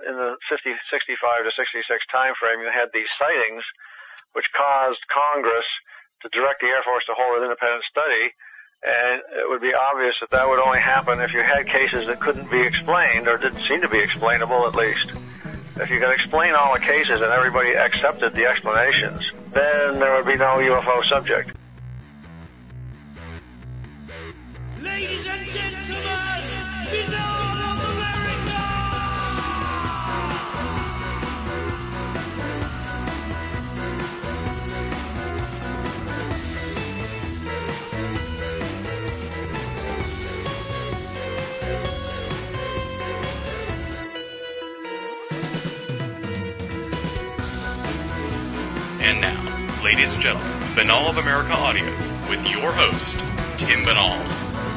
in the 65 to 66 time frame, you had these sightings, which caused Congress to direct the Air Force to hold an independent study. And it would be obvious that that would only happen if you had cases that couldn't be explained, or didn't seem to be explainable at least. If you could explain all the cases and everybody accepted the explanations, then there would be no UFO subject. Ladies and gentlemen, below America! And now, ladies and gentlemen, Binnall of America Audio, with your host, Tim Binnall.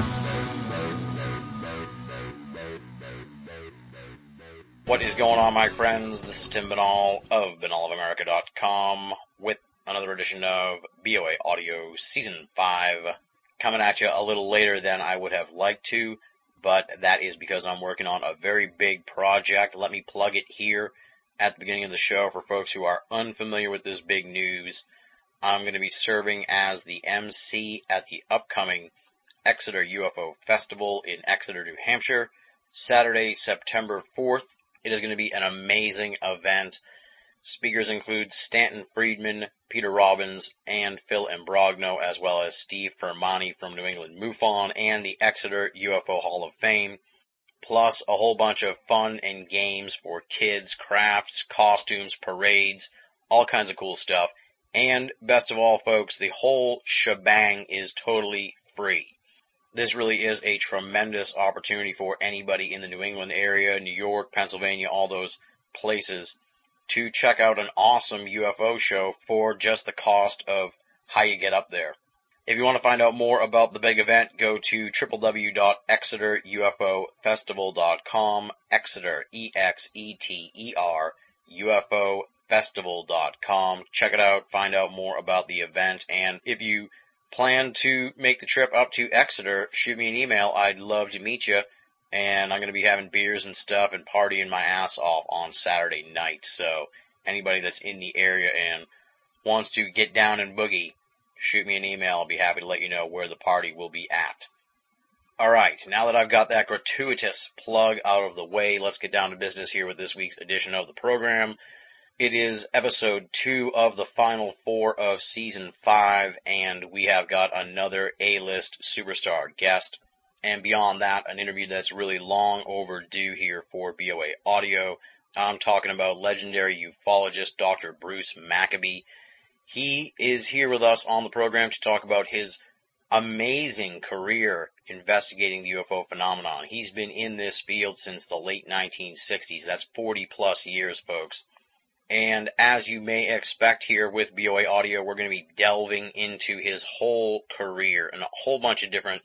What is going on, my friends? This is Tim Binnall of BinnallofAmerica.com with another edition of BOA Audio Season 5, coming at you a little later than I would have liked to, but that is because I'm working on a very big project. Let me plug it here at the beginning of the show for folks who are unfamiliar with this big news. I'm going to be serving as the MC at the upcoming Exeter UFO Festival in Exeter, New Hampshire, Saturday, September 4th. It is going to be an amazing event. Speakers include Stanton Friedman, Peter Robbins, and Phil Imbrogno, as well as Steve Fermani from New England MUFON and the Exeter UFO Hall of Fame, plus a whole bunch of fun and games for kids, crafts, costumes, parades, all kinds of cool stuff. And best of all, folks, the whole shebang is totally free. This really is a tremendous opportunity for anybody in the New England area, New York, Pennsylvania, all those places, to check out an awesome UFO show for just the cost of how you get up there. If you want to find out more about the big event, go to www.exeterufofestival.com, Exeter, E-X-E-T-E-R, UFOfestival.com. Check it out, find out more about the event, and if you plan to make the trip up to Exeter, shoot me an email. I'd love to meet you, and I'm going to be having beers and stuff and partying my ass off on Saturday night. So anybody that's in the area and wants to get down and boogie, shoot me an email. I'll be happy to let you know where the party will be at. All right, now that I've got that gratuitous plug out of the way, let's get down to business here with this week's edition of the program. It is episode 2 of the final 4 of season 5, and we have got another A-list superstar guest. And beyond that, an interview that's really long overdue here for BOA Audio. I'm talking about legendary ufologist Dr. Bruce Maccabee. He is here with us on the program to talk about his amazing career investigating the UFO phenomenon. He's been in this field since the late 1960s. That's 40 plus years, folks. And as you may expect here with BOA Audio, we're going to be delving into his whole career and a whole bunch of different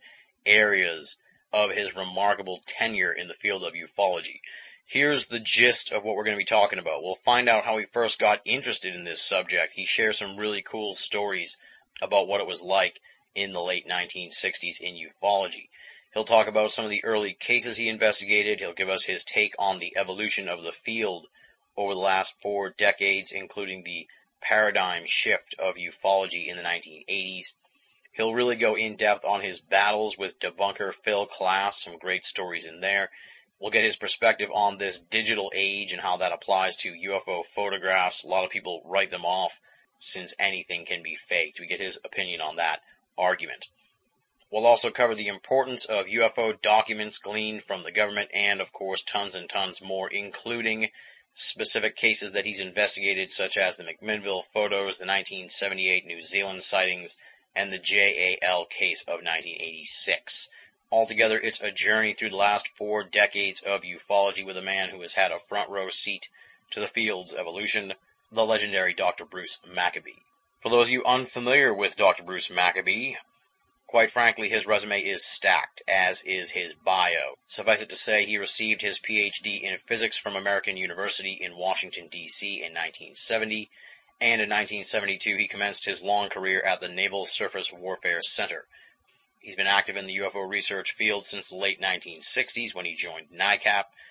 areas of his remarkable tenure in the field of ufology. Here's the gist of what we're going to be talking about. We'll find out how he first got interested in this subject. He shares some really cool stories about what it was like in the late 1960s in ufology. He'll talk about some of the early cases he investigated. He'll give us his take on the evolution of the field over the last 4 decades, including the paradigm shift of ufology in the 1980s. He'll really go in depth on his battles with debunker Phil Klass, some great stories in there. We'll get his perspective on this digital age and how that applies to UFO photographs. A lot of people write them off since anything can be faked. We get his opinion on that argument. We'll also cover the importance of UFO documents gleaned from the government and, of course, tons and tons more, including specific cases that he's investigated, such as the McMinnville photos, the 1978 New Zealand sightings, and the JAL case of 1986. Altogether, it's a journey through the last 4 decades of ufology with a man who has had a front row seat to the field's evolution, the legendary Dr. Bruce Maccabee. For those of you unfamiliar with Dr. Bruce Maccabee, quite frankly, his resume is stacked, as is his bio. Suffice it to say, he received his PhD in physics from American University in Washington, D.C. in 1970, and in 1972 he commenced his long career at the Naval Surface Warfare Center. He's been active in the UFO research field since the late 1960s when he joined NICAP.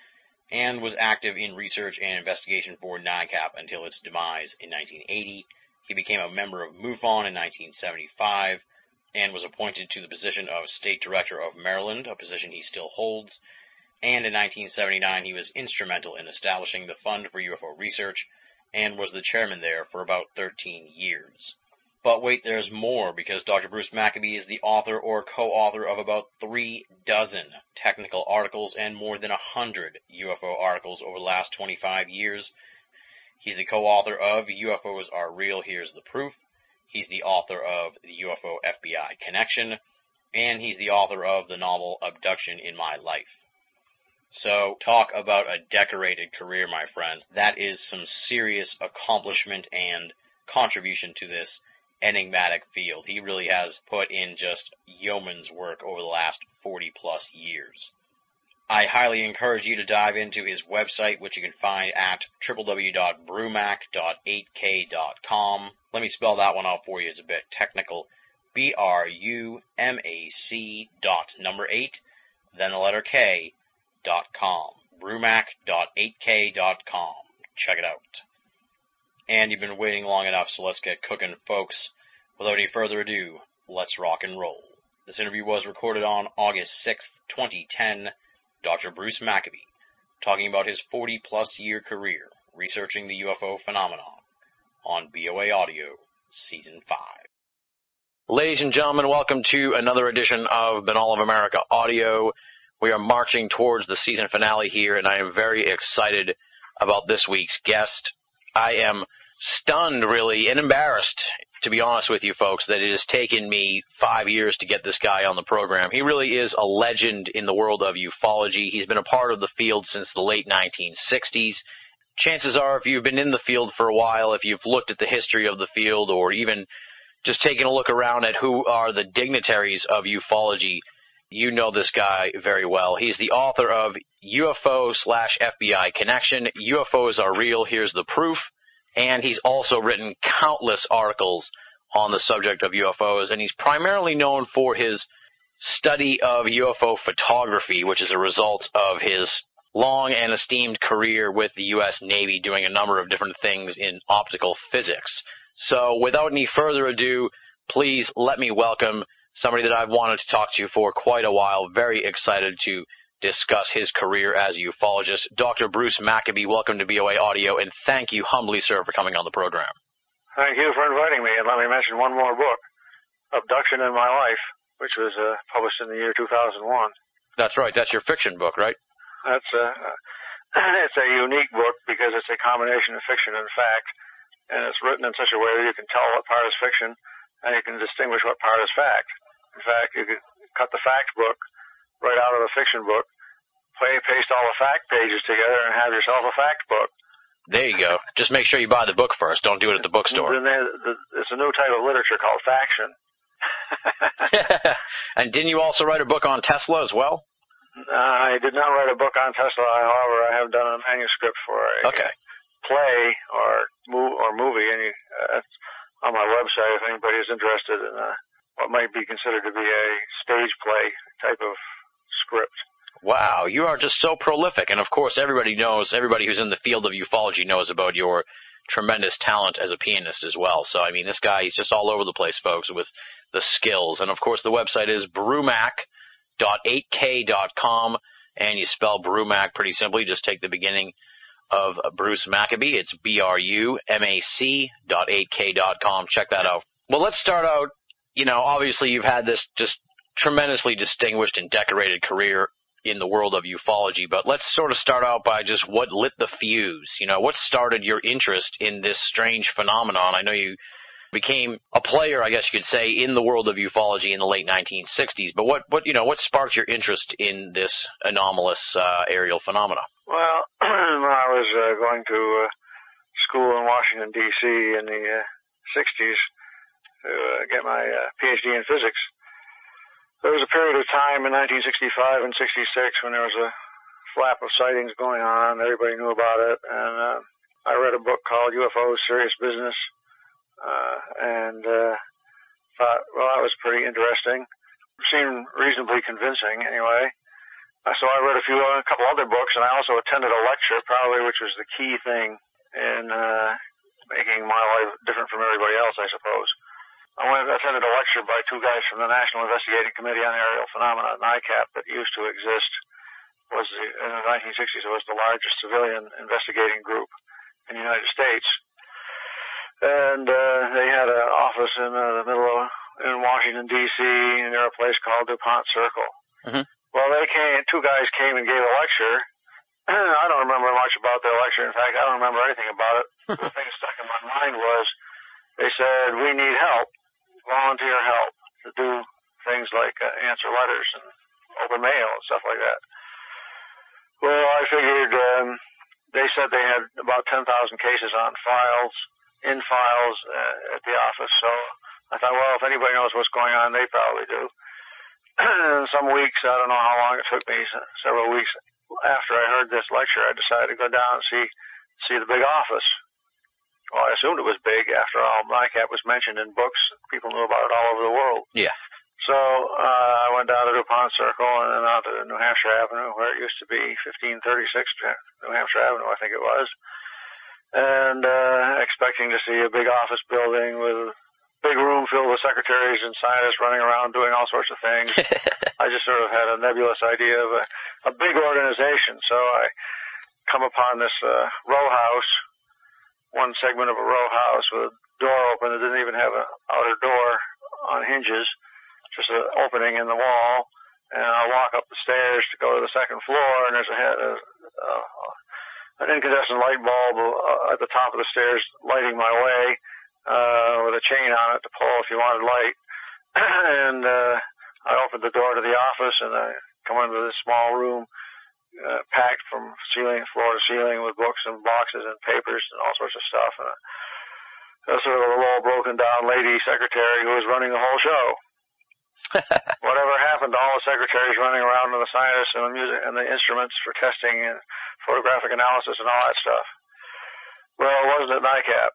and was active in research and investigation for NICAP until its demise in 1980. He became a member of MUFON in 1975 and was appointed to the position of State Director of Maryland, a position he still holds. And in 1979, he was instrumental in establishing the Fund for UFO Research and was the chairman there for about 13 years. But wait, there's more, because Dr. Bruce Maccabee is the author or co-author of about 36 technical articles and more than 100 UFO articles over the last 25 years. He's the co-author of UFOs Are Real, Here's the Proof. He's the author of the UFO FBI Connection. And he's the author of the novel Abduction in My Life. So, talk about a decorated career, my friends. That is some serious accomplishment and contribution to this enigmatic field. He really has put in just yeoman's work over the last 40-plus years. I highly encourage you to dive into his website, which you can find at www.brumac.8k.com. Let me spell that one out for you. It's a bit technical. BRUMAC.8, then the letter K.com. Brumac.8k.com. Check it out. And you've been waiting long enough, so let's get cooking, folks. Without any further ado, let's rock and roll. This interview was recorded on August 6th, 2010. Dr. Bruce Maccabee, talking about his 40-plus year career researching the UFO phenomenon on BOA Audio, Season 5. Ladies and gentlemen, welcome to another edition of Binnall of America Audio. We are marching towards the season finale here, and I am very excited about this week's guest. I am stunned, really, and embarrassed, to be honest with you folks, that it has taken me 5 years to get this guy on the program. He really is a legend in the world of ufology. He's been a part of the field since the late 1960s. Chances are, if you've been in the field for a while, if you've looked at the history of the field, or even just taken a look around at who are the dignitaries of ufology, you know this guy very well. He's the author of UFO/FBI Connection, UFOs Are Real, Here's the Proof, and he's also written countless articles on the subject of UFOs, and he's primarily known for his study of UFO photography, which is a result of his long and esteemed career with the U.S. Navy doing a number of different things in optical physics. So without any further ado, please let me welcome somebody that I've wanted to talk to for quite a while. Very excited to discuss his career as a ufologist. Dr. Bruce Maccabee, welcome to BOA Audio, and thank you humbly, sir, for coming on the program. Thank you for inviting me, and let me mention one more book, Abduction in My Life, which was published in the year 2001. That's right. That's your fiction book, right? It's a unique book because it's a combination of fiction and fact, and it's written in such a way that you can tell what part is fiction and you can distinguish what part is fact. In fact, you could cut the fact book right out of the fiction book, paste all the fact pages together, and have yourself a fact book. There you go. Just make sure you buy the book first. Don't do it at the bookstore. It's a new type of literature called faction. And didn't you also write a book on Tesla as well? I did not write a book on Tesla. However, I have done a manuscript for a play or movie, and it's on my website if anybody is interested in what might be considered to be a stage play type of script. Wow, you are just so prolific. And of course, everybody who's in the field of ufology knows about your tremendous talent as a pianist as well. So, I mean, this guy, he's just all over the place, folks, with the skills. And of course, the website is brumac.8k.com, and you spell Brumac pretty simply. Just take the beginning of Bruce Maccabee. It's BRUMAC.8k.com. Check that out. Well, let's start out, obviously you've had this just tremendously distinguished and decorated career in the world of ufology, but let's sort of start out by just what lit the fuse. What started your interest in this strange phenomenon? I know you became a player, I guess you could say, in the world of ufology in the late 1960s, but what sparked your interest in this anomalous aerial phenomena? Well, when I was going to school in Washington, D.C. in the 60s to get my PhD in physics, there was a period of time in 1965 and 66 when there was a flap of sightings going on. Everybody knew about it, and I read a book called UFOs, Serious Business, and thought, well, that was pretty interesting. Seemed reasonably convincing, anyway. So I read a couple other books, and I also attended a lecture, probably, which was the key thing in making my life different from everybody else, I suppose. I attended a lecture by two guys from the National Investigating Committee on Aerial Phenomena, NICAP, that used to exist. In the 1960s, it was the largest civilian investigating group in the United States. And they had an office in the middle of in Washington, D.C., near a place called DuPont Circle. Mm-hmm. Well, two guys came and gave a lecture. I don't remember much about their lecture. In fact, I don't remember anything about it. The thing that stuck in my mind was they said, we need help, volunteer help, to do things like answer letters and open mail and stuff like that. Well, I figured they said they had about 10,000 cases on files, at the office. So I thought, well, if anybody knows what's going on, they probably do. And some weeks, I don't know how long it took me, several weeks after I heard this lecture, I decided to go down and see the big office. Well, I assumed it was big. After all, NICAP was mentioned in books. People knew about it all over the world. Yeah. So I went down to DuPont Circle and then out to New Hampshire Avenue, where it used to be 1536 New Hampshire Avenue, I think it was, and expecting to see a big office building with a big room filled with secretaries and scientists running around doing all sorts of things. I just sort of had a nebulous idea of a big organization. So I come upon this row house, one segment of a row house with a door open that didn't even have an outer door on hinges, just an opening in the wall, and I walk up the stairs to go to the second floor, and there's an incandescent light bulb at the top of the stairs lighting my way with a chain on it to pull if you wanted light. And I opened the door to the office, and I come into this small room packed from floor to ceiling with books and boxes and papers and all sorts of stuff, and a sort of a little broken down lady secretary who was running the whole show. Whatever happened to all the secretaries running around and the scientists and the music and the instruments for testing and photographic analysis and all that stuff? Well, it wasn't at NICAP.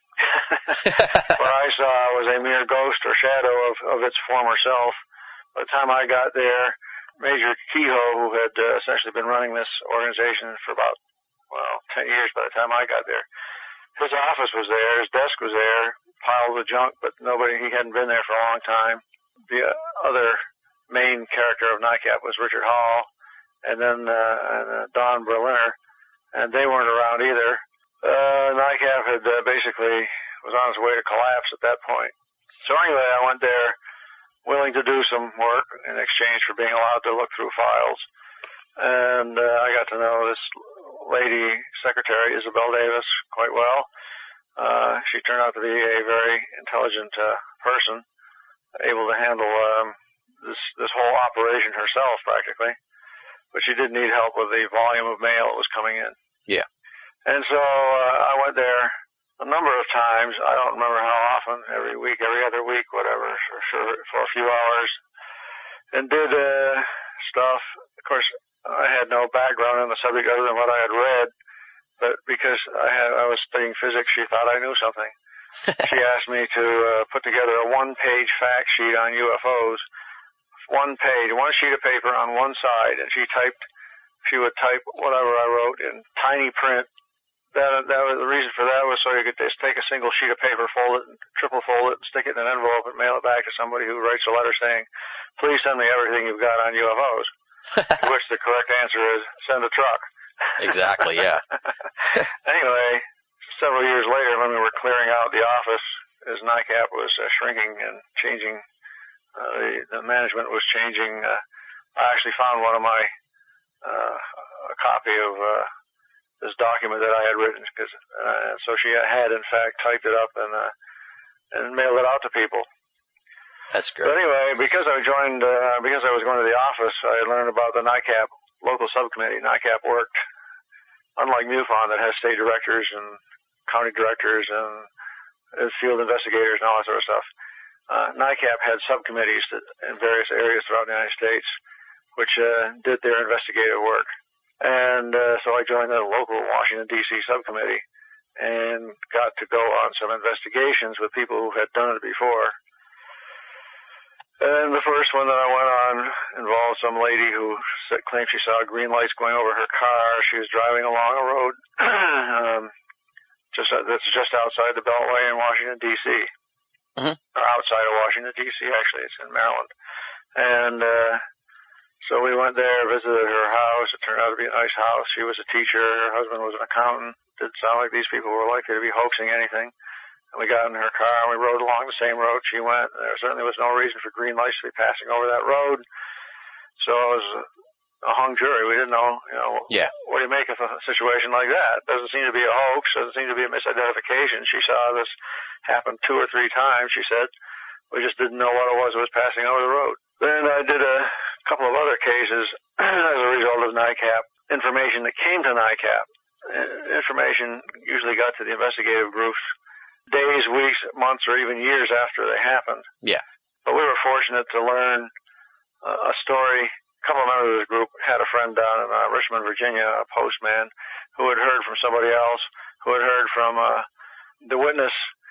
What I saw was a mere ghost or shadow of its former self. By the time I got there, Major Kehoe, who had essentially been running this organization for about, 10 years by the time I got there, his office was there, his desk was there, piled with junk, but he hadn't been there for a long time. The other main character of NICAP was Richard Hall, and then Don Berliner, and they weren't around either. NICAP had basically was on its way to collapse at that point. So anyway, I went there willing to do some work in exchange for being allowed to look through files. And I got to know this lady secretary, Isabel Davis, quite well. She turned out to be a very intelligent person, able to handle this whole operation herself practically. But she did need help with the volume of mail that was coming in. Yeah. And so I went there a number of times. I don't remember how often, every week, every other week, whatever, for a few hours, and did stuff. Of course, I had no background in the subject other than what I had read, but because I was studying physics, she thought I knew something. She asked me to put together a one-page fact sheet on UFOs. One sheet of paper on one side, and she would type whatever I wrote in tiny print. That was the reason for that was so you could just take a single sheet of paper, fold it, triple fold it, and stick it in an envelope and mail it back to somebody who writes a letter saying, "Please send me everything you've got on UFOs." To which the correct answer is, "Send a truck." Exactly, yeah. Anyway, several years later, when we were clearing out the office, as NICAP was shrinking and changing, the management was changing. I actually found one of my a copy of this document that I had written, so she had in fact typed it up and mailed it out to people. That's great. But anyway, because I was going to the office, I learned about the NICAP local subcommittee. NICAP worked, unlike MUFON that has state directors and county directors and field investigators and all that sort of stuff. NICAP had subcommittees in various areas throughout the United States, which did their investigative work. And so I joined the local Washington, D.C. subcommittee and got to go on some investigations with people who had done it before. And the first one that I went on involved some lady who claimed she saw green lights going over her car. She was driving along a road that's just outside the Beltway in Washington, D.C. Or outside of Washington, D.C., actually. It's in Maryland. And so we went there, visited her house. It turned out to be a nice house. She was a teacher. Her husband was an accountant. Didn't sound like these people were likely to be hoaxing anything. And we got in her car and we rode along the same road she went. There certainly was no reason for green lights to be passing over that road. So it was a hung jury. We didn't know, what do you make of a situation like that? Doesn't seem to be a hoax. Doesn't seem to be a misidentification. She saw this happen 2 or 3 times, she said. We just didn't know what it was that was passing over the road. Then I did a couple of other cases as a result of NICAP. Information that came to NICAP. Information usually got to the investigative groups days, weeks, months, or even years after they happened. Yeah. But we were fortunate to learn a story. A couple of members of the group had a friend down in Richmond, Virginia, a postman, who had heard from somebody else, who had heard from the witness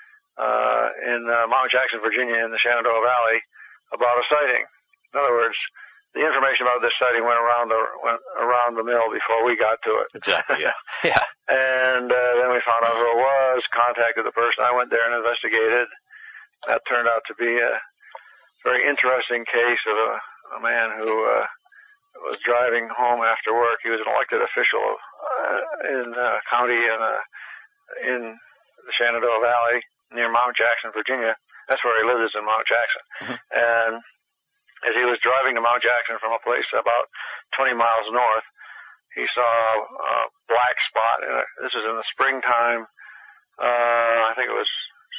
in Mount Jackson, Virginia, in the Shenandoah Valley, about a sighting. In other words, the information about this sighting went around the mill before we got to it. Exactly. Yeah. Yeah. And then we found out who it was, contacted the person. I went there and investigated. That turned out to be a very interesting case of a man who was driving home after work. He was an elected official in a county in the Shenandoah Valley near Mount Jackson, Virginia. That's where he lived, is in Mount Jackson. And as he was driving to Mount Jackson from a place about 20 miles north, he saw a black spot. This was in the springtime. I think it was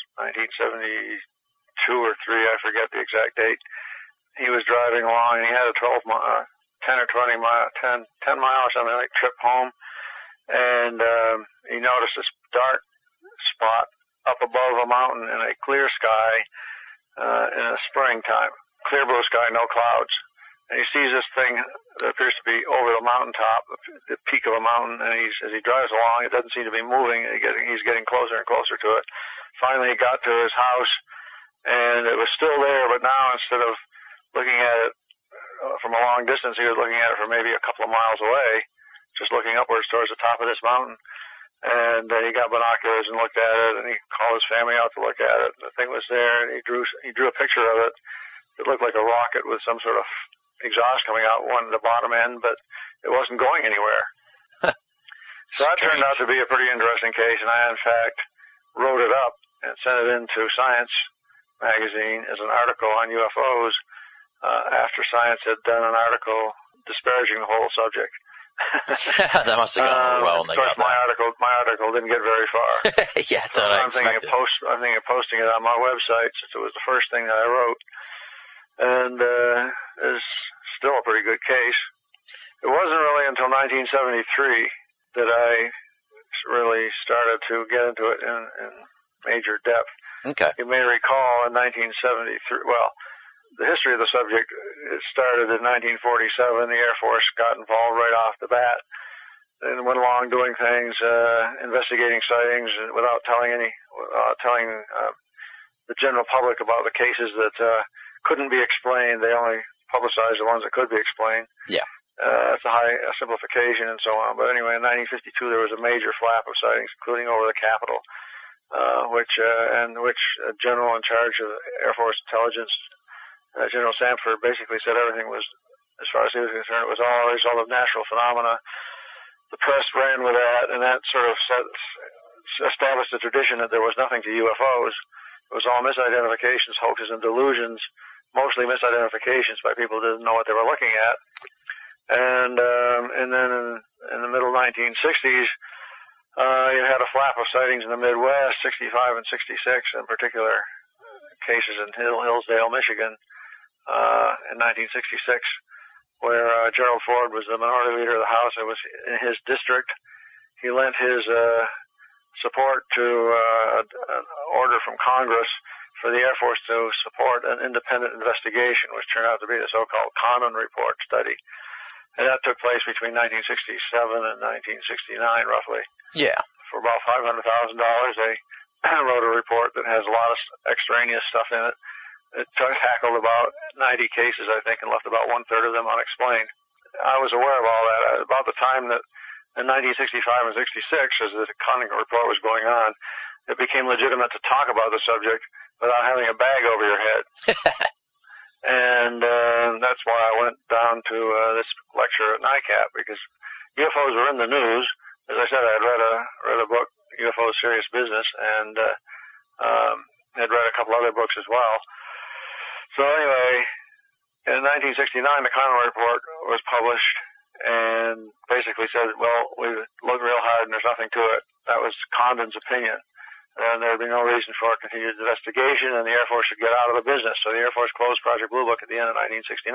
1972 or 3. I forget the exact date. He was driving along, and he had a 10 or 20 mile, 10 mile or something like trip home, and he noticed this dark spot up above a mountain in a clear sky in the springtime. Clear blue sky, no clouds. And he sees this thing that appears to be over the mountaintop, the peak of a mountain, and as he drives along, it doesn't seem to be moving, and he's getting closer and closer to it. Finally, he got to his house, and it was still there, but now instead of looking at it from a long distance, he was looking at it from maybe a couple of miles away, just looking upwards towards the top of this mountain. And he got binoculars and looked at it, and he called his family out to look at it. The thing was there, and he drew a picture of it. It looked like a rocket with some sort of exhaust coming out one at the bottom end, but it wasn't going anywhere. So that turned out to be a pretty interesting case, and I, in fact, wrote it up and sent it into Science magazine as an article on UFOs after Science had done an article disparaging the whole subject. That must have gone well when they got my article didn't get very far. Yeah, so I'm thinking of posting it on my website since it was the first thing that I wrote. And it's still a pretty good case. It wasn't really until 1973 that I really started to get into it in major depth. Okay. You may recall in 1973, well, the history of the subject, it started in 1947. The Air Force got involved right off the bat and went along doing things, investigating sightings without telling the general public about the cases that couldn't be explained. They only publicized the ones that could be explained. Yeah. That's a high simplification and so on. But anyway, in 1952, there was a major flap of sightings, including over the Capitol, which a general in charge of Air Force intelligence, General Samford, basically said everything was, as far as he was concerned, it was all a result of natural phenomena. The press ran with that, and that sort of established a tradition that there was nothing to UFOs. It was all misidentifications, hoaxes, and delusions, mostly misidentifications by people who didn't know what they were looking at. And then in the middle 1960s, you had a flap of sightings in the Midwest, 65 and 66, in particular cases in Hillsdale, Michigan, in 1966, where Gerald Ford was the minority leader of the House. It was in his district. He lent his support to an order from Congress for the Air Force to support an independent investigation, which turned out to be the so-called Condon Report study. And that took place between 1967 and 1969, roughly. Yeah. For about $500,000, they wrote a report that has a lot of extraneous stuff in it it tackled about 90 cases, I think, and left about one-third of them unexplained. I was aware of all that. About the time that in 1965 and 66, as the Conning report was going on, it became legitimate to talk about the subject without having a bag over your head. And that's why I went down to this lecture at NICAP, because UFOs were in the news. As I said, I had read a book, UFO Serious Business, and had read a couple other books as well. So anyway, in 1969, the Conning report was published and basically said, well, we looked real hard and there's nothing to it. That was Condon's opinion. And there would be no reason for a continued investigation, and the Air Force should get out of the business. So the Air Force closed Project Blue Book at the end of 1969.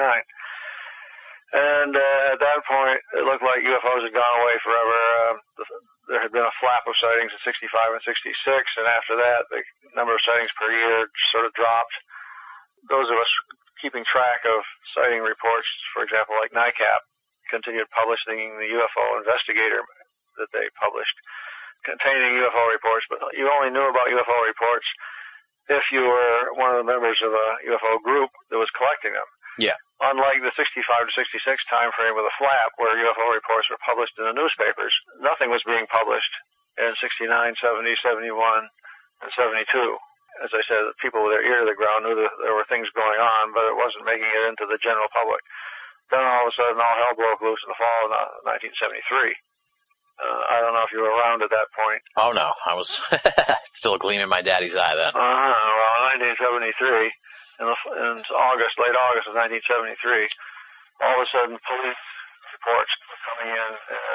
And at that point, it looked like UFOs had gone away forever. There had been a flap of sightings in 65 and 66, and after that, the number of sightings per year sort of dropped. Those of us keeping track of sighting reports, for example, like NICAP, continued publishing the UFO Investigator that they published, containing UFO reports, but you only knew about UFO reports if you were one of the members of a UFO group that was collecting them. Yeah. Unlike the 65 to 66 time frame with a flap where UFO reports were published in the newspapers, nothing was being published in 69, 70, 71, and 72. As I said, people with their ear to the ground knew that there were things going on, but it wasn't making it into the general public. Then all of a sudden, all hell broke loose in the fall of 1973. I don't know if you were around at that point. Oh, no. I was still gleaming my daddy's eye then. Well, in 1973, in August, late August of 1973, all of a sudden police reports were coming in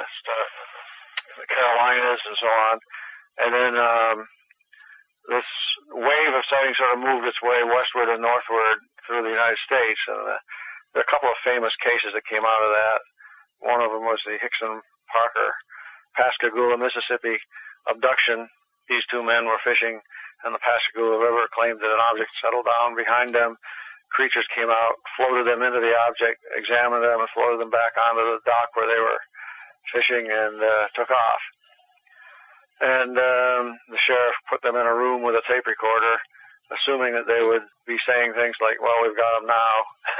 the Carolinas and so on. And then this wave of sightings sort of moved its way westward and northward through the United States. And there are a couple of famous cases that came out of that. One of them was the Hickson-Parker Pascagoula, Mississippi abduction. These two men were fishing in the Pascagoula River, claimed that an object settled down behind them. Creatures came out, floated them into the object, examined them, and floated them back onto the dock where they were fishing, and took off. And the sheriff put them in a room with a tape recorder, assuming that they would be saying things like, well, we've got them now,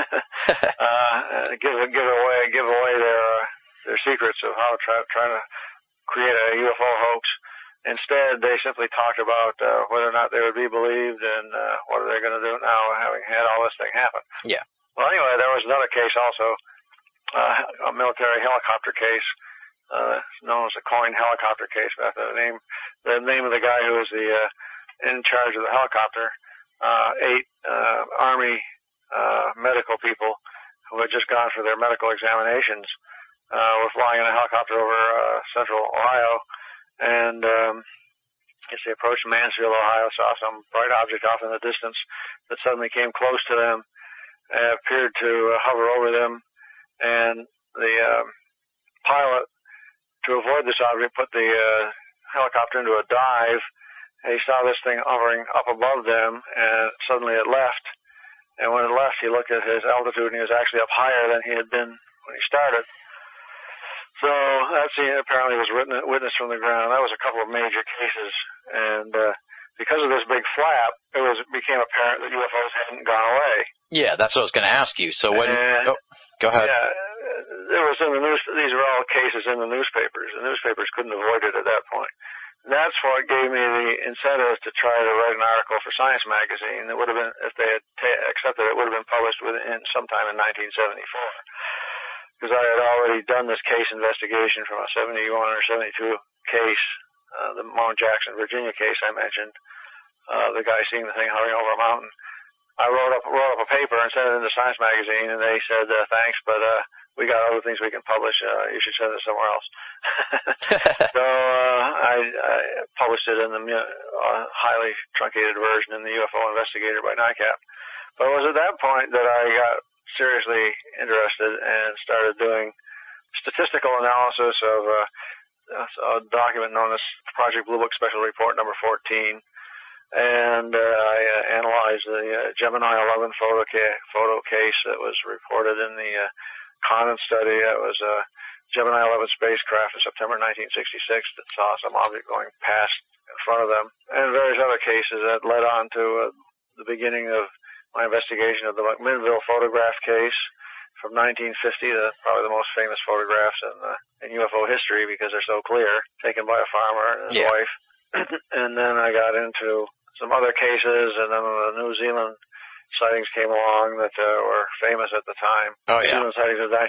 give away their secrets of how trying to create a UFO hoax. Instead, they simply talked about whether or not they would be believed and what are they going to do now having had all this thing happen. Yeah. Well, anyway, there was another case also, a military helicopter case, known as the Coyne helicopter case, after the name of the guy who was in charge of the helicopter. 8 Army medical people who had just gone for their medical examinations were flying in a helicopter over central Ohio, and as they approached Mansfield, Ohio, saw some bright object off in the distance that suddenly came close to them and appeared to hover over them, and the pilot, to avoid this object, put the helicopter into a dive. And he saw this thing hovering up above them, and suddenly it left. And when it left, he looked at his altitude, and he was actually up higher than he had been when he started. So that scene apparently was witnessed from the ground. That was a couple of major cases, and because of this big flap, it became apparent that UFOs hadn't gone away. Yeah, that's what I was going to ask you. So when, go ahead. Yeah, it was in the news. These were all cases in the newspapers. The newspapers couldn't avoid it at that point. And that's what gave me the incentive to try to write an article for Science Magazine. That would have been, if they had accepted it, would have been published sometime in 1974. Because I had already done this case investigation from a 71 or 72 case, the Mount Jackson, Virginia case I mentioned, the guy seeing the thing hovering over a mountain. I wrote up a paper and sent it into Science Magazine, and they said, thanks, but we got other things we can publish. You should send it somewhere else. So I published it in the highly truncated version in the UFO Investigator by NICAP. But it was at that point that I got seriously interested and started doing statistical analysis of a document known as Project Blue Book Special Report number 14. And I analyzed the Gemini 11 photo case that was reported in the Condon study. That was a Gemini 11 spacecraft in September 1966 that saw some object going past in front of them, and various other cases that led on to the beginning of my investigation of the McMinnville photograph case from 1950, probably the most famous photographs in UFO history because they're so clear, taken by a farmer and his wife. And then I got into some other cases, and then the New Zealand sightings came along that were famous at the time. Oh, yeah. New Zealand sightings of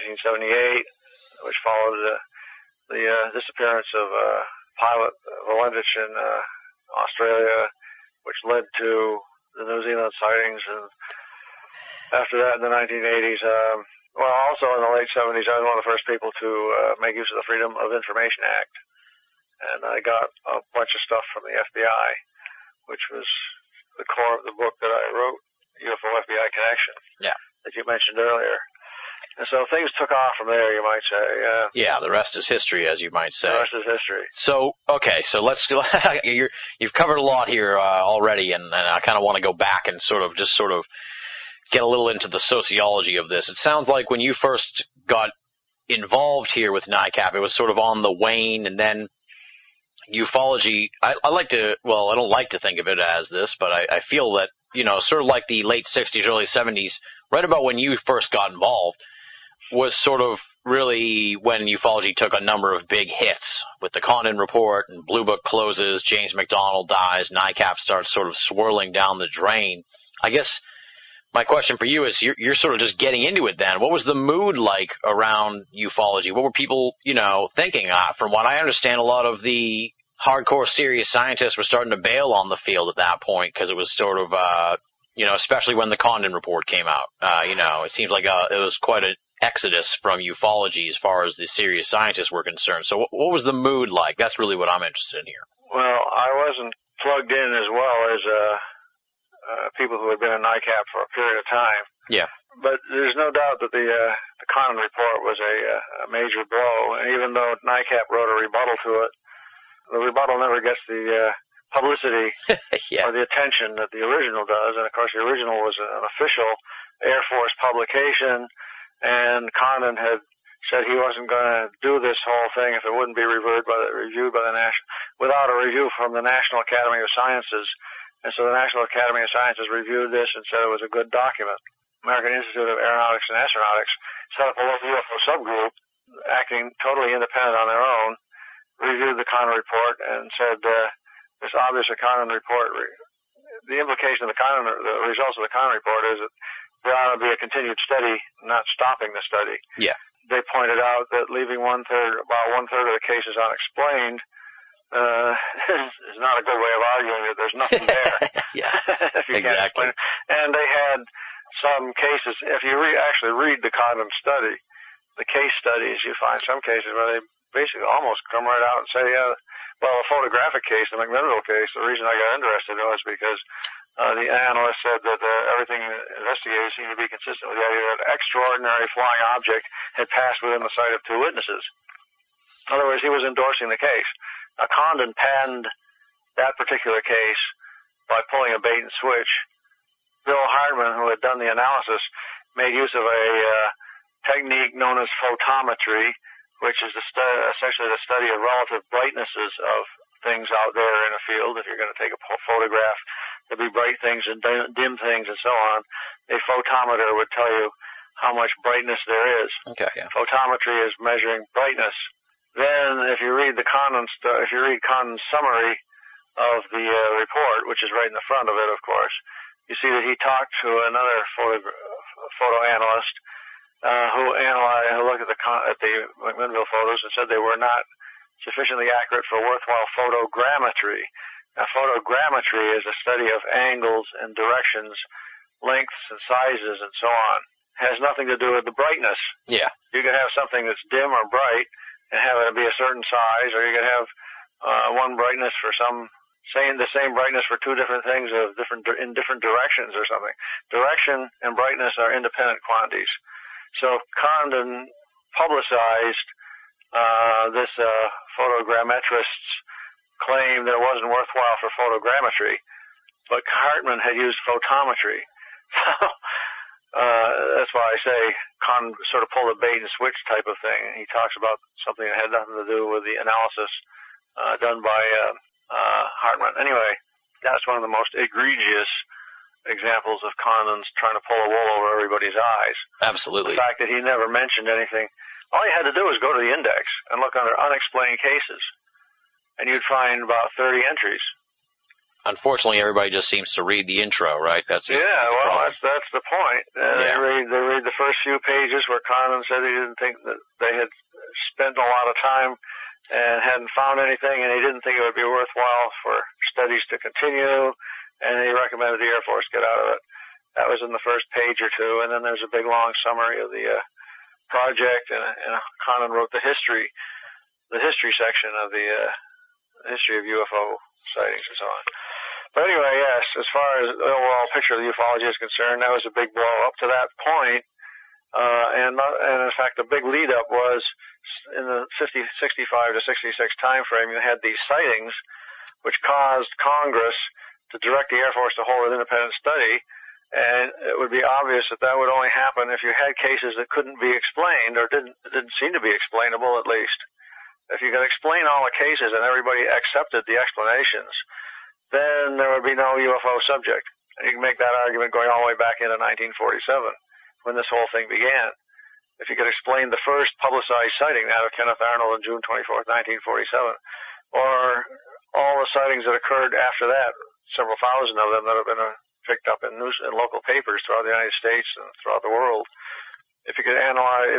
1978, which followed the disappearance of pilot Valentich in Australia, which led to the New Zealand sightings. And after that, in the 1980s, also in the late 70s, I was one of the first people to make use of the Freedom of Information Act. And I got a bunch of stuff from the FBI, which was the core of the book that I wrote, UFO FBI Connection, that you mentioned earlier. And so things took off from there, you might say. Yeah, the rest is history, as you might say. The rest is history. So, okay, so let's do, you've covered a lot here already, and I kind of want to go back and sort of get a little into the sociology of this. It sounds like when you first got involved here with NICAP, it was sort of on the wane, and then ufology, I don't like to think of it as this, but I feel that, sort of like the late 60s, early 70s, right about when you first got involved, was sort of really when ufology took a number of big hits with the Condon Report and Blue Book closes, James McDonald dies, NICAP starts sort of swirling down the drain. I guess my question for you is, you're sort of just getting into it then. What was the mood like around ufology? What were people, thinking? From what I understand, a lot of the hardcore serious scientists were starting to bail on the field at that point because it was sort of, especially when the Condon Report came out. It seems like it was quite an exodus from ufology as far as the serious scientists were concerned. So what was the mood like? That's really what I'm interested in here. Well, I wasn't plugged in as well as people who had been in NICAP for a period of time. Yeah. But there's no doubt that the Condon Report was a major blow. And even though NICAP wrote a rebuttal to it, the rebuttal never gets the publicity or the attention that the original does. And, of course, the original was an official Air Force publication, and Condon had said he wasn't going to do this whole thing if it wouldn't be reviewed by the without a review from the National Academy of Sciences. And so the National Academy of Sciences reviewed this and said it was a good document. American Institute of Aeronautics and Astronautics set up a local UFO subgroup, acting totally independent on their own, reviewed the Condon Report and said this obvious Condon Report, the implication of the results of the Condon Report is that there ought to be a continued study, not stopping the study. Yeah. They pointed out that leaving about one third of the cases unexplained is not a good way of arguing that there's nothing there. Yeah, exactly. And they had some cases, if you actually read the Condon study, the case studies, you find some cases where they basically almost come right out and say, a photographic case, the McMinnville case, the reason I got interested in it was because the analyst said that everything investigated seemed to be consistent with the idea that an extraordinary flying object had passed within the sight of two witnesses. In other words, he was endorsing the case. Now, Condon panned that particular case by pulling a bait and switch. Bill Hartman, who had done the analysis, made use of a technique known as photometry, which is essentially the study of relative brightnesses of things out there in a field. If you're going to take a photograph, there'll be bright things and dim things and so on. A photometer would tell you how much brightness there is. Okay, yeah. Photometry is measuring brightness. Then, if you read Condon's summary of the report, which is right in the front of it, of course, you see that he talked to another photo analyst who looked at the McMinnville photos and said they were not sufficiently accurate for worthwhile photogrammetry. Now, photogrammetry is a study of angles and directions, lengths and sizes, and so on. It has nothing to do with the brightness. Yeah. You can have something that's dim or bright and have it be a certain size, or you can have one brightness for the same brightness for two different things in different directions or something. Direction and brightness are independent quantities. So Condon publicized this photogrammetrist's claim that it wasn't worthwhile for photogrammetry, but Hartman had used photometry. So that's why I say Condon sort of pulled a bait and switch type of thing. And he talks about something that had nothing to do with the analysis done by Hartman. Anyway, that's one of the most egregious examples of Condon's trying to pull a wool over everybody's eyes. Absolutely. The fact that he never mentioned anything. All you had to do was go to the index and look under unexplained cases, and you'd find about 30 entries. Unfortunately, everybody just seems to read the intro, right? That's the problem. That's the point. They read the first few pages where Condon said he didn't think that they had spent a lot of time and hadn't found anything, and he didn't think it would be worthwhile for studies to continue, and he recommended the Air Force get out of it. That was in the first page or two, and then there's a big long summary of the project, and Condon wrote the history section of the history of UFO sightings and so on. But anyway, yes, as far as the overall picture of the ufology is concerned, that was a big blow up to that point. And in fact, the big lead up was in the 65 to 66 time frame, you had these sightings which caused Congress to direct the Air Force to hold an independent study. And it would be obvious that that would only happen if you had cases that couldn't be explained or didn't seem to be explainable, at least. If you could explain all the cases and everybody accepted the explanations, then there would be no UFO subject. And you can make that argument going all the way back into 1947, when this whole thing began. If you could explain the first publicized sighting, that of Kenneth Arnold on June 24th, 1947, or all the sightings that occurred after that, several thousand of them that have been picked up in local papers throughout the United States and throughout the world. If you could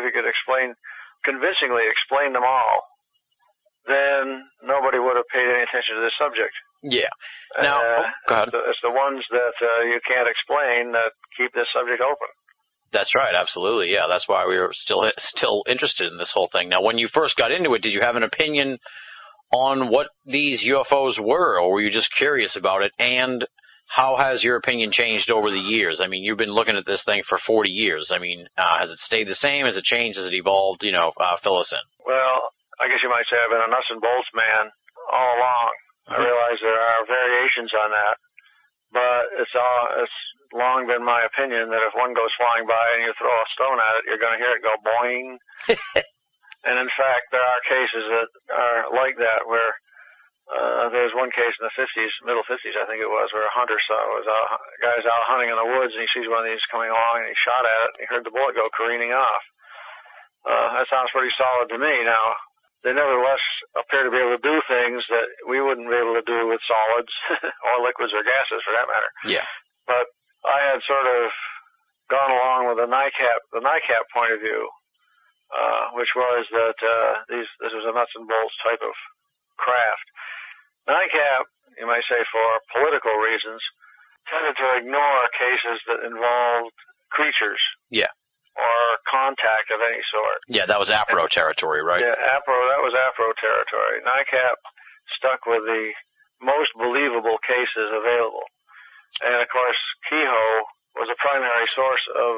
convincingly explain them all, then nobody would have paid any attention to this subject. Yeah. Now, go ahead. It's the ones that you can't explain that keep this subject open. That's right, absolutely. Yeah, that's why we were still interested in this whole thing. Now, when you first got into it, did you have an opinion on what these UFOs were, or were you just curious about it? And how has your opinion changed over the years? I mean, you've been looking at this thing for 40 years. I mean, has it stayed the same? Has it changed? Has it evolved? Fill us in. Well, I guess you might say I've been a nuts and bolts man all along. I realize there are variations on that, but it's long been my opinion that if one goes flying by and you throw a stone at it, you're going to hear it go boing. And in fact, there are cases that are like that where there's one case in the middle 50s, I think it was, where a hunter guy's out hunting in the woods and he sees one of these coming along and he shot at it and he heard the bullet go careening off. That sounds pretty solid to me. Now, they nevertheless appear to be able to do things that we wouldn't be able to do with solids or liquids or gases for that matter. Yeah. But I had sort of gone along with the NICAP point of view, which was that this was a nuts and bolts type of craft. NICAP, you might say for political reasons, tended to ignore cases that involved creatures. Yeah. Or contact of any sort. Yeah, that was APRO territory, right? Yeah, that was APRO territory. NICAP stuck with the most believable cases available. And of course, Keyhoe was a primary source of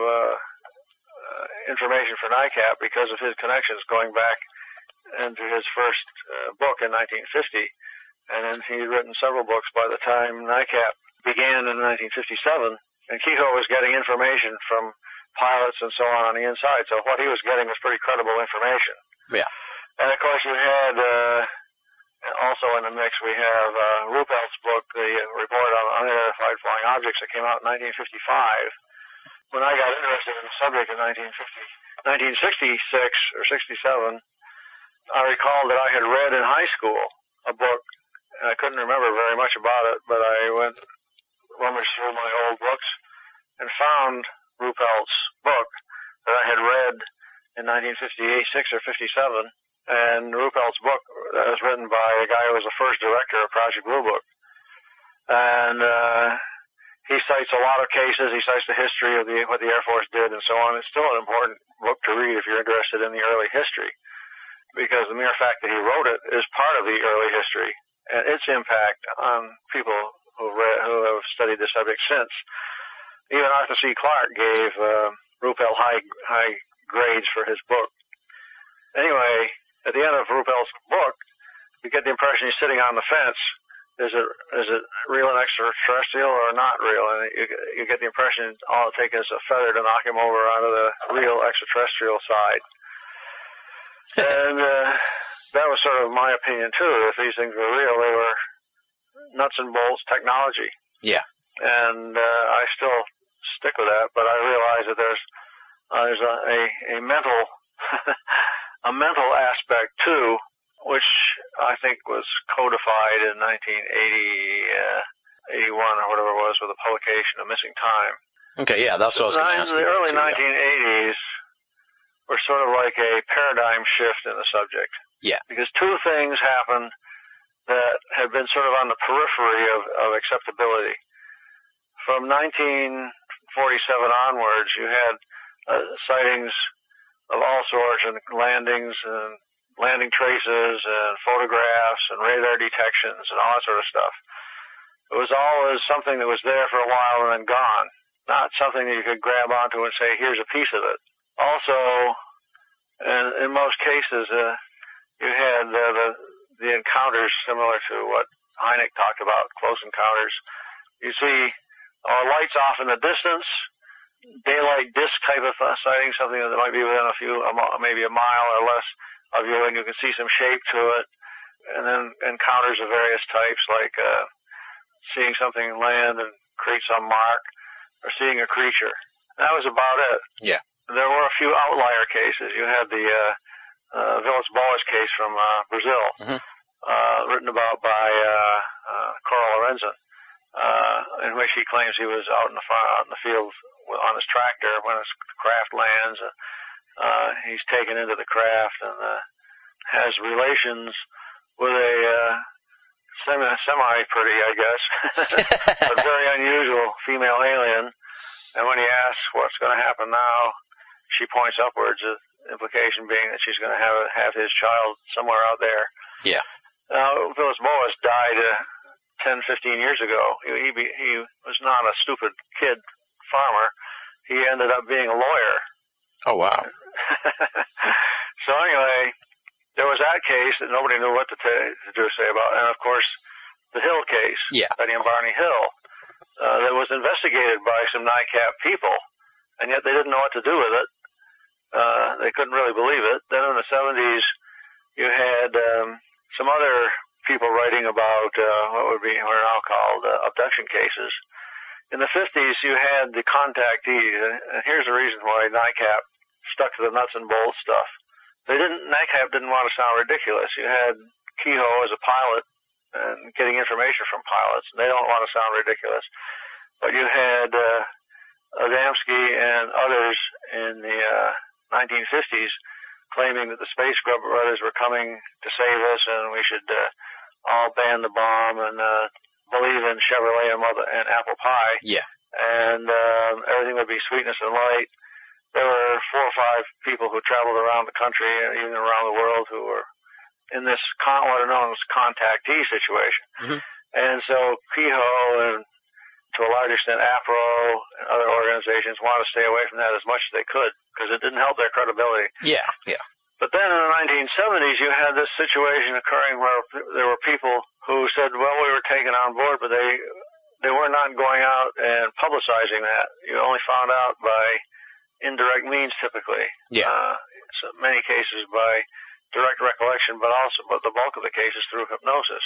information for NICAP because of his connections going back into his first book in 1950. And then he'd written several books by the time NICAP began in 1957. And Keyhoe was getting information from pilots and so on the inside. So what he was getting was pretty credible information. Yeah. And of course you had, also in the mix, we have Ruppelt's book, the report on unidentified flying objects that came out in 1955. When I got interested in the subject in 1966 or 67, I recalled that I had read in high school a book, and I couldn't remember very much about it, but I went rummaged through my old books and found Ruppelt's book that I had read in 1958, 6 or 57, and Ruppelt's book that was written by a guy who was the first director of Project Blue Book. And he cites a lot of cases. He cites the history of what the Air Force did and so on. It's still an important book to read if you're interested in the early history, because the mere fact that he wrote it is part of the early history and its impact on people who have studied the subject since. Even Arthur C. Clarke gave Ruppelt high grades for his book. Anyway, at the end of Ruppelt's book, you get the impression he's sitting on the fence. Is it real and extraterrestrial or not real? And you get the impression all it takes is a feather to knock him over onto the real extraterrestrial side. And that was sort of my opinion too. If these things were real, they were nuts and bolts technology. Yeah. and I still stick with that. But I realize that there's a mental a mental aspect too, which I think was codified in 1981 or whatever it was with the publication of Missing Time. Okay, yeah, that's what I was going to ask. The early 1980s were sort of like a paradigm shift in the subject. Yeah. Because two things happened that had been sort of on the periphery of acceptability. From 1947 onwards, you had sightings of all sorts, and landings and landing traces and photographs and radar detections and all that sort of stuff. It was always something that was there for a while and then gone, not something that you could grab onto and say, here's a piece of it. Also, in most cases, you had the encounters similar to what Hynek talked about, close encounters. You see lights off in the distance, daylight disc type of sighting, something that might be within maybe a mile or less of you, and you can see some shape to it. And then encounters of various types, like seeing something land and create some mark, or seeing a creature. That was about it. Yeah. There were a few outlier cases. You had the Villas-Boas case from Brazil, written about by Carl Lorenzen, in which he claims he was out in the field on his tractor when his craft lands. He's taken into the craft and has relations with a semi-pretty, I guess, but very unusual female alien. And when he asks what's going to happen now, she points upwards, the implication being that she's going to have his child somewhere out there. Yeah. Now, Villas-Boas died 10, 15 years ago. He was not a stupid kid farmer. He ended up being a lawyer. Oh, wow. So anyway, there was that case that nobody knew what to say about. And, of course, the Hill case, Betty and Barney Hill, that was investigated by some NICAP people, and yet they didn't know what to do with it. They couldn't really believe it. Then in the 70s, you had some other people writing about what are now called abduction cases. In the 50s, you had the contactees, and here's the reason why NICAP stuck to the nuts and bolts stuff. NICAP didn't want to sound ridiculous. You had Kehoe as a pilot and getting information from pilots, and they don't want to sound ridiculous. But you had Adamski and others in the 1950s claiming that the Space Brothers were coming to save us, and we should all ban the bomb and believe in Chevrolet and apple pie. Yeah. And everything would be sweetness and light. There were 4 or 5 people who traveled around the country, even around the world, who were in this what are known as contactee situation. Mm-hmm. And so Kehoe and to a large extent APRO and other organizations wanted to stay away from that as much as they could because it didn't help their credibility. Yeah, yeah. But then in the 1970s, you had this situation occurring where there were people who said, well, we were taken on board, but they were not going out and publicizing that. You only found out by indirect means typically. Yeah. So many cases by direct recollection, but the bulk of the cases through hypnosis.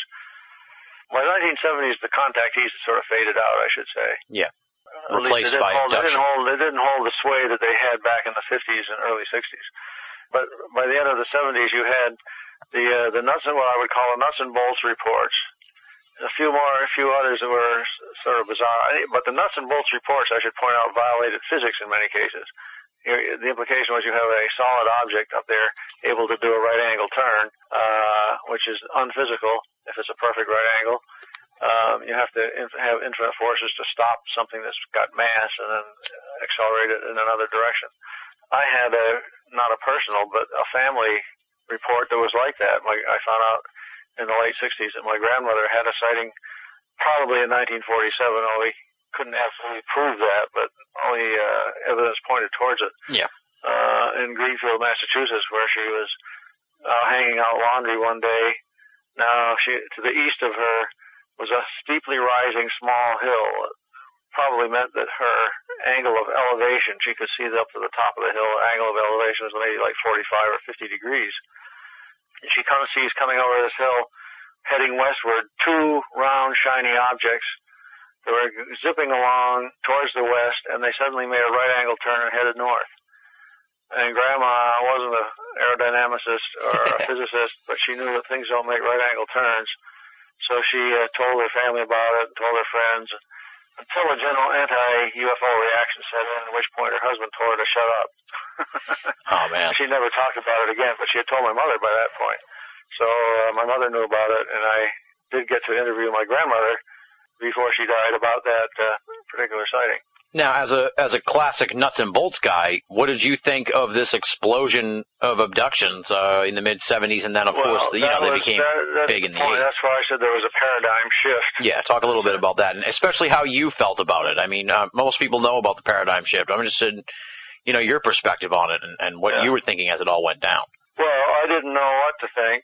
By the 1970s, the contactees had sort of faded out, I should say. Yeah. Replaced by abduction. They didn't hold the sway that they had back in the 50s and early 60s. But by the end of the 70s, you had the nuts and what I would call the nuts and bolts reports. A few others that were sort of bizarre. But the nuts and bolts reports, I should point out, violated physics in many cases. The implication was you have a solid object up there able to do a right angle turn, which is unphysical if it's a perfect right angle. You have to have infinite forces to stop something that's got mass and then accelerate it in another direction. I had not a personal, but a family report that was like that. I found out in the late 60s that my grandmother had a sighting probably in 1947, only couldn't absolutely prove that, but only evidence pointed towards it. Yeah. In Greenfield, Massachusetts, where she was hanging out laundry one day. Now, to the east of her was a steeply rising small hill. It probably meant that her angle of elevation, she could see up to the top of the hill, angle of elevation was maybe like 45 or 50 degrees. And she sees coming over this hill, heading westward, 2 round, shiny objects They were zipping along towards the west, and they suddenly made a right-angle turn and headed north. And Grandma wasn't an aerodynamicist or a physicist, but she knew that things don't make right-angle turns. So she told her family about it and told her friends until a general anti-UFO reaction set in, at which point her husband told her to shut up. Oh, man. She never talked about it again, but she had told my mother by that point. So my mother knew about it, and I did get to interview my grandmother before she died about that particular sighting. Now, as a classic nuts and bolts guy, what did you think of this explosion of abductions in the mid-'70s, and then, of course, they became big in the 80s? That's why I said there was a paradigm shift. Yeah, talk a little bit about that, and especially how you felt about it. I mean, most people know about the paradigm shift. I'm interested in, your perspective on it and what you were thinking as it all went down. Well, I didn't know what to think.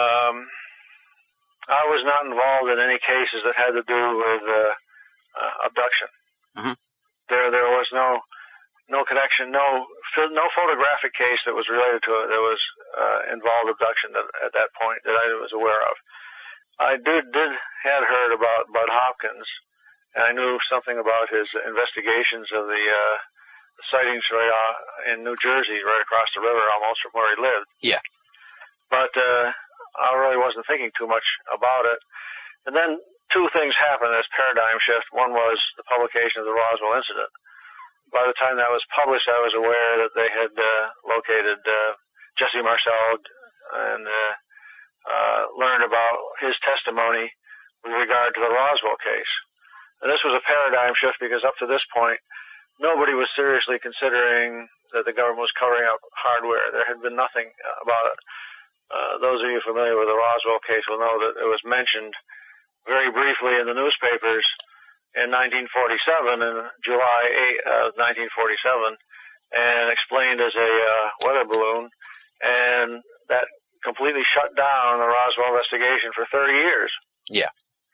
I was not involved in any cases that had to do with abduction. Mm-hmm. There was no connection, no photographic case that was related to it that was involved abduction at that point that I was aware of. I had heard about Bud Hopkins, and I knew something about his investigations of the sightings in New Jersey, right across the river, almost from where he lived. Yeah. But I really wasn't thinking too much about it. And then two things happened as paradigm shift. One was the publication of the Roswell incident. By the time that was published, I was aware that they had located Jesse Marcel and learned about his testimony with regard to the Roswell case. And this was a paradigm shift because up to this point, nobody was seriously considering that the government was covering up hardware. There had been nothing about it. Those of you familiar with the Roswell case will know that it was mentioned very briefly in the newspapers in 1947, in July 8, 1947, and explained as a weather balloon, and that completely shut down the Roswell investigation for 30 years. Yeah.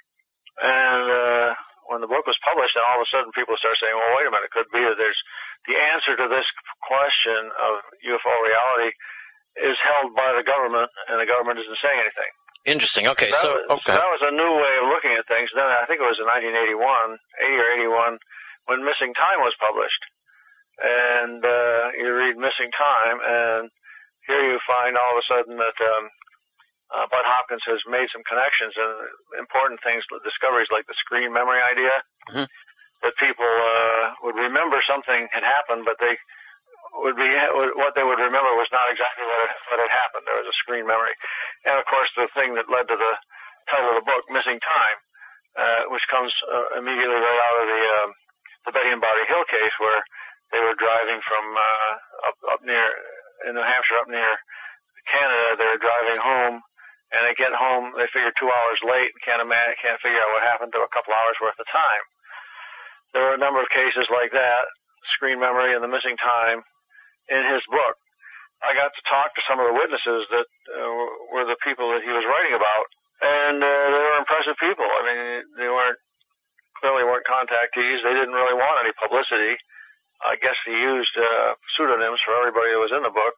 And when the book was published, then all of a sudden people start saying, well, wait a minute, it could be that there's the answer to this question of UFO reality is held by the government, and the government isn't saying anything. Interesting. Okay, So that was a new way of looking at things. Then I think it was in 80 or 81, when Missing Time was published. And you read Missing Time, and here you find all of a sudden that Bud Hopkins has made some connections and important things, discoveries like the screen memory idea, mm-hmm. that people would remember something had happened, but they what they would remember was not exactly what had happened. There was a screen memory. And, of course, the thing that led to the title of the book, Missing Time, which comes immediately right out of the Betty and Barry Hill case, where they were driving from up near, in New Hampshire, up near Canada. They were driving home, and they get home, they figure 2 hours late, can't figure out what happened to a couple hours worth of time. There were a number of cases like that, screen memory and the missing time, in his book. I got to talk to some of the witnesses that were the people that he was writing about, and they were impressive people. I mean, they clearly weren't contactees. They didn't really want any publicity. I guess he used pseudonyms for everybody that was in the book.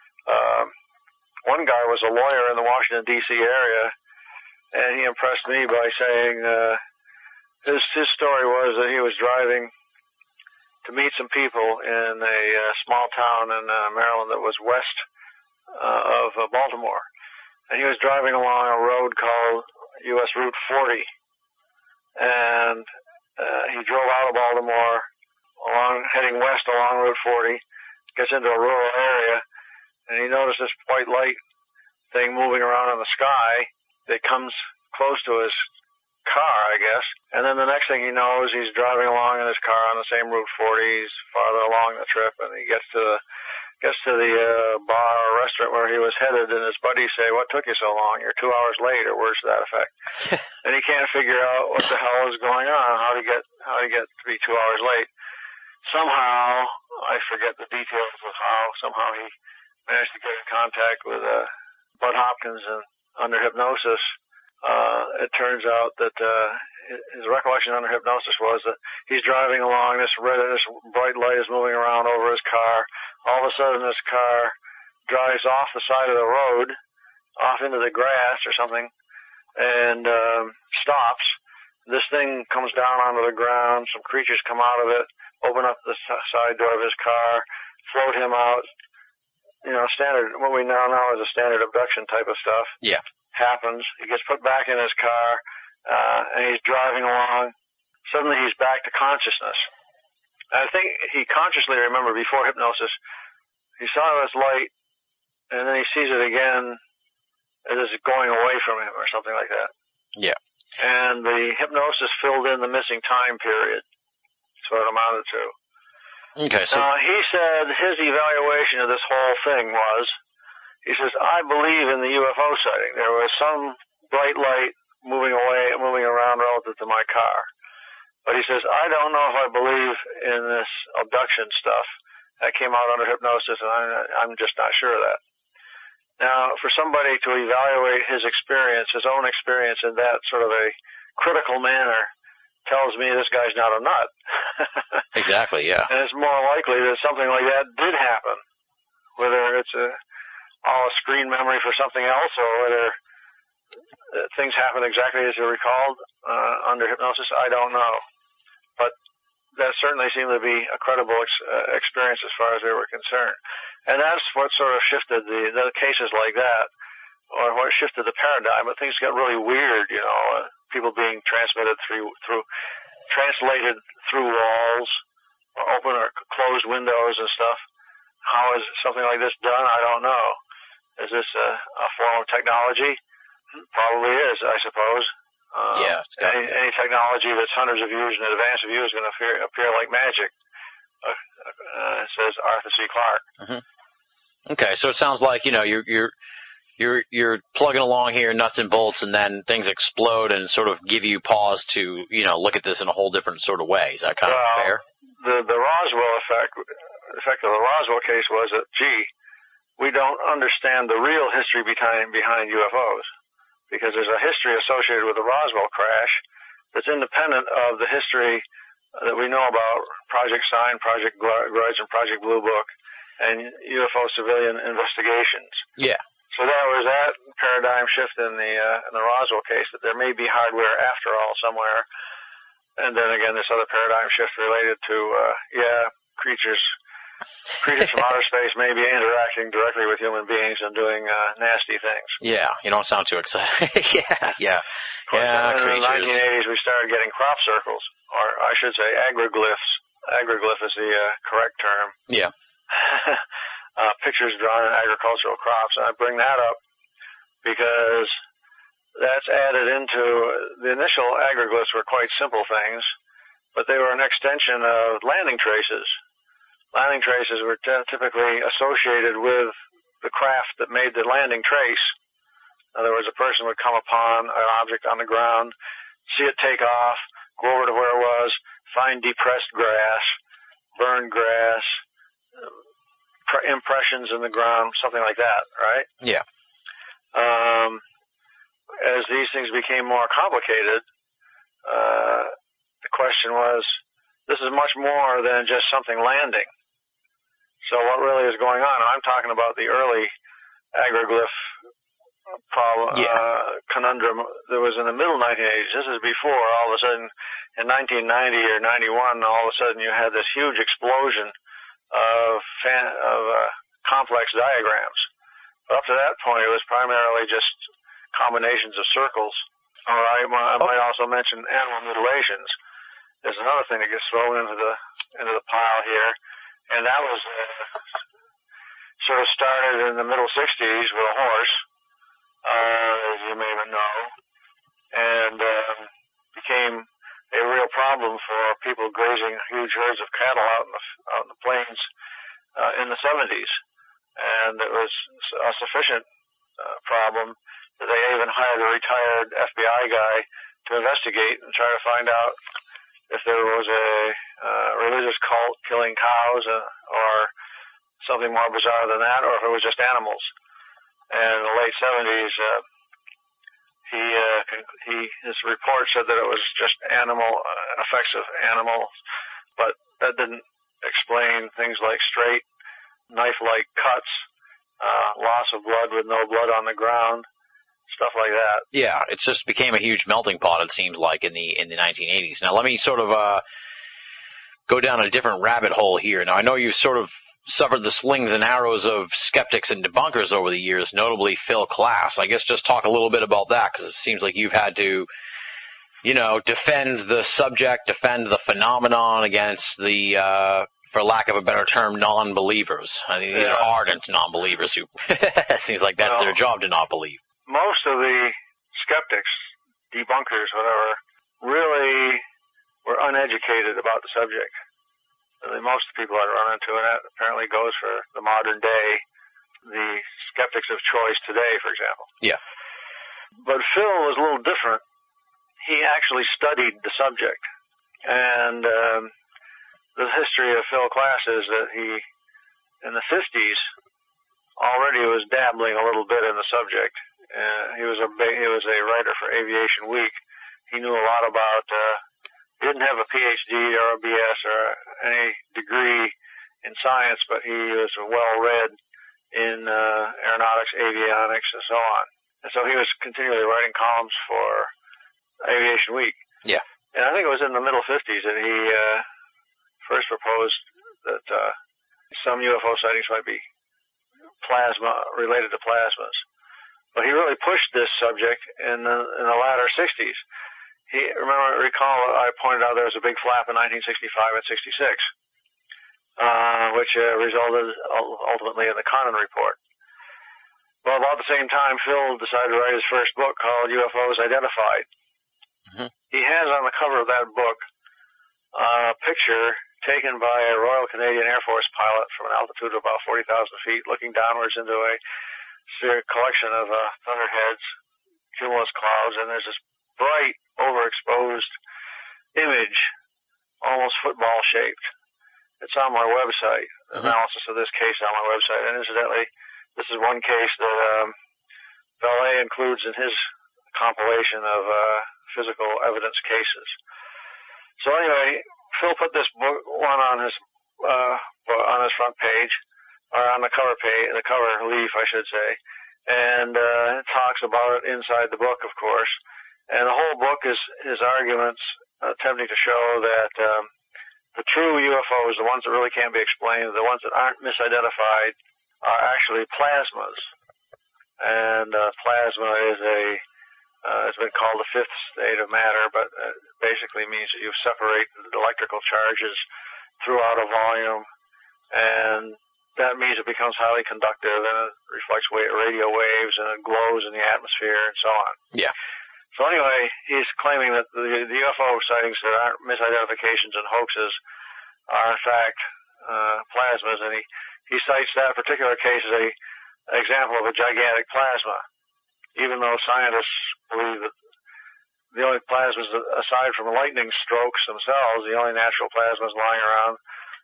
One guy was a lawyer in the Washington, D.C. area, and he impressed me by saying his story was that he was driving to meet some people in a small town in Maryland that was west of Baltimore. And he was driving along a road called U.S. Route 40. And he drove out of Baltimore, heading west along Route 40, gets into a rural area, and he noticed this white light thing moving around in the sky that comes close to his car, I guess. And then the next thing he knows, he's driving along in his car on the same Route 40. He's farther along the trip, and he gets to the bar or restaurant where he was headed, and his buddies say, "What took you so long? You're 2 hours late," or words to that effect. And he can't figure out what the hell is going on, how to get to be 2 hours late. Somehow, I forget the details of how, somehow he managed to get in contact with Bud Hopkins, and under hypnosis, it turns out that his recollection under hypnosis was that he's driving along, this bright light is moving around over his car. All of a sudden, this car drives off the side of the road, off into the grass or something, and stops. this thing comes down onto the ground. Some creatures come out of it, open up the side door of his car, float him out. Standard, what we now know is a standard abduction type of stuff. Yeah. Happens. He gets put back in his car, and he's driving along. Suddenly he's back to consciousness. I think he consciously remembered before hypnosis, he saw this light, and then he sees it again as it's going away from him or something like that. Yeah. And the hypnosis filled in the missing time period. That's what it amounted to. Okay, so... he said his evaluation of this whole thing was, he says, I believe in the UFO sighting. There was some bright light moving around relative to my car. But he says, I don't know if I believe in this abduction stuff. That came out under hypnosis, and I'm just not sure of that. Now, for somebody to evaluate his experience, his own experience in that sort of a critical manner, tells me this guy's not a nut. Exactly, yeah. And it's more likely that something like that did happen. Whether it's all a screen memory for something else, or whether things happen exactly as you recalled under hypnosis, I don't know. But that certainly seemed to be a credible experience as far as they were concerned. And that's what sort of shifted the cases like that, or what shifted the paradigm. But things got really weird, people being translated through walls, or open or closed windows and stuff. How is something like this done? I don't know. Is this a form of technology? Probably is, I suppose. Yeah, it's got any technology that's hundreds of years in advance of you is going to appear like magic. Says Arthur C. Clarke. Mm-hmm. Okay, so it sounds like you're plugging along here, nuts and bolts, and then things explode and sort of give you pause to look at this in a whole different sort of way. Is that kind of fair? The Roswell effect of the Roswell case was that, we don't understand the real history behind UFOs, because there's a history associated with the Roswell crash that's independent of the history that we know about Project Sign, Project Grudge, and Project Blue Book, and UFO civilian investigations. Yeah. So there was that paradigm shift in the Roswell case, that there may be hardware after all somewhere. And then again, this other paradigm shift related to, creatures from outer space may be interacting directly with human beings and doing nasty things. Yeah, you don't sound too excited. yeah. In the 1980s, we started getting crop circles, or I should say agroglyphs. Agroglyph is the correct term. Yeah. Pictures drawn in agricultural crops. And I bring that up because that's added into the initial agroglyphs were quite simple things, but they were an extension of landing traces. Landing traces were typically associated with the craft that made the landing trace. In other words, a person would come upon an object on the ground, see it take off, go over to where it was, find depressed grass, burned grass, impressions in the ground, something like that, right? Yeah. As these things became more complicated, the question was, this is much more than just something landing. So what really is going on? I'm talking about the early agroglyph problem, conundrum that was in the middle 1980s. This is before, all of a sudden, in 1990 or 91, all of a sudden you had this huge explosion of complex diagrams. But up to that point, it was primarily just combinations of circles. Or I might also mention animal mutilations. There's another thing that gets thrown into the pile here, and that was sort of started in the middle 60s with a horse, as you may know, and became a real problem for people grazing huge herds of cattle out in the plains in the 70s. And it was a sufficient problem that they even hired a retired FBI guy to investigate and try to find out if there was a religious cult killing cows or something more bizarre than that, or if it was just animals. And in the late 70s, his report said that it was just effects of animals, but that didn't explain things like straight knife-like cuts, loss of blood with no blood on the ground, stuff like that. Yeah, it just became a huge melting pot, it seems like, in the 1980s. Now, let me sort of go down a different rabbit hole here. Now, I know you've sort of suffered the slings and arrows of skeptics and debunkers over the years, notably Phil Klass. I guess just talk a little bit about that, because it seems like you've had to, defend the subject, defend the phenomenon against the, for lack of a better term, non-believers. I mean, these are ardent non-believers who, it seems like that's their job to not believe. Most of the skeptics, debunkers, whatever, really were uneducated about the subject. I mean, most of the people I'd run into, and that apparently goes for the modern day, the skeptics of choice today, for example. Yeah. But Phil was a little different. He actually studied the subject. And the history of Phil Klass is that he, in the 50s, already was dabbling a little bit in the subject. He was a writer for Aviation Week. He knew a lot about, he didn't have a PhD or a BS or any degree in science, but he was well read in aeronautics, avionics, and so on. And so he was continually writing columns for Aviation Week. Yeah. And I think it was in the middle 50s that he first proposed that some UFO sightings might be related to plasmas. But he really pushed this subject in the latter 60s. Recall I pointed out there was a big flap in 1965 and 66, which resulted ultimately in the Connon Report. Well, about the same time, Phil decided to write his first book called UFOs Identified. Mm-hmm. He has on the cover of that book a picture taken by a Royal Canadian Air Force pilot from an altitude of about 40,000 feet, looking downwards into a collection of thunderheads, cumulus clouds, and there's this bright, overexposed image, almost football-shaped. It's on my website, analysis of this case on my website. And incidentally, this is one case that Vallée includes in his compilation of physical evidence cases. So anyway, Phil put this book one on his front page, or on the cover page, the cover leaf, I should say, and it talks about it inside the book, of course. And the whole book is his arguments attempting to show that the true UFOs, the ones that really can't be explained, the ones that aren't misidentified, are actually plasmas. And plasma is it's been called the fifth state of matter, but it basically means that you separate the electrical charges throughout a volume, and that means it becomes highly conductive, and it reflects radio waves, and it glows in the atmosphere, and so on. Yeah. So anyway, he's claiming that the UFO sightings that aren't misidentifications and hoaxes are in fact plasmas, and he cites that particular case as an example of a gigantic plasma, even though scientists believe that the only plasmas, aside from lightning strokes themselves, the only natural plasmas lying around,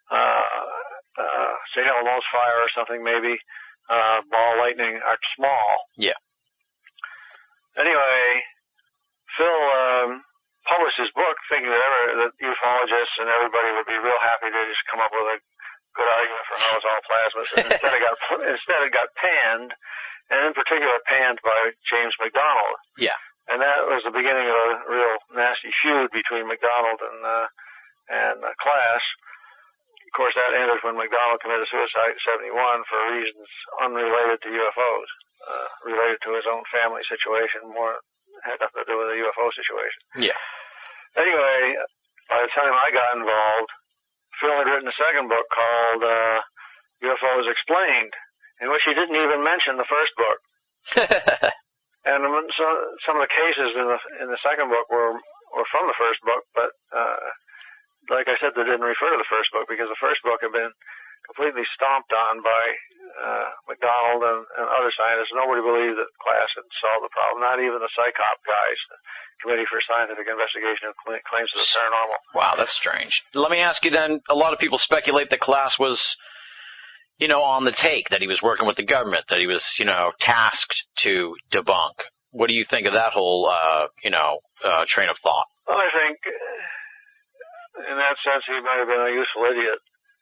say Elmo's fire or something, maybe ball lightning, are small. Yeah. Anyway, Phil published his book thinking that ufologists and everybody would be real happy to just come up with a good argument for how it's all plasmas. And instead it got panned, and in particular panned by James McDonald. Yeah. And that was the beginning of a real nasty feud between McDonald and Klass. Of course, that ended when McDonald committed suicide in 1971 for reasons unrelated to UFOs, related to his own family situation, had nothing to do with the UFO situation. Yeah. Anyway, by the time I got involved, Phil had written a second book called UFOs Explained, in which he didn't even mention the first book. And some of the cases in the second book were from the first book, but like I said, they didn't refer to the first book because the first book had been completely stomped on by McDonald and other scientists. Nobody believed that Klass had solved the problem, not even the PSYCOP guys, the Committee for Scientific Investigation of Claims of the Paranormal. Wow, that's strange. Let me ask you then, a lot of people speculate that Klass was, on the take, that he was working with the government, that he was, tasked to debunk. What do you think of that whole, train of thought? Well, I think in that sense he might have been a useful idiot.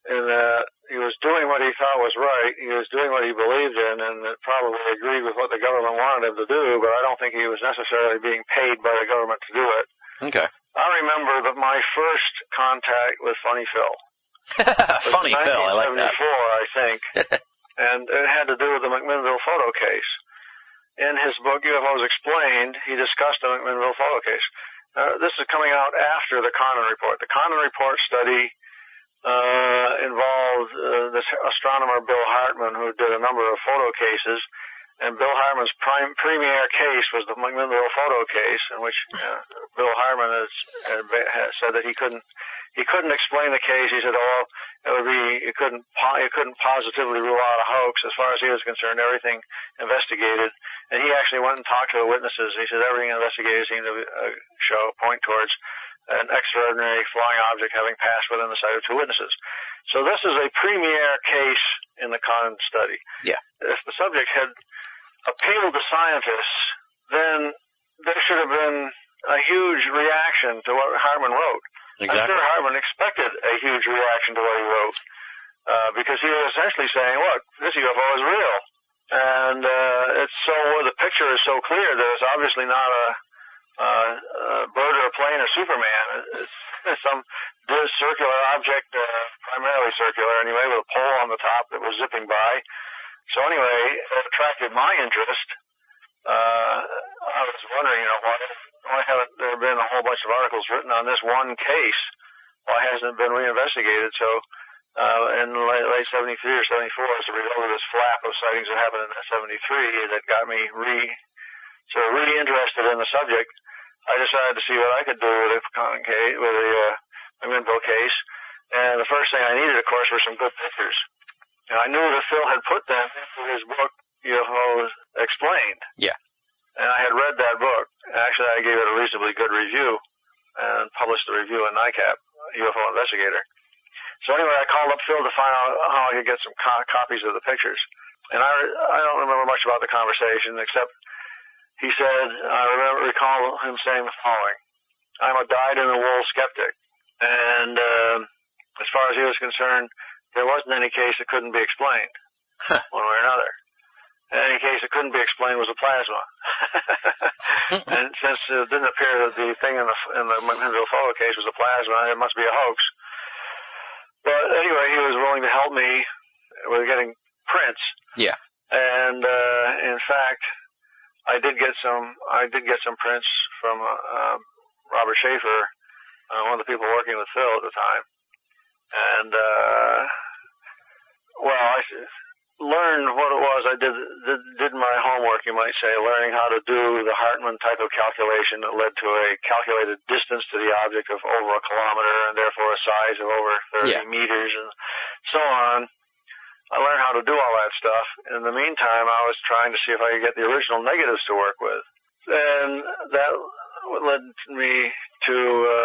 in that he was doing what he thought was right. He was doing what he believed in, and it probably agreed with what the government wanted him to do, but I don't think he was necessarily being paid by the government to do it. Okay. I remember that my first contact with Funny Phil. Funny Phil, I like that. 1974, I think. And it had to do with the McMinnville photo case. In his book, UFOs Explained, he discussed the McMinnville photo case. This is coming out after the Condon Report. The Condon Report study involved this astronomer Bill Hartman, who did a number of photo cases, and Bill Hartman's premier case was the McMinnville photo case, in which Bill Hartman has said that he couldn't explain the case. He said, "Oh, you couldn't positively rule out a hoax. As far as he was concerned, everything investigated." And he actually went and talked to the witnesses. He said everything investigated seemed to point towards an extraordinary flying object having passed within the sight of two witnesses. So this is a premier case in the Condon study. Yeah. If the subject had appealed to scientists, then there should have been a huge reaction to what Hartman wrote. Exactly. I'm sure Hartman expected a huge reaction to what he wrote, because he was essentially saying, look, this UFO is real. And the picture is so clear that it's obviously not a bird or a plane or Superman. It's some circular object, primarily circular anyway, with a pole on the top that was zipping by. So anyway, it attracted my interest. I was wondering, why haven't there been a whole bunch of articles written on this one case? Why hasn't it been reinvestigated? So in late 73 or 74, as a result of this flap of sightings that happened in 73 that got me really interested in the subject, I decided to see what I could do with the McMinnville case. And the first thing I needed, of course, were some good pictures. And I knew that Phil had put them into his book, UFOs Explained. Yeah. And I had read that book. Actually, I gave it a reasonably good review and published the review in NICAP, UFO Investigator. So anyway, I called up Phil to find out how I could get some copies of the pictures. And I don't remember much about the conversation, except he said, I recall him saying the following: "I'm a dyed-in-the-wool skeptic. And as far as he was concerned, there wasn't any case that couldn't be explained, one way or another. Any case that couldn't be explained was a plasma." And since it didn't appear that the thing in the McMinnville photo case was a plasma, it must be a hoax. But anyway, he was willing to help me with getting prints. Yeah. And in fact, I did get some prints from Robert Schaefer, one of the people working with Phil at the time. And I learned what it was. I did my homework, you might say, learning how to do the Hartman type of calculation that led to a calculated distance to the object of over a kilometer and therefore a size of over 30 meters and so on. I learned how to do all that stuff. In the meantime, I was trying to see if I could get the original negatives to work with. And that led me to,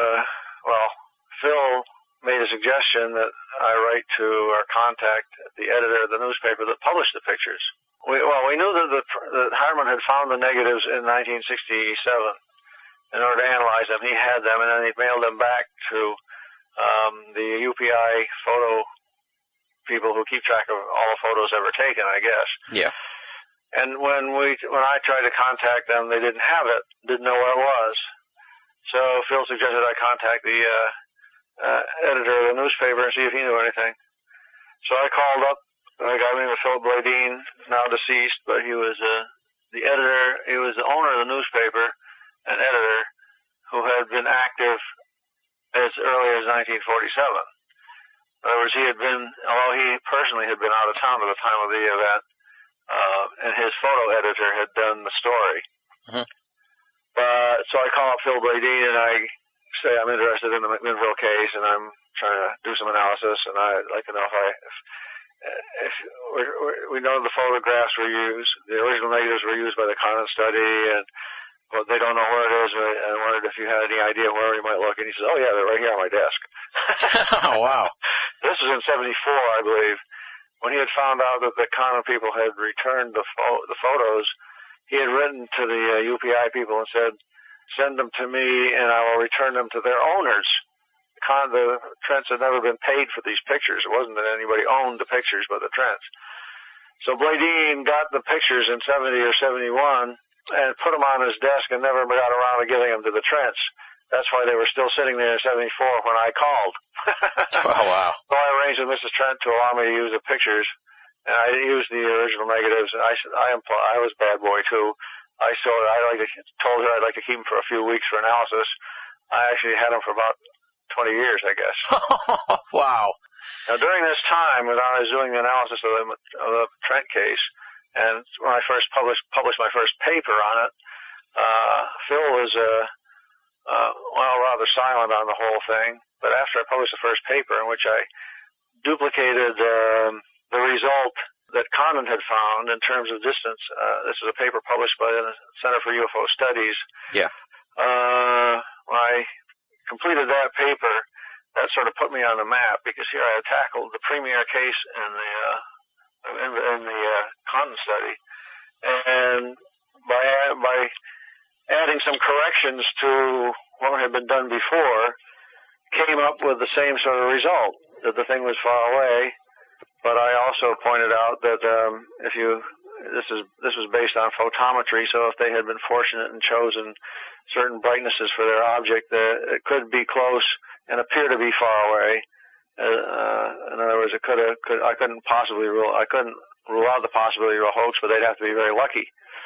Phil made a suggestion that I write to or contact the editor of the newspaper that published the pictures. We knew that Hartman had found the negatives in 1967 in order to analyze them. He had them, and then he mailed them back to the UPI photo people who keep track of all the photos ever taken, I guess. Yeah. And when I tried to contact them, they didn't have it, didn't know where it was. So Phil suggested I contact the editor of the newspaper and see if he knew anything. So I called up a guy named Philip Bladine, now deceased, but he was the editor. He was the owner of the newspaper, an editor who had been active as early as 1947. In other words, although he personally had been out of town at the time of the event, and his photo editor had done the story. Mm-hmm. So I call up Phil Bladine and I say I'm interested in the McMinnville case and I'm trying to do some analysis, and I'd like to know if we know the photographs were used, the original negatives were used by the Condon study, and they don't know where it is, and I wondered if you had any idea where we might look. And he says, "Oh yeah, they're right here on my desk." Oh wow! This was in '74, I believe, when he had found out that the Condon people had returned the photos. He had written to the UPI people and said, "Send them to me, and I will return them to their owners." Trents had never been paid for these pictures. It wasn't that anybody owned the pictures but the Trents. So Bladine got the pictures in 70 or 71 and put them on his desk and never got around to giving them to the Trents. That's why they were still sitting there in 74 when I called. Oh, wow. So I arranged with Mrs. Trent to allow me to use the pictures, and I used the original negatives. And I was bad boy too. Told her I'd like to keep them for a few weeks for analysis. I actually had them for about 20 years, I guess. Wow. Now, during this time, when I was doing the analysis of the Trent case, and when I first published my first paper on it, Phil was rather silent on the whole thing. But after I published the first paper, in which I duplicated the result that Condon had found in terms of distance, this is a paper published by the Center for UFO Studies. Yeah. When I completed that paper, that sort of put me on the map, because here I had tackled the premier case in the Condon study, and by adding some corrections to what had been done before, came up with the same sort of result, that the thing was far away. But I also pointed out that this was based on photometry, so if they had been fortunate and chosen certain brightnesses for their object, it could be close and appear to be far away. In other words, I couldn't rule out the possibility of a hoax, but they'd have to be very lucky.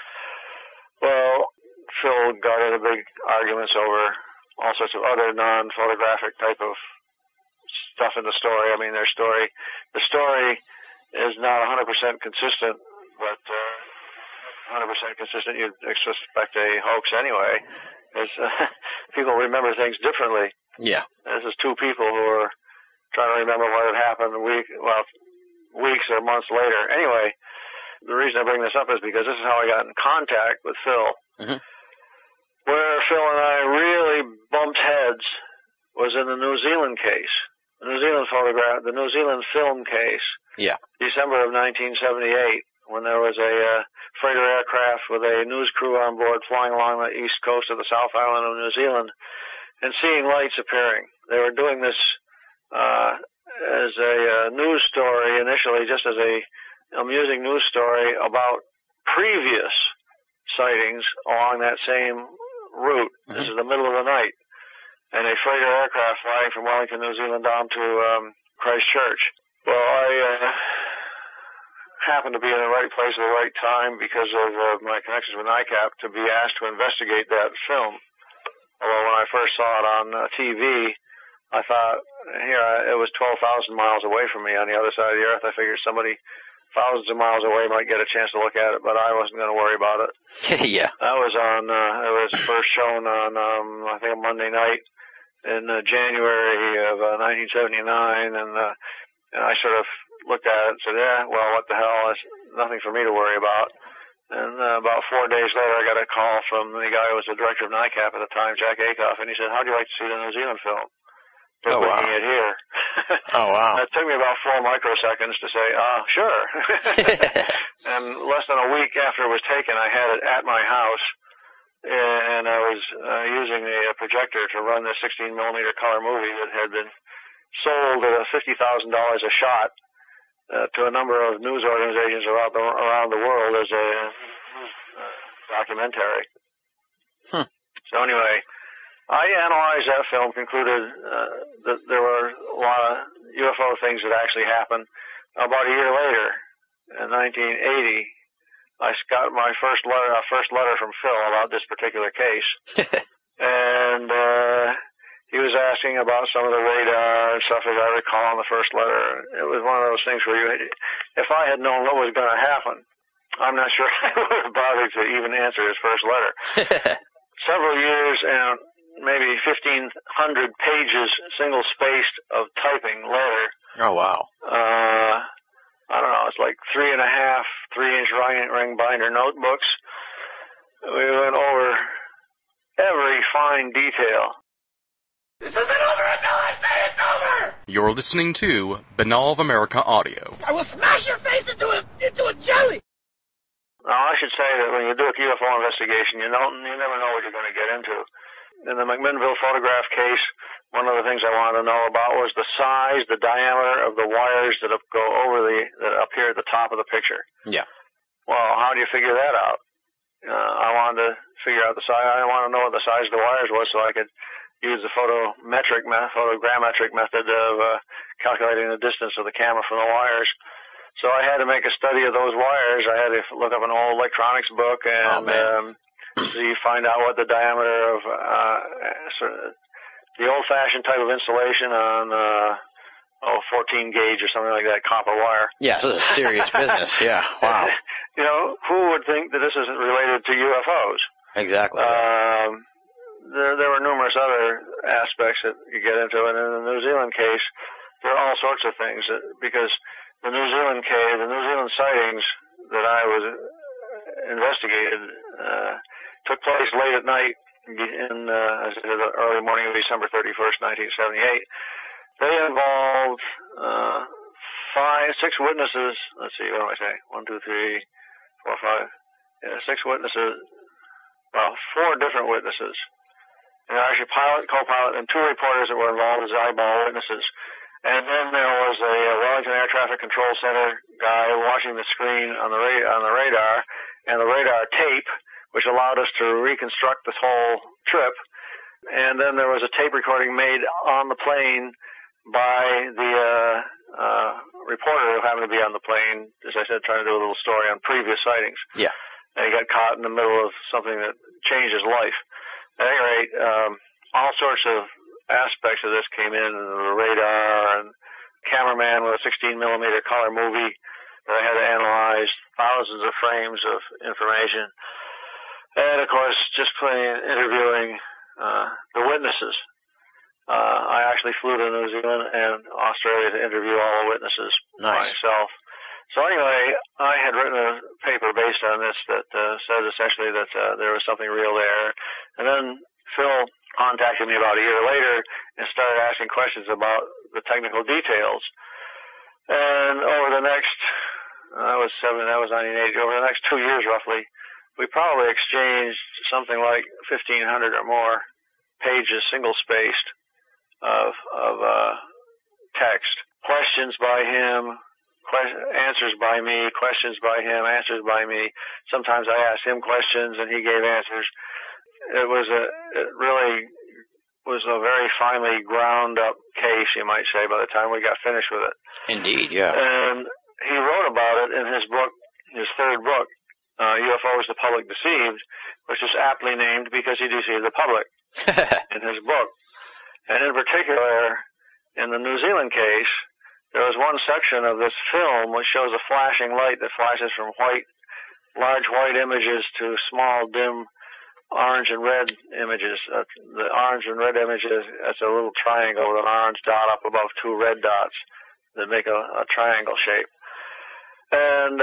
Well, Phil got into big arguments over all sorts of other non-photographic type of stuff in the story. I mean, the story is not 100% consistent, but 100% consistent, you'd suspect a hoax anyway, because people remember things differently. Yeah. This is two people who are trying to remember what had happened weeks or months later. Anyway, the reason I bring this up is because this is how I got in contact with Phil. Mm-hmm. Where Phil and I really bumped heads was in the New Zealand case. The New Zealand film case. Yeah. December of 1978, when there was a freighter aircraft with a news crew on board flying along the east coast of the South Island of New Zealand and seeing lights appearing. They were doing this as a news story initially, just as a amusing news story about previous sightings along that same route. Mm-hmm. This is the middle of the night. And a freighter aircraft flying from Wellington, New Zealand down to Christchurch. Well, I happened to be in the right place at the right time because of my connections with NICAP to be asked to investigate that film. Although when I first saw it on TV, I thought, it was 12,000 miles away from me on the other side of the earth. I figured somebody thousands of miles away might get a chance to look at it, but I wasn't going to worry about it. Yeah. That was it was first shown on, I think, a Monday night in January of 1979, and I sort of looked at it and said, well, what the hell, there's nothing for me to worry about. And about 4 days later, I got a call from the guy who was the director of NICAP at the time, Jack Akoff, and he said, how'd you like to see the New Zealand film? They're bringing it here. Oh, wow. It took me about 4 microseconds to say, sure. And less than a week after it was taken, I had it at my house, and I was using a projector to run the 16-millimeter color movie that had been sold at $50,000 a shot to a number of news organizations around the world as a documentary. So anyway, I analyzed that film, concluded that there were a lot of UFO things that actually happened. About a year later, in 1980, I got my first letter from Phil about this particular case. And he was asking about some of the radar and stuff, as I recall, in the first letter. It was one of those things where if I had known what was going to happen, I'm not sure I would have bothered to even answer his first letter. Several years and maybe 1,500 pages, single-spaced, of typing later. Oh, wow. I don't know, it's like 3.5 3-inch ring binder notebooks. We went over every fine detail. This isn't over until I say it's over! You're listening to Binnall of America Audio. I will smash your face into a jelly! Now, I should say that when you do a UFO investigation, you never know what you're going to get into. In the McMinnville photograph case, one of the things I wanted to know about was the size, the diameter of the wires that go over that appear at the top of the picture. Yeah. Well, how do you figure that out? I wanted to figure out the size. I wanted to know what the size of the wires was so I could use the photogrammetric method of calculating the distance of the camera from the wires. So I had to make a study of those wires. I had to look up an old electronics book and find out what the diameter of the old-fashioned type of insulation on 14 gauge or something like that, copper wire. Yeah, this is serious business. Yeah, wow. You know, who would think that this isn't related to UFOs? Exactly. There were numerous other aspects that you get into, and in the New Zealand case, there are all sorts of things because the New Zealand sightings that I was investigated took place late at night in the early morning of December 31st, 1978. They involved 6 witnesses. Let's see, what do I say? 1, 2, 3, 4, 5. Yeah, 6 witnesses. Well, 4 different witnesses. And actually pilot, co-pilot, and 2 reporters that were involved as eyeball witnesses. And then there was a Wellington Air Traffic Control Center guy watching the screen on the radar, and the radar tape, which allowed us to reconstruct this whole trip. And then there was a tape recording made on the plane by the reporter who happened to be on the plane, as I said, trying to do a little story on previous sightings. Yeah. And he got caught in the middle of something that changed his life. At any rate, all sorts of aspects of this came in, the radar and cameraman with a 16-millimeter color movie that I had to analyze, thousands of frames of information. And, of course, just interviewing the witnesses. I actually flew to New Zealand and Australia to interview all the witnesses myself. So anyway, I had written a paper based on this that said essentially that there was something real there. And then Phil contacted me about a year later and started asking questions about the technical details. And over the next, that was 1980, over the next 2 years roughly, we probably exchanged something like 1,500 or more pages, single-spaced, of text. Questions by him, answers by me, questions by him, answers by me. Sometimes I asked him questions and he gave answers. It really was a very finely ground up case, you might say, by the time we got finished with it. Indeed, yeah. And he wrote about it in his book, his 3rd book, UFOs the Public Deceived, which is aptly named because he deceived the public in his book. And in particular, in the New Zealand case, there was one section of this film which shows a flashing light that flashes from large white images to small, dim orange and red images. The orange and red images, that's a little triangle with an orange dot up above 2 red dots that make a triangle shape. And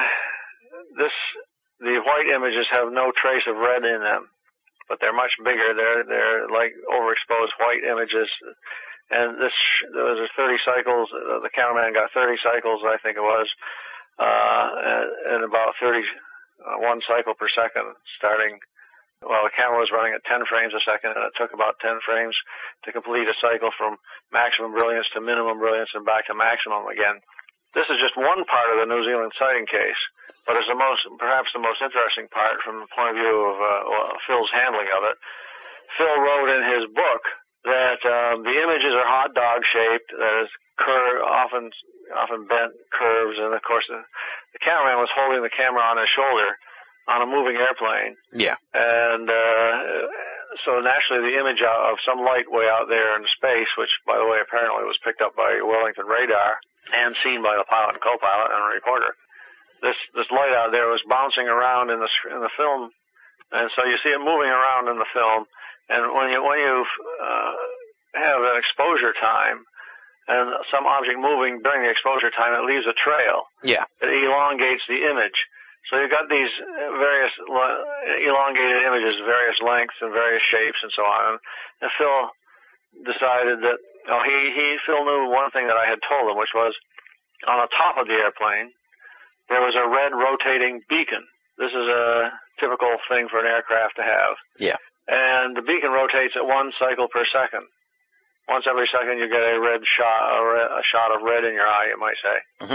the white images have no trace of red in them, but they're much bigger. They're like overexposed white images. And there was 30 cycles. The cameraman got 30 cycles, I think it was, and about 1 cycle per second starting. Well, the camera was running at 10 frames a second, and it took about 10 frames to complete a cycle from maximum brilliance to minimum brilliance and back to maximum again. This is just one part of the New Zealand sighting case, but it's perhaps the most interesting part from the point of view of Phil's handling of it. Phil wrote in his book that the images are hot dog shaped, that is often bent curves, and of course the cameraman was holding the camera on his shoulder on a moving airplane. Yeah. And so naturally the image of some light way out there in space, which by the way apparently was picked up by Wellington radar and seen by the pilot and co-pilot and a reporter. This light out there was bouncing around in the film, and so you see it moving around in the film. And when you have an exposure time and some object moving during the exposure time, it leaves a trail. Yeah. It elongates the image. So you've got these various elongated images, various lengths and various shapes and so on. And Phil decided that Phil knew one thing that I had told him, which was on the top of the airplane there was a red rotating beacon. This is a typical thing for an aircraft to have. Yeah. And the beacon rotates at 1 cycle per second. once every second you get a shot of red in your eye, you might say. Mm-hmm.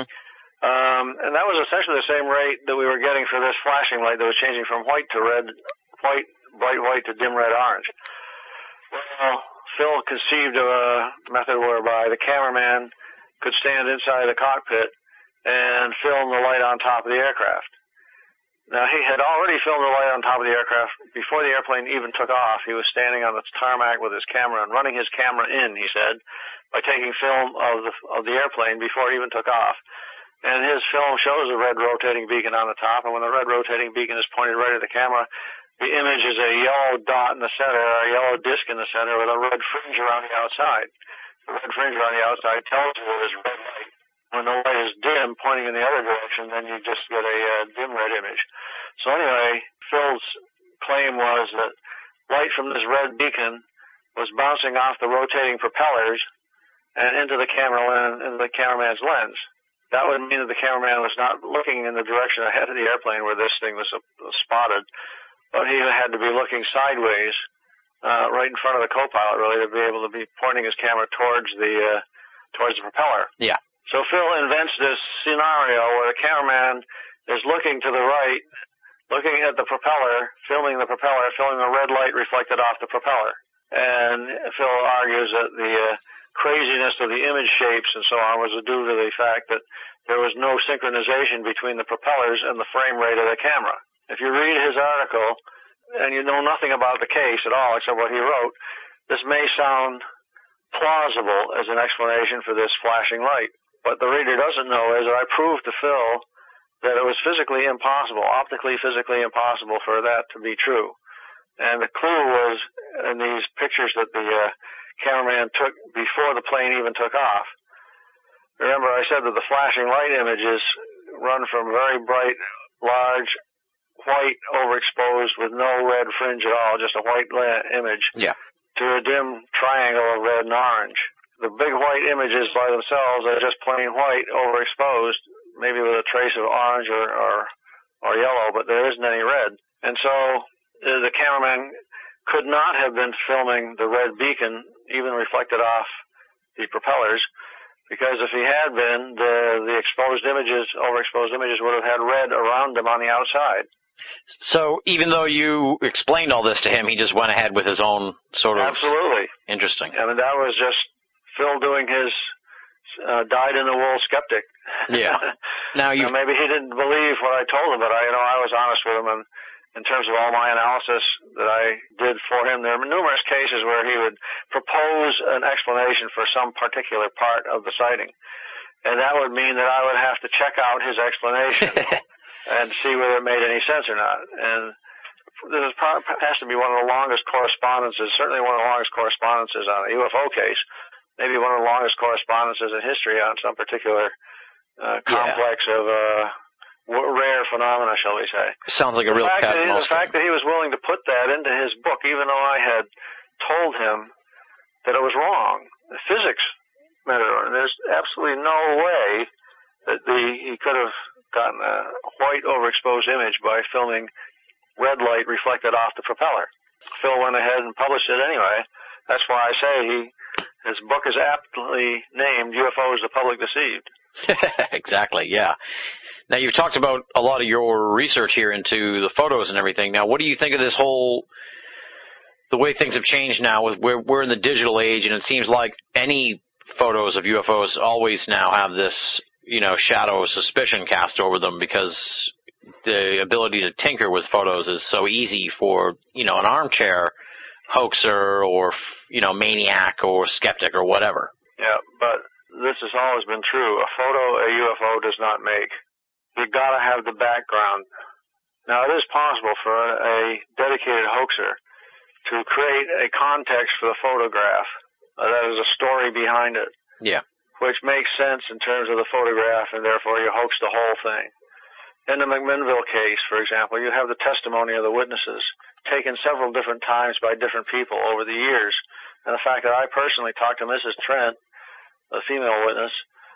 And that was essentially the same rate that we were getting for this flashing light that was changing from white to red, bright white to dim red orange. Well, Phil conceived of a method whereby the cameraman could stand inside the cockpit and film the light on top of the aircraft. Now, he had already filmed the light on top of the aircraft before the airplane even took off. He was standing on the tarmac with his camera and running his camera in, he said, by taking film of the airplane before it even took off. And his film shows a red rotating beacon on the top, and when the red rotating beacon is pointed right at the camera, the image is a yellow dot in the center, a yellow disc in the center with a red fringe around the outside. The red fringe around the outside tells you it is red light. When the light is dim, pointing in the other direction, then you just get a dim red image. So anyway, Phil's claim was that light from this red beacon was bouncing off the rotating propellers and into the cameraman's lens. That would mean that the cameraman was not looking in the direction ahead of the airplane where this thing was spotted, but he had to be looking sideways, right in front of the co-pilot, really, to be able to be pointing his camera towards the propeller. Yeah. So Phil invents this scenario where the cameraman is looking to the right, looking at the propeller, filming the red light reflected off the propeller. And Phil argues that the craziness of the image shapes and so on was due to the fact that there was no synchronization between the propellers and the frame rate of the camera. If you read his article, and you know nothing about the case at all except what he wrote, this may sound plausible as an explanation for this flashing light. What the reader doesn't know is that I proved to Phil that it was physically impossible, optically physically impossible for that to be true. And the clue was in these pictures that the cameraman took before the plane even took off. Remember, I said that the flashing light images run from very bright, large, white, overexposed with no red fringe at all, just a white image, to a dim triangle of red and orange. The big white images by themselves are just plain white, overexposed, maybe with a trace of orange or yellow, but there isn't any red. And so the cameraman could not have been filming the red beacon, even reflected off the propellers, because if he had been, the exposed images, overexposed images, would have had red around them on the outside. So even though you explained all this to him, he just went ahead with his own sort of... Absolutely. Interesting. I mean, that was just Phil doing his dyed-in-the-wool skeptic. Yeah. Now maybe he didn't believe what I told him, but I was honest with him, and in terms of all my analysis that I did for him, there were numerous cases where he would propose an explanation for some particular part of the sighting, and that would mean that I would have to check out his explanation and see whether it made any sense or not. And this has to be one of the longest correspondences, certainly one of the longest correspondences on a UFO case, maybe one of the longest correspondences in history on some particular complex of rare phenomena, shall we say. Sounds like a real cat and mouse. The fact that he was willing to put that into his book, even though I had told him that it was wrong. The physics meant it wrong. There's absolutely no way that he could have gotten a white overexposed image by filming red light reflected off the propeller. Phil went ahead and published it anyway. That's why I say his book is aptly named UFOs the Public Deceived. Exactly, yeah. Now, you've talked about a lot of your research here into the photos and everything. Now, what do you think of this the way things have changed now? We're in the digital age, and it seems like any photos of UFOs always now have this, shadow of suspicion cast over them because the ability to tinker with photos is so easy for, an armchair hoaxer or, maniac or skeptic or whatever. Yeah, but this has always been true. A photo a UFO does not make. You've got to have the background. Now, it is possible for a dedicated hoaxer to create a context for the photograph that is a story behind it. Yeah. Which makes sense in terms of the photograph, and therefore you hoax the whole thing. In the McMinnville case, for example, you have the testimony of the witnesses taken several different times by different people over the years. And the fact that I personally talked to Mrs. Trent, the female witness,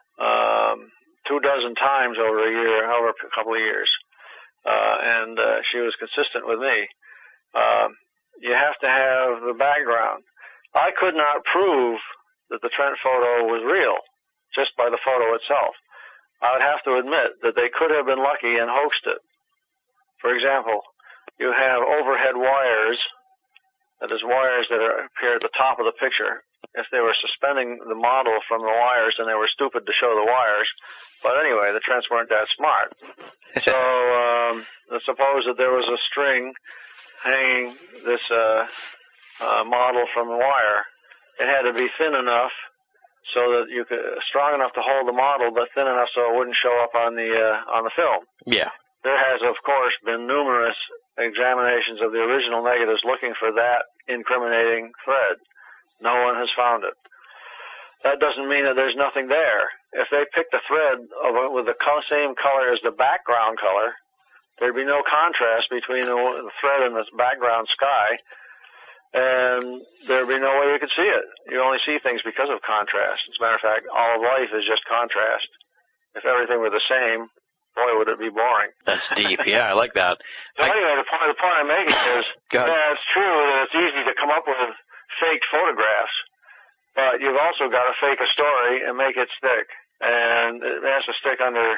24 times over a couple of years. And she was consistent with me. You have to have the background. I could not prove that the Trent photo was real, just by the photo itself. I would have to admit that they could have been lucky and hoaxed it. For example, you have overhead wires, that is, wires that appear at the top of the picture. If they were suspending the model from the wires, then they were stupid to show the wires. But anyway, the Trents weren't that smart. So let's suppose that there was a string hanging this model from the wire. It had to be thin enough so that you could, strong enough to hold the model, but thin enough so it wouldn't show up on the film. Yeah. There has, of course, been numerous examinations of the original negatives looking for that incriminating thread. No one has found it. That doesn't mean that there's nothing there. If they picked a thread with the same color as the background color, there'd be no contrast between the thread and the background sky, and there'd be no way you could see it. You only see things because of contrast. As a matter of fact, all of life is just contrast. If everything were the same, boy, would it be boring. That's deep. Yeah, I like that. So anyway, the point I'm making is, yeah, it's true that it's easy to come up with faked photographs, but you've also got to fake a story and make it stick. And it has to stick under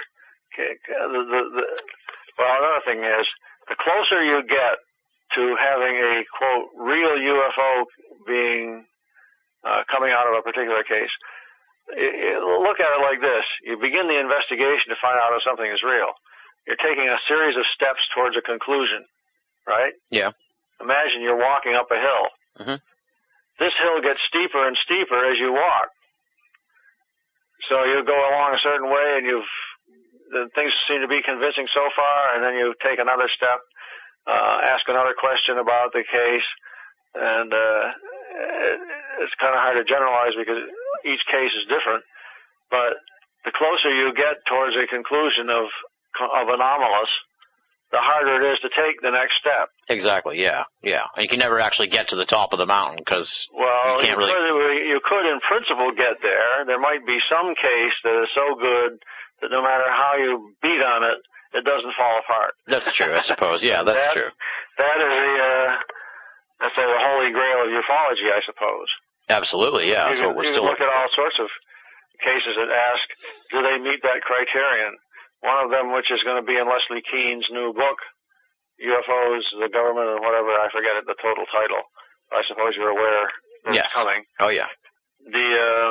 well, another thing is, the closer you get to having a, quote, real UFO being coming out of a particular case, look at it like this. You begin the investigation to find out if something is real. You're taking a series of steps towards a conclusion, right? Yeah. Imagine you're walking up a hill. Mm-hmm. This hill gets steeper and steeper as you walk. So you go along a certain way, and things seem to be convincing so far, and then you take another step, ask another question about the case, and it's kind of hard to generalize because each case is different. But the closer you get towards a conclusion of anomalous, the harder it is to take the next step. Exactly, yeah. And you can never actually get to the top of the mountain because you can't you could in principle get there. There might be some case that is so good that no matter how you beat on it, it doesn't fall apart. That's true, I suppose. Yeah, that's true. That is that's the holy grail of ufology, I suppose. Absolutely, yeah. You can look at all sorts of cases that ask, do they meet that criterion? One of them, which is going to be in Leslie Kean's new book, UFOs, the Government, and whatever, I forget the total title. I suppose you're aware that it's coming. Oh, yeah. The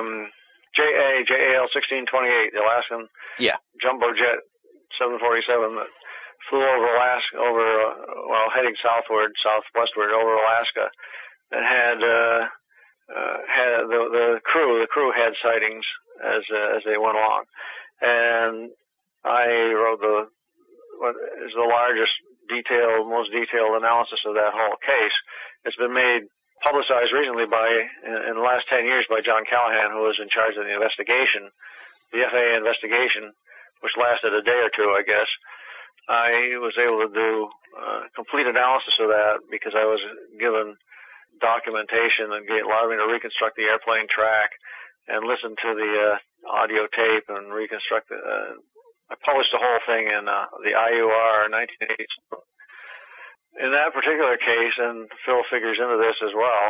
JAL 1628, the Alaskan jumbo jet 747 that flew over Alaska, heading southwestward over Alaska, and had the crew had sightings as they went along. And I wrote what is the largest most detailed analysis of that whole case. It's been made publicized recently in the last 10 years by John Callahan, who was in charge of the investigation, the FAA investigation, which lasted a day or two, I guess. I was able to do complete analysis of that because I was given documentation and allowed me to reconstruct the airplane track and listen to the audio tape and reconstruct I published the whole thing in the IUR 1980. In that particular case, and Phil figures into this as well,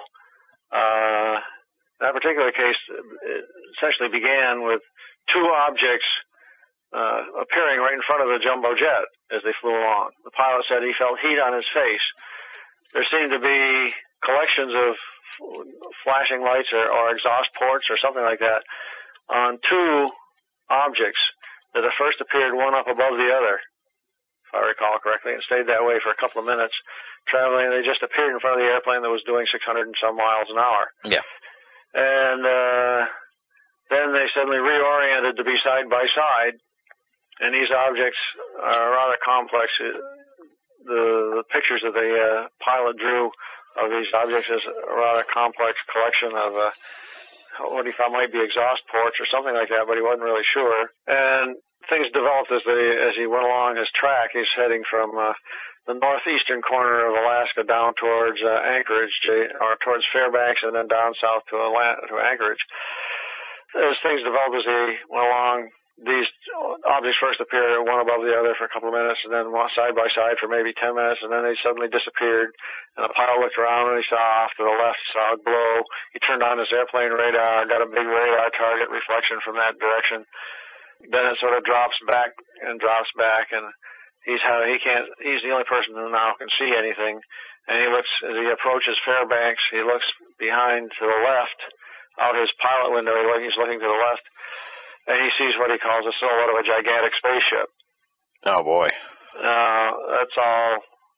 that particular case essentially began with two objects appearing right in front of the jumbo jet as they flew along. The pilot said he felt heat on his face. There seemed to be collections of flashing lights or exhaust ports or something like that on two objects that at first appeared one up above the other, if I recall correctly, and stayed that way for a couple of minutes traveling. They just appeared in front of the airplane that was doing 600 and some miles an hour. Yeah. And then they suddenly reoriented to be side by side, and these objects are rather complex. The pictures that the pilot drew of these objects is a rather complex collection of what he thought might be exhaust ports or something like that, but he wasn't really sure. And things developed as he went along his track. He's heading from the northeastern corner of Alaska down towards Anchorage, or towards Fairbanks, and then down south to Anchorage. As things developed as he went along these objects first appear one above the other for a couple of minutes, and then side by side for maybe 10 minutes, and then they suddenly disappeared. And the pilot looked around and he saw off to the left, saw a glow. He turned on his airplane radar, got a big radar target reflection from that direction. Then it sort of drops back, and he's the only person who now can see anything. And he looks, as he approaches Fairbanks, he looks behind to the left, out his pilot window, he's looking to the left, and he sees what he calls a silhouette of a gigantic spaceship. Oh boy. That's all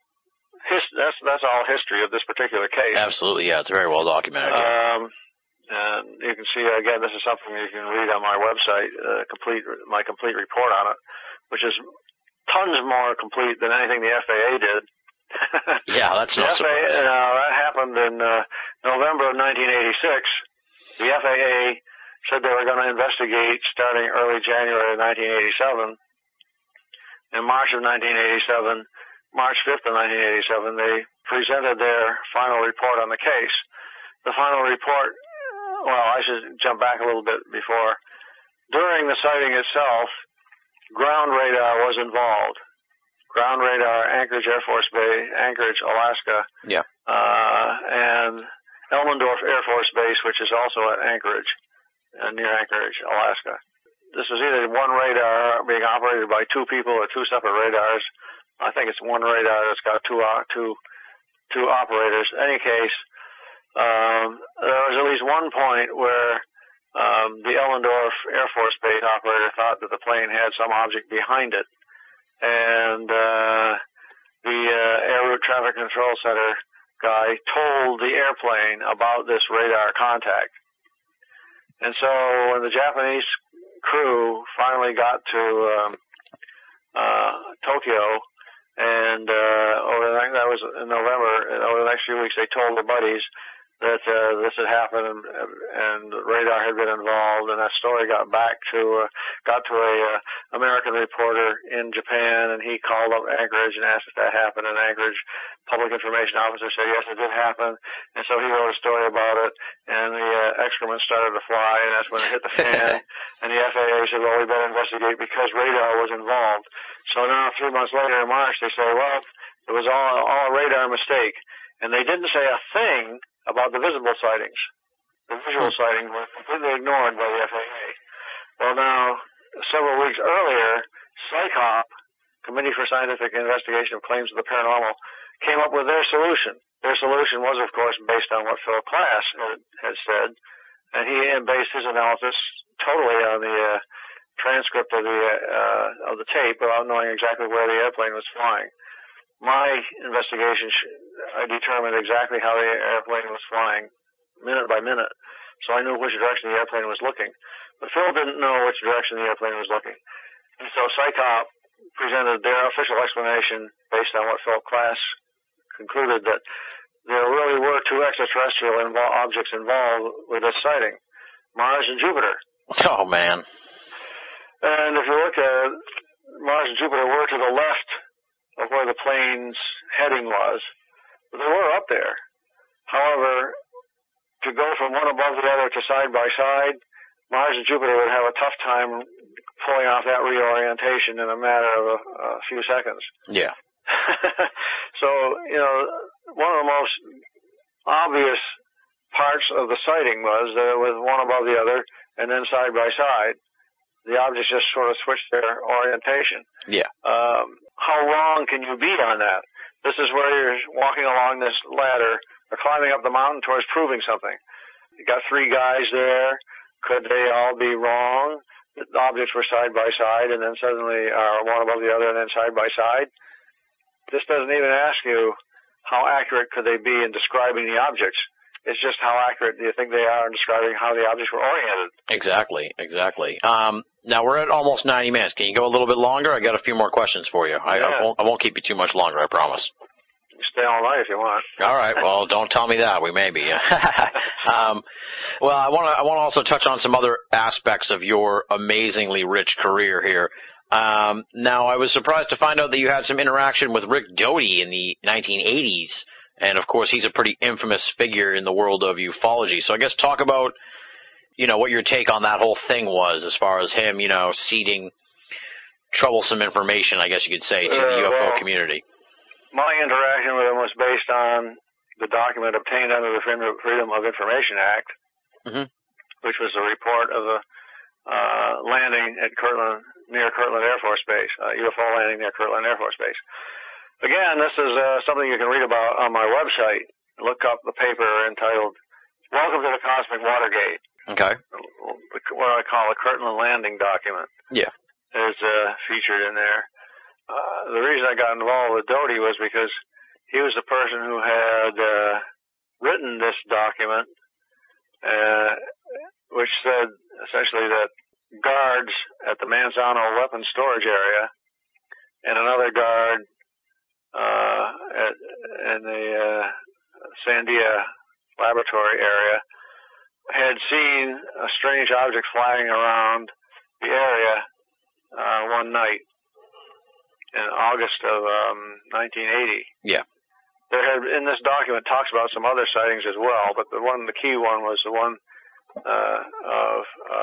history of this particular case. Absolutely, yeah. It's very well documented. And you can see, again, this is something you can read on my website, my complete report on it, which is tons more complete than anything the FAA did. Yeah, that's not surprising. That happened in November of 1986. The FAA said they were going to investigate starting early January of 1987. In March 5th of 1987, they presented their final report on the case. The final report, well, I should jump back a little bit before. During the sighting itself, ground radar was involved. Ground radar, Anchorage Air Force Base, Anchorage, Alaska. Yeah. And Elmendorf Air Force Base, which is also at Anchorage, near Anchorage, Alaska. This was either one radar being operated by two people or two separate radars. I think it's one radar that's got two operators. In any case, there was at least one point where the Elmendorf Air Force Base operator thought that the plane had some object behind it. And the Air Route Traffic Control Center guy told the airplane about this radar contact. And so when the Japanese crew finally got to Tokyo, and that was in November, and over the next few weeks they told the buddies that this had happened and radar had been involved, and that story got to a American reporter in Japan, and he called up Anchorage and asked if that happened, and Anchorage public information officer said yes, it did happen, and so he wrote a story about it, and the excrement started to fly, and that's when it hit the fan, and the FAA said, well, we better investigate because radar was involved. So now 3 months later in March, they say, well, it was all a radar mistake, and they didn't say a thing about the visible sightings. The visual sightings were completely ignored by the FAA. Well, now, several weeks earlier, CSICOP, Committee for Scientific Investigation of Claims of the Paranormal, came up with their solution. Their solution was, of course, based on what Phil Klass had said, and he based his analysis totally on the transcript of the tape without knowing exactly where the airplane was flying. My investigation, I determined exactly how the airplane was flying, minute by minute, so I knew which direction the airplane was looking. But Phil didn't know which direction the airplane was looking. And so CSICOP presented their official explanation based on what Phil Klass concluded, that there really were two extraterrestrial objects involved with this sighting, Mars and Jupiter. Oh, man. And if you look at it, Mars and Jupiter were to the left of where the plane's heading was, but they were up there. However, to go from one above the other to side by side, Mars and Jupiter would have a tough time pulling off that reorientation in a matter of a few seconds. Yeah. So, one of the most obvious parts of the sighting was that it was one above the other and then side by side. The objects just sort of switched their orientation. Yeah. How wrong can you be on that? This is where you're walking along this ladder or climbing up the mountain towards proving something. You got three guys there. Could they all be wrong? The objects were side by side and then suddenly one above the other and then side by side. This doesn't even ask you how accurate could they be in describing the objects. It's just how accurate do you think they are in describing how the objects were oriented. Exactly. Now we're at almost 90 minutes. Can you go a little bit longer? I got a few more questions for you. I won't keep you too much longer, I promise. You stay all night if you want. All right. Well, don't tell me that. We may be. Well, I want to also touch on some other aspects of your amazingly rich career here. Now, I was surprised to find out that you had some interaction with Rick Doty in the 1980s. And, of course, he's a pretty infamous figure in the world of ufology. So I guess talk about what your take on that whole thing was as far as him, seeding troublesome information, I guess you could say, to the UFO community. My interaction with him was based on the document obtained under the Freedom of Information Act, which was a report of a landing at near Kirtland Air Force Base, UFO landing near Kirtland Air Force Base. Again, this is something you can read about on my website. Look up the paper entitled "Welcome to the Cosmic Watergate." Okay. What I call a Kirtland landing document. Yeah. Is featured in there. The reason I got involved with Doty was because he was the person who had written this document, which said essentially that guards at the Manzano weapons storage area and another guard in the Sandia laboratory area had seen a strange object flying around the area one night in August of 1980. Yeah. There had, in this document, talks about some other sightings as well, but the key one was the one of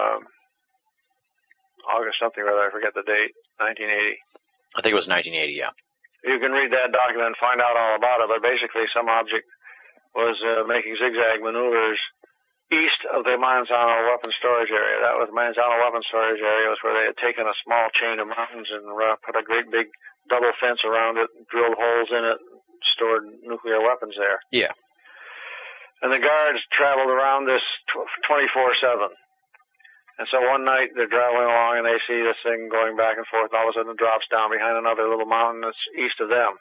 August something or other. I forget the date. 1980. I think it was 1980. Yeah. You can read that document and find out all about it. But basically, some object was making zigzag maneuvers east of the Manzano weapons storage area. That was Manzano weapons storage area, was where they had taken a small chain of mountains and put a great big double fence around it, drilled holes in it, stored nuclear weapons there. Yeah. And the guards traveled around this 24/7. And so one night they're traveling along and they see this thing going back and forth. All of a sudden it drops down behind another little mountain that's east of them.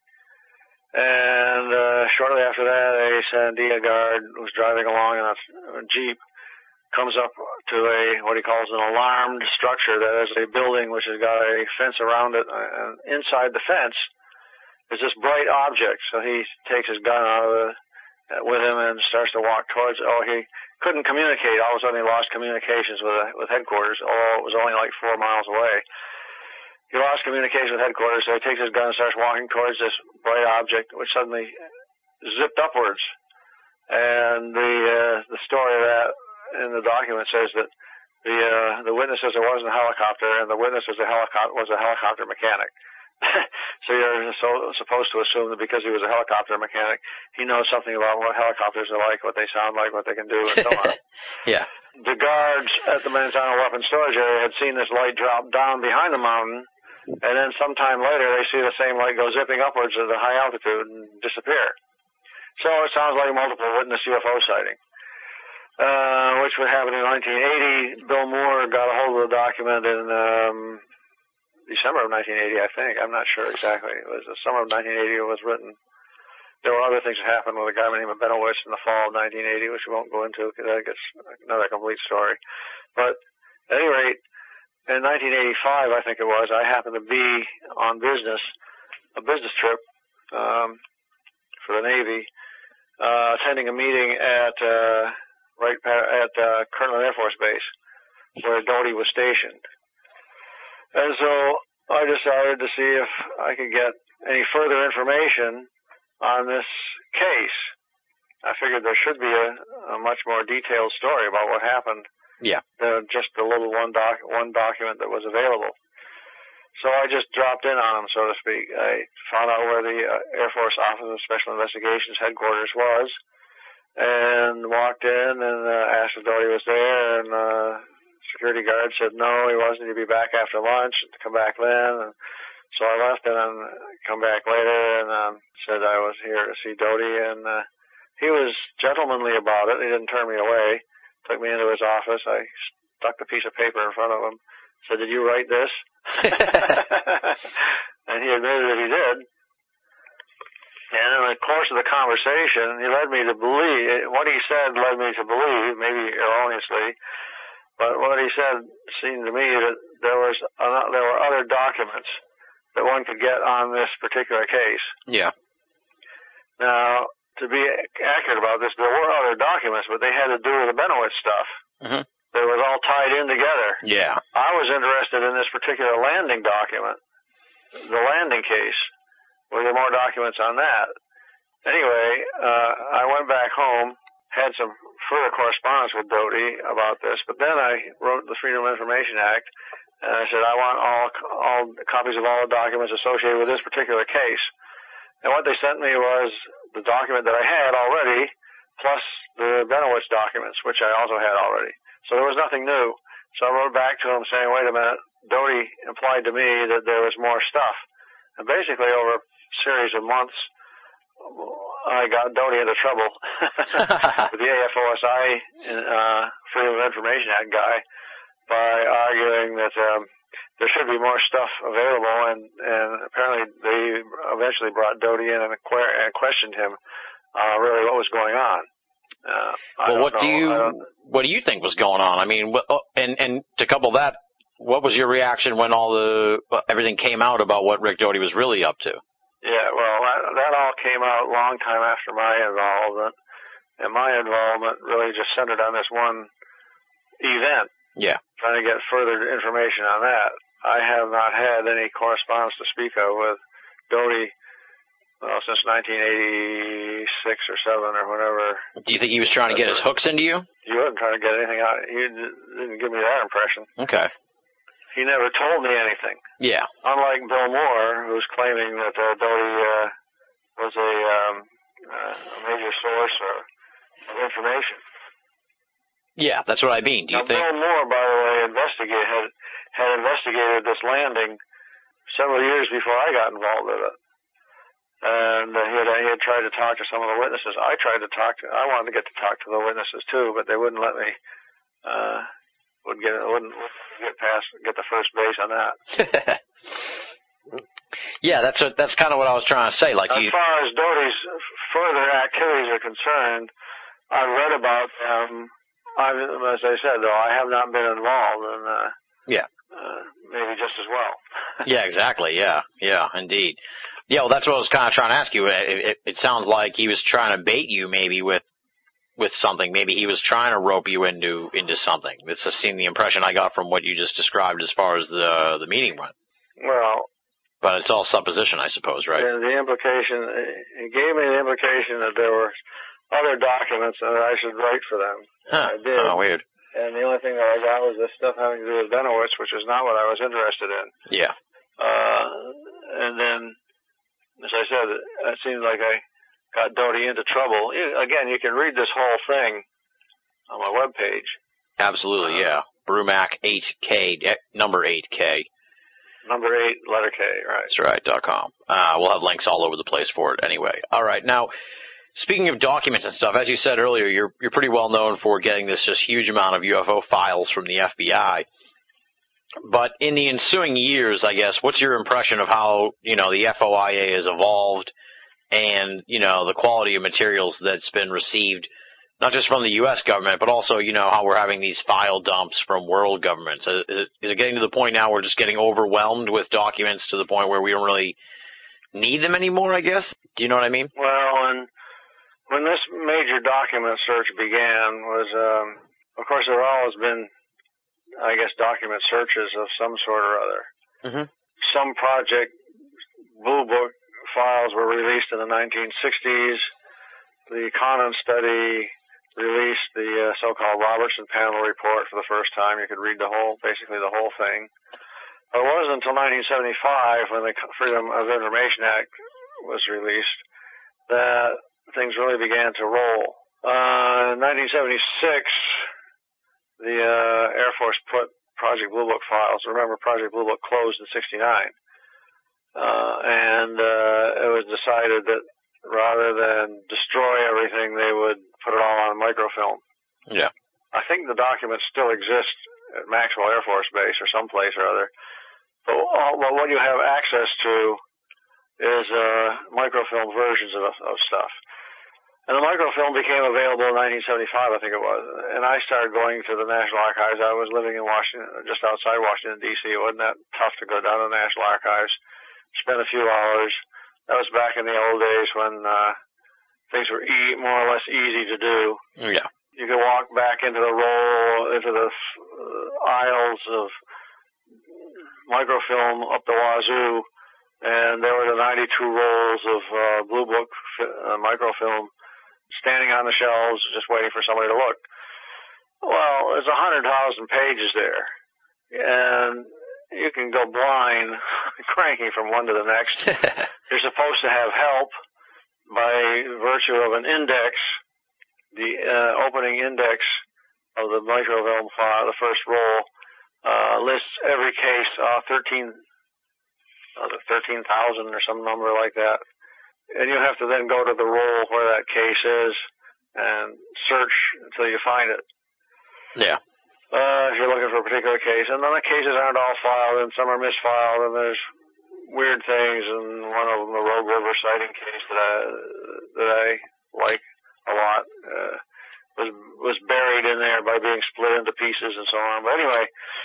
And shortly after that, a Sandia guard who's driving along in a Jeep comes up to what he calls an alarmed structure that is a building which has got a fence around it. And inside the fence is this bright object. So he takes his gun out with him and starts to walk towards it. Oh, he couldn't communicate. All of a sudden he lost communications with headquarters. Oh, it was only like 4 miles away. He lost communication with headquarters, so he takes his gun and starts walking towards this bright object, which suddenly zipped upwards. And the story of that in the document says that the witness says it wasn't a helicopter, and the witness was a helicopter mechanic. So you're supposed to assume that because he was a helicopter mechanic, he knows something about what helicopters are like, what they sound like, what they can do, and so on. Yeah. The guards at the Manzano weapons storage area had seen this light drop down behind the mountain, and then sometime later they see the same light go zipping upwards at a high altitude and disappear. So it sounds like multiple witness UFO sighting, which would happen in 1980. Bill Moore got a hold of the document in December of 1980, I think. I'm not sure exactly. It was the summer of 1980 it was written. There were other things that happened with a guy named Benowitz in the fall of 1980, which we won't go into because that gets another complete story. But at any rate, in 1985, I think it was, I happened to be on a business trip for the Navy, attending a meeting at Kirtland Air Force Base, where Doty was stationed. And so I decided to see if I could get any further information on this case. I figured there should be a much more detailed story about what happened. Yeah. Just the little one document that was available. So I just dropped in on him, so to speak. I found out where the Air Force Office of Special Investigations headquarters was, and walked in and asked if Doty was there, and security guard said no, he wasn't. He'd be back after lunch, to come back then. And so I left and then come back later and said I was here to see Doty, and he was gentlemanly about it. He didn't turn me away. Took me into his office. I stuck the piece of paper in front of him. Said, "Did you write this?" And he admitted that he did. And in the course of the conversation, he led me to believe, what he said led me to believe, maybe erroneously, but what he said seemed to me that there were other documents that one could get on this particular case. Yeah. Now, to be accurate about this, there were other documents, but they had to do with the Benowitz stuff. Mm-hmm. They was all tied in together. Yeah. I was interested in this particular landing document, the landing case. Were there more documents on that? Anyway, I went back home, had some further correspondence with Doty about this, but then I wrote the Freedom of Information Act, and I said I want all copies of all the documents associated with this particular case. And what they sent me was the document that I had already, plus the Benowitz documents, which I also had already. So there was nothing new. So I wrote back to them saying, wait a minute, Doty implied to me that there was more stuff. And basically over a series of months, I got Doty into trouble with the AFOSI Freedom of Information Act guy by arguing that there should be more stuff available, and apparently they eventually brought Doty in and questioned him really what was going on. Well, what do you think was going on? I mean, and to couple that, what was your reaction when everything came out about what Rick Doty was really up to? Yeah, well, that all came out a long time after my involvement, and my involvement really just centered on this one event. Yeah. Trying to get further information on that. I have not had any correspondence to speak of with Doty since 1986 or 7 or whatever. Do you think he was trying to get his hooks into you? He wasn't trying to get anything out. He didn't give me that impression. Okay. He never told me anything. Yeah. Unlike Bill Moore, who's claiming that Doty was a major source of information. Yeah, that's what I mean. Do you think? Bill Moore, by the way, had investigated this landing several years before I got involved with it. And he had tried to talk to some of the witnesses. I wanted to get to talk to the witnesses too, but they wouldn't let me. Wouldn't get the first base on that. Yeah, that's kind of what I was trying to say. Like, as far as Doty's further activities are concerned, I've read about them. As I said, though, I have not been involved, and maybe just as well. Yeah, exactly. Yeah, indeed. Yeah, well, that's what I was kind of trying to ask you. It sounds like he was trying to bait you, maybe with something. Maybe he was trying to rope you into something. This has seemed the impression I got from what you just described as far as the meeting went. Well, but it's all supposition, I suppose, right? Yeah, the implication, he gave me the implication that there were other documents and that I should write for them. Huh. I did. Oh, weird. And the only thing that I got was this stuff having to do with Benowitz, which is not what I was interested in. Yeah. And then, as I said, it seemed like I got Doty into trouble. Again, you can read this whole thing on my webpage. Absolutely, yeah. Brumac 8K, number 8K. Number 8, letter K, right. That's right, .com. We'll have links all over the place for it anyway. All right, now, speaking of documents and stuff, as you said earlier, you're pretty well known for getting this just huge amount of UFO files from the FBI. But in the ensuing years, I guess, what's your impression of how, the FOIA has evolved and, the quality of materials that's been received, not just from the U.S. government, but also, how we're having these file dumps from world governments? Is it getting to the point now we're just getting overwhelmed with documents to the point where we don't really need them anymore, I guess? Do you know what I mean? Well, when this major document search began was, of course, there have always been, I guess, document searches of some sort or other. Mm-hmm. Some Project Blue Book files were released in the 1960s. The Conan study released the so-called Robertson Panel report for the first time. You could read basically the whole thing. But it wasn't until 1975, when the Freedom of Information Act was released, that things really began to roll. In 1976, the Air Force put Project Blue Book files. Remember, Project Blue Book closed in '69, and it was decided that rather than destroy everything, they would put it all on microfilm. Yeah. I think the documents still exist at Maxwell Air Force Base or someplace or other. But what you have access to is microfilm versions of stuff. And the microfilm became available in 1975, I think it was. And I started going to the National Archives. I was living in Washington, just outside Washington, D.C. It wasn't that tough to go down to the National Archives, spend a few hours. That was back in the old days when things were more or less easy to do. Yeah. You could walk back into the aisles of microfilm up the wazoo, and there were the 92 rolls of Blue Book microfilm standing on the shelves just waiting for somebody to look. Well, there's 100,000 pages there, and you can go blind cranking from one to the next. You're supposed to have help by virtue of an index. The opening index of the microfilm file, the first roll, lists every case, 13,000 or some number like that. And you have to then go to the roll where that case is and search until you find it. Yeah. If you're looking for a particular case. And then the cases aren't all filed, and some are misfiled, and there's weird things, and one of them, the Rogue River sighting case that I like a lot, was buried in there by being split into pieces and so on. But anyway,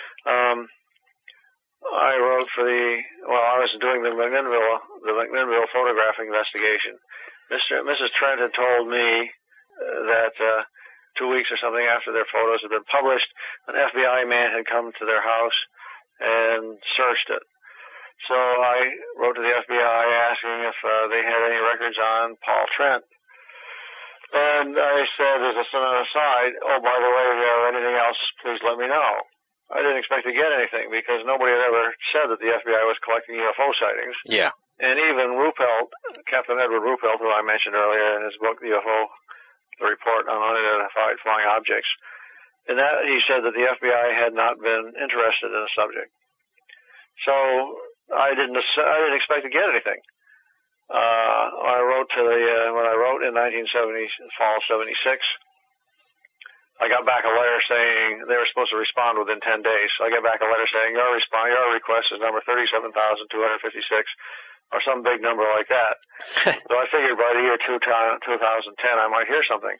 I wrote for I was doing the McMinnville photograph investigation. Mrs. Trent had told me that 2 weeks or something after their photos had been published, an FBI man had come to their house and searched it. So I wrote to the FBI asking if they had any records on Paul Trent. And I said, as an aside, oh, by the way, if you have anything else, please let me know. I didn't expect to get anything because nobody had ever said that the FBI was collecting UFO sightings. Yeah. And even Ruppelt, Captain Edward Ruppelt, who I mentioned earlier in his book, The UFO, the Report on Unidentified Flying Objects, in that he said that the FBI had not been interested in the subject. So I didn't expect to get anything. I wrote when I wrote in 1970, fall 76, I got back a letter saying they were supposed to respond within 10 days. So I got back a letter saying your request is number 37,256, or some big number like that. So I figured by the year 2010 I might hear something.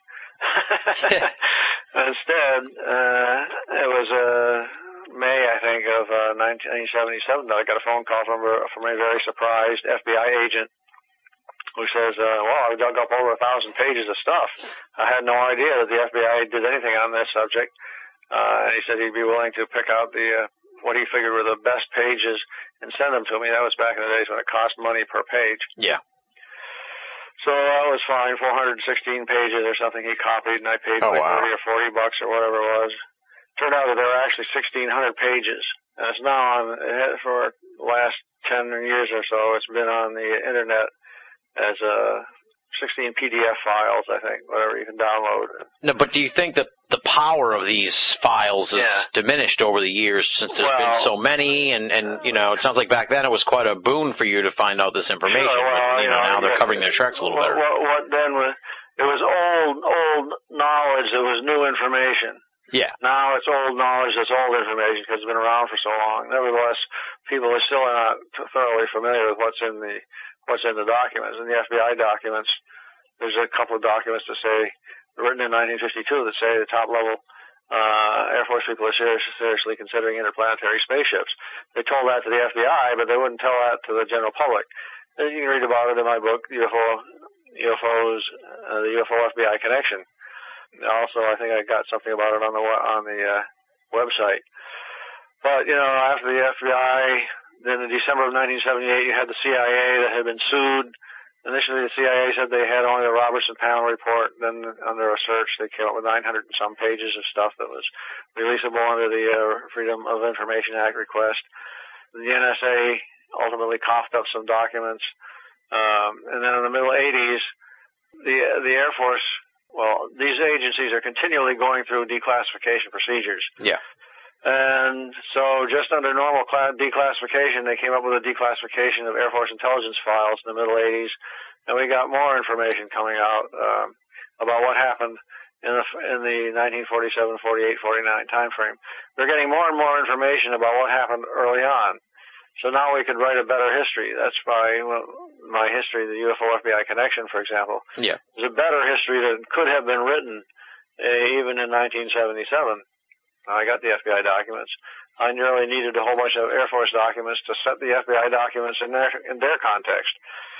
Instead, it was May, I think, of 1977 that I got a phone call from a very surprised FBI agent who says, well, I dug up over 1,000 pages of stuff. I had no idea that the FBI did anything on this subject. And he said he'd be willing to pick out what he figured were the best pages and send them to me. That was back in the days when it cost money per page. Yeah. So that was fine, 416 pages or something he copied, and I paid $30 or $40 or whatever it was. Turned out that there were actually 1,600 pages. And it's now for the last 10 years or so, it's been on the internet as 16 PDF files, I think, whatever you can download. No, but do you think that the power of these files has diminished over the years since there's been so many? And it sounds like back then it was quite a boon for you to find out this information. Sure, well, but, now they're covering their tracks a little better. What then was, it was old knowledge that was new information. Yeah. Now it's old knowledge that's old information because it's been around for so long. Nevertheless, people are still not thoroughly familiar with what's in the documents. In the FBI documents, there's a couple of documents that say, written in 1952, that say the top level Air Force people are seriously considering interplanetary spaceships. They told that to the FBI, but they wouldn't tell that to the general public. And you can read about it in my book, UFOs, the UFO FBI Connection. Also, I think I got something about it on the website. But after the FBI, then in December of 1978, you had the CIA that had been sued. Initially, the CIA said they had only the Robertson Panel report. Then, under a search, they came up with 900 and some pages of stuff that was releasable under the Freedom of Information Act request. The NSA ultimately coughed up some documents. And then in the middle 80s, the Air Force, well, these agencies are continually going through declassification procedures. Yeah. And so just under normal declassification, they came up with a declassification of Air Force intelligence files in the middle 80s, and we got more information coming out about what happened in the 1947, 48, 49 time frame. We're getting more and more information about what happened early on. So now we could write a better history. That's by my history, the UFO FBI Connection, for example. Yeah. It's a better history that could have been written even in 1977. I got the FBI documents. I nearly needed a whole bunch of Air Force documents to set the FBI documents in their context.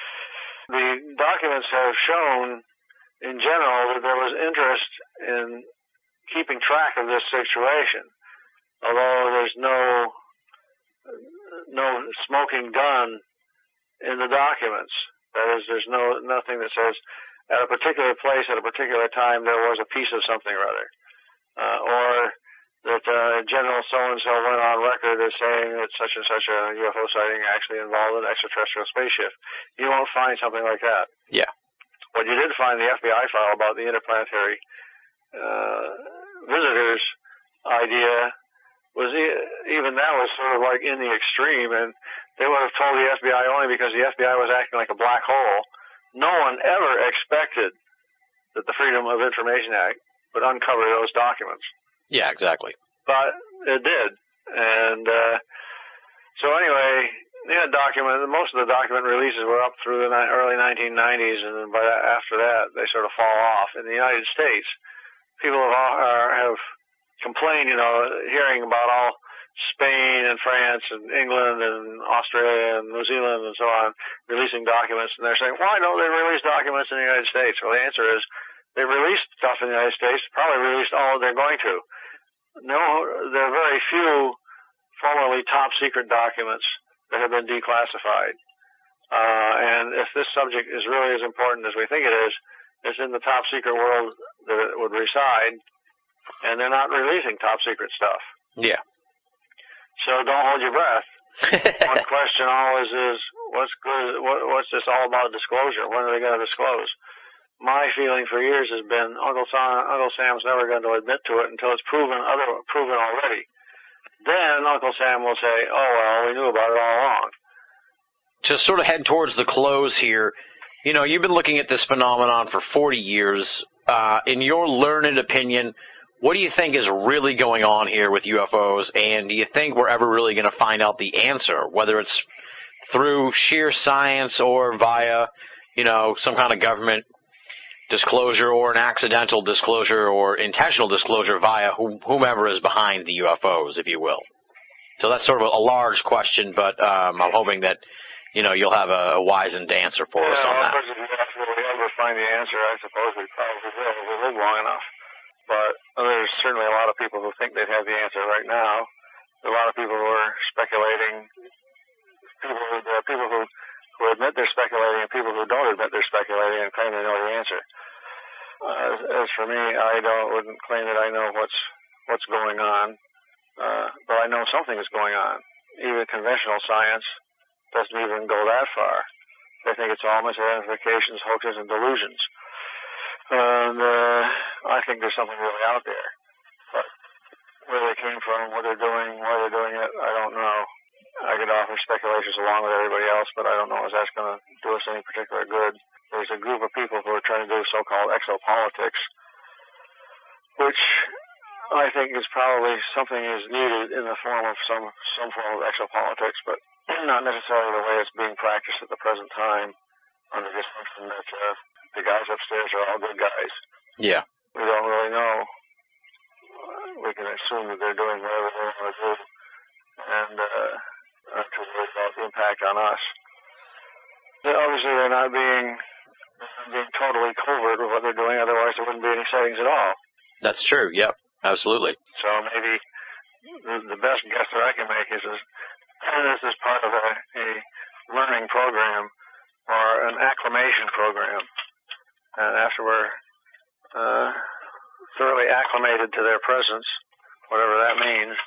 The documents have shown, in general, that there was interest in keeping track of this situation, although there's no smoking gun in the documents. That is, there's nothing that says at a particular place at a particular time there was a piece of something or other. Or that General so-and-so went on record as saying that such and such a UFO sighting actually involved an extraterrestrial spaceship. You won't find something like that. Yeah. What you did find the FBI file about the interplanetary visitors idea was even that was sort of like in the extreme, and they would have told the FBI only because the FBI was acting like a black hole. No one ever expected that the Freedom of Information Act would uncover those documents. Yeah, exactly. But it did. And so anyway, most of the document releases were up through the early 1990s, and then after that, they sort of fall off. In the United States, people have complained, hearing about all Spain and France and England and Australia and New Zealand and so on releasing documents, and they're saying, why don't they release documents in the United States? Well, the answer is they released stuff in the United States, probably released all they're going to. No, there are very few formerly top secret documents that have been declassified. And if this subject is really as important as we think it is, it's in the top secret world that it would reside, and they're not releasing top secret stuff. Yeah. So don't hold your breath. One question always is, what's this all about disclosure? When are they going to disclose? My feeling for years has been Uncle Sam's never going to admit to it until it's proven already. Then Uncle Sam will say, oh, well, we knew about it all along. To sort of head towards the close here, you've been looking at this phenomenon for 40 years. In your learned opinion, what do you think is really going on here with UFOs, and do you think we're ever really going to find out the answer, whether it's through sheer science or via, some kind of government disclosure or an accidental disclosure or intentional disclosure via whomever is behind the UFOs, if you will? So that's sort of a large question, but I'm hoping that, you'll have a wizened answer for us on that. If we ever find the answer, I suppose we probably will if we live long enough. But there's certainly a lot of people who think they have the answer right now. There are a lot of people who are speculating. There are people who admit they're speculating and people who don't admit they're speculating and claim they know the answer. As for me, I wouldn't claim that I know what's going on, but I know something is going on. Even conventional science doesn't even go that far. They think it's all misidentifications, hoaxes, and delusions. And I think there's something really out there. But where they came from, what they're doing, why they're doing it, I don't know. I could offer speculations along with everybody else, but I don't know if that's going to do us any particular good. There's a group of people who are trying to do so-called exopolitics, which I think is probably something is needed in the form of some form of exopolitics, but not necessarily the way it's being practiced at the present time under the assumption that the guys upstairs are all good guys. Yeah. We don't really know. We can assume that they're doing whatever they want to do, and not too worried about the impact on us. Obviously, they're not being totally covert with what they're doing, otherwise there wouldn't be any sightings at all. That's true, yep, absolutely. So maybe the best guess that I can make is this is part of a learning program or an acclimation program. And after we're thoroughly acclimated to their presence, whatever that means,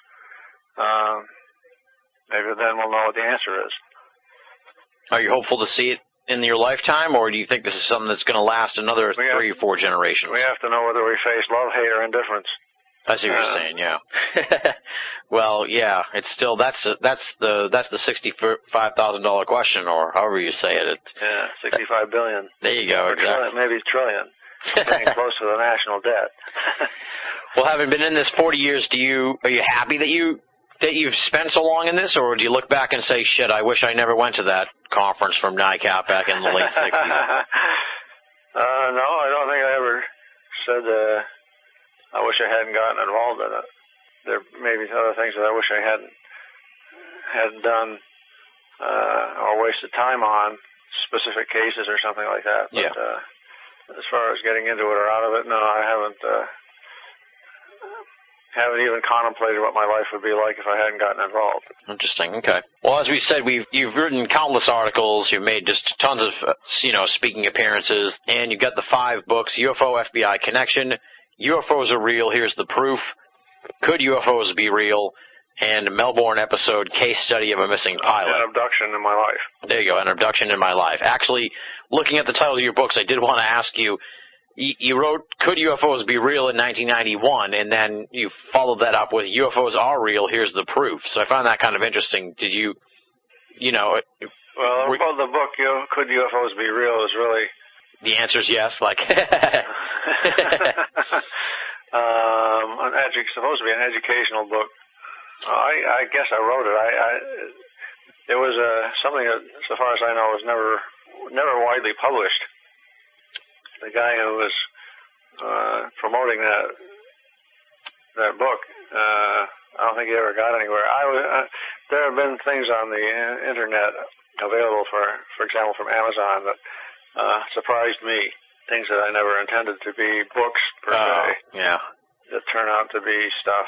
maybe then we'll know what the answer is. Are you hopeful to see it in your lifetime, or do you think this is something that's going to last another 3 or 4 generations? We have to know whether we face love, hate, or indifference. I see what you're saying, yeah. Well, yeah, it's still, that's the $65,000 question, or however you say it. Yeah, $65 billion. There you go, exactly. Maybe trillion. Getting close to the national debt. Well, having been in this 40 years, are you happy that you've spent so long in this, or do you look back and say, shit, I wish I never went to that conference from NICAP back in the late 60s? No, I don't think I ever said I wish I hadn't gotten involved in it. There may be other things that I wish I hadn't done or wasted time on, specific cases or something like that. But as far as getting into it or out of it, no, I haven't. haven't even contemplated what my life would be like if I hadn't gotten involved. Interesting. Okay. Well, as we said, you've written countless articles. You've made just tons of speaking appearances, and you've got the 5 books: UFO FBI Connection, UFOs Are Real, Here's the Proof, Could UFOs Be Real, and Melbourne Episode, Case Study of a Missing Pilot. An Abduction in My Life. There you go, An Abduction in My Life. Actually, looking at the title of your books, I did want to ask you, you wrote Could UFOs Be Real in 1991, and then you followed that up with UFOs Are Real, Here's the Proof. So I found that kind of interesting. Did you, Well, the book, Could UFOs Be Real, is really... The answer is yes, like... It's supposed to be an educational book. I guess I wrote it. It was something that, so far as I know, was never widely published. The guy who was promoting that book, I don't think he ever got anywhere. There have been things on the internet available, for example, from Amazon that surprised me. Things that I never intended to be books per se. Yeah. That turn out to be stuff.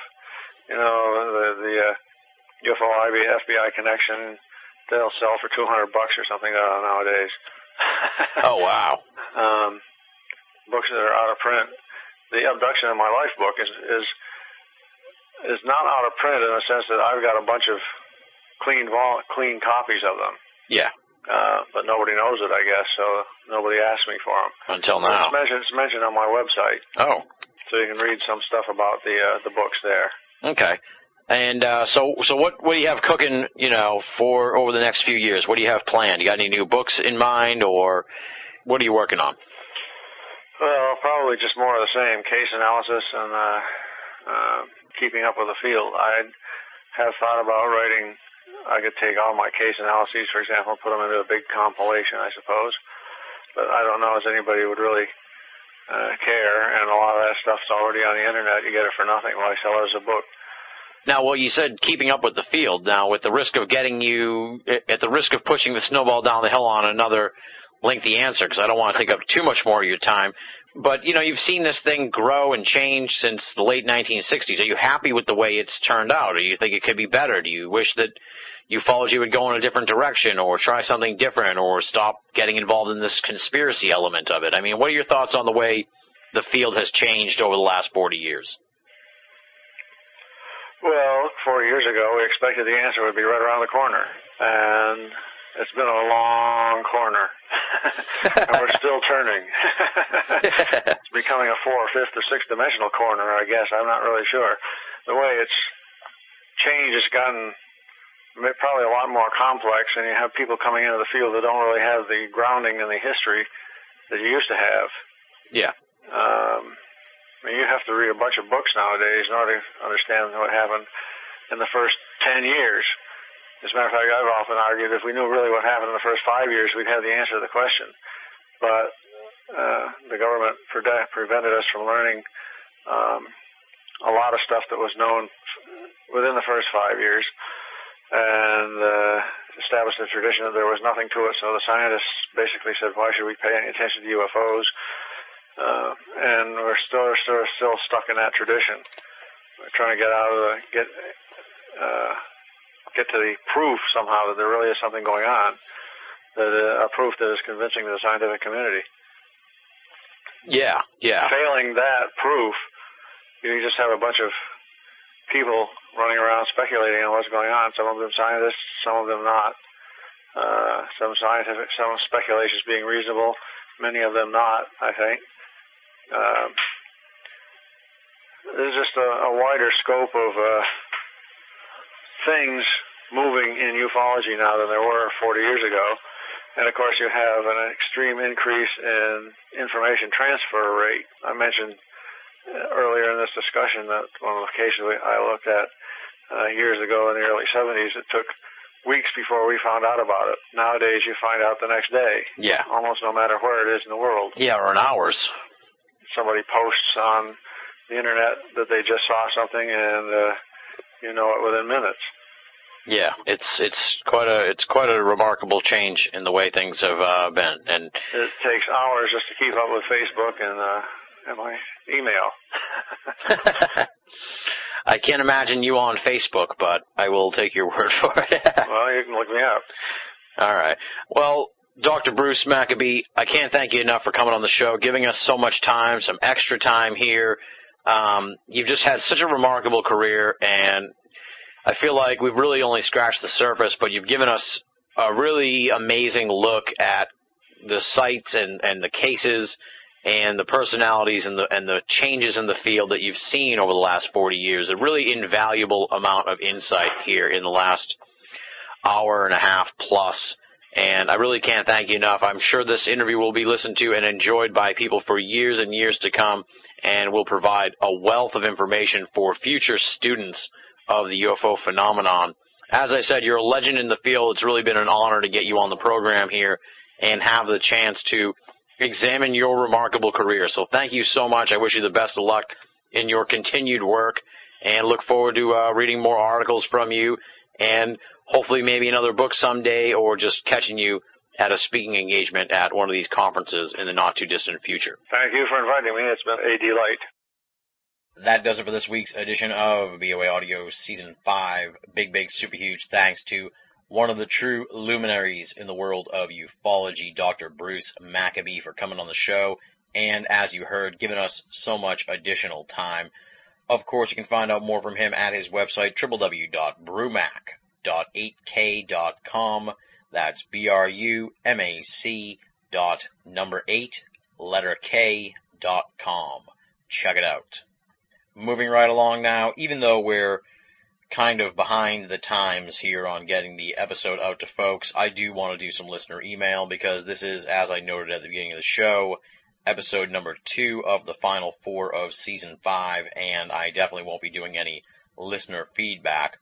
The UFO FBI Connection, they'll sell for $200 or something nowadays. Oh, wow. Books that are out of print. The Abduction in My Life book is not out of print in the sense that I've got a bunch of clean copies of them. Yeah. But nobody knows it, I guess, so nobody asked me for them. Until now. It's mentioned on my website. Oh. So you can read some stuff about the books there. Okay. And so what do you have cooking, for over the next few years? What do you have planned? You got any new books in mind, or what are you working on? Well, probably just more of the same, case analysis and keeping up with the field. I have thought about writing. I could take all my case analyses, for example, and put them into a big compilation, I suppose. But I don't know if anybody would really care, and a lot of that stuff's already on the internet. You get it for nothing. Why sell it as a book? Now, well, you said keeping up with the field. Now, at the risk of pushing the snowball down the hill on another lengthy answer, because I don't want to take up too much more of your time, but, you've seen this thing grow and change since the late 1960s. Are you happy with the way it's turned out, or do you think it could be better? Do you wish that ufology would go in a different direction, or try something different, or stop getting involved in this conspiracy element of it? I mean, what are your thoughts on the way the field has changed over the last 40 years? Well, 40 years ago, we expected the answer would be right around the corner, and it's been a long corner, and we're still turning. It's becoming a 4th, 5th, or 6th dimensional corner, I guess. I'm not really sure. The way it's changed has gotten probably a lot more complex, and you have people coming into the field that don't really have the grounding in the history that you used to have. Yeah. You have to read a bunch of books nowadays in order to understand what happened in the first 10 years. As a matter of fact, I've often argued if we knew really what happened in the first 5 years, we'd have the answer to the question. But the government prevented us from learning a lot of stuff that was known within the first 5 years, and established a tradition that there was nothing to it. So the scientists basically said, why should we pay any attention to UFOs? And we're still stuck in that tradition. We're trying to get to the proof somehow that there really is something going on, a proof that is convincing to the scientific community. Yeah. Failing that proof, you just have a bunch of people running around speculating on what's going on. Some of them scientists, some of them not. Some speculations being reasonable, many of them not, I think. There's just a wider scope of things moving in ufology now than there were 40 years ago. And, of course, you have an extreme increase in information transfer rate. I mentioned earlier in this discussion that one of the cases I looked at years ago in the early 70s, it took weeks before we found out about it. Nowadays, you find out the next day. Yeah. Almost no matter where it is in the world. Yeah, or in hours. Somebody posts on the internet that they just saw something, and you know it within minutes. Yeah, it's quite a remarkable change in the way things have been, and it takes hours just to keep up with Facebook and my email. I can't imagine you on Facebook, but I will take your word for it. Well, you can look me up. All right. Well, Dr. Bruce Maccabee, I can't thank you enough for coming on the show, giving us so much time, some extra time here. You've just had such a remarkable career, and I feel like we've really only scratched the surface, but you've given us a really amazing look at the sites and the cases and the personalities and the changes in the field that you've seen over the last 40 years. A really invaluable amount of insight here in the last hour and a half plus. And I really can't thank you enough. I'm sure this interview will be listened to and enjoyed by people for years and years to come, and will provide a wealth of information for future students of the UFO phenomenon. As I said, you're a legend in the field. It's really been an honor to get you on the program here and have the chance to examine your remarkable career. So thank you so much. I wish you the best of luck in your continued work, and look forward to reading more articles from you, and hopefully maybe another book someday, or just catching you at a speaking engagement at one of these conferences in the not-too-distant future. Thank you for inviting me. It's been a delight. That does it for this week's edition of BOA Audio Season 5. Big, super huge thanks to one of the true luminaries in the world of ufology, Dr. Bruce Maccabee, for coming on the show, and as you heard, giving us so much additional time. Of course, you can find out more from him at his website, www.brumac.8k.com. That's BRUMAC.8k.com. Check it out. Moving right along now, even though we're kind of behind the times here on getting the episode out to folks, I do want to do some listener email, because this is, as I noted at the beginning of the show, episode number 2 of the final 4 of Season 5, and I definitely won't be doing any listener feedback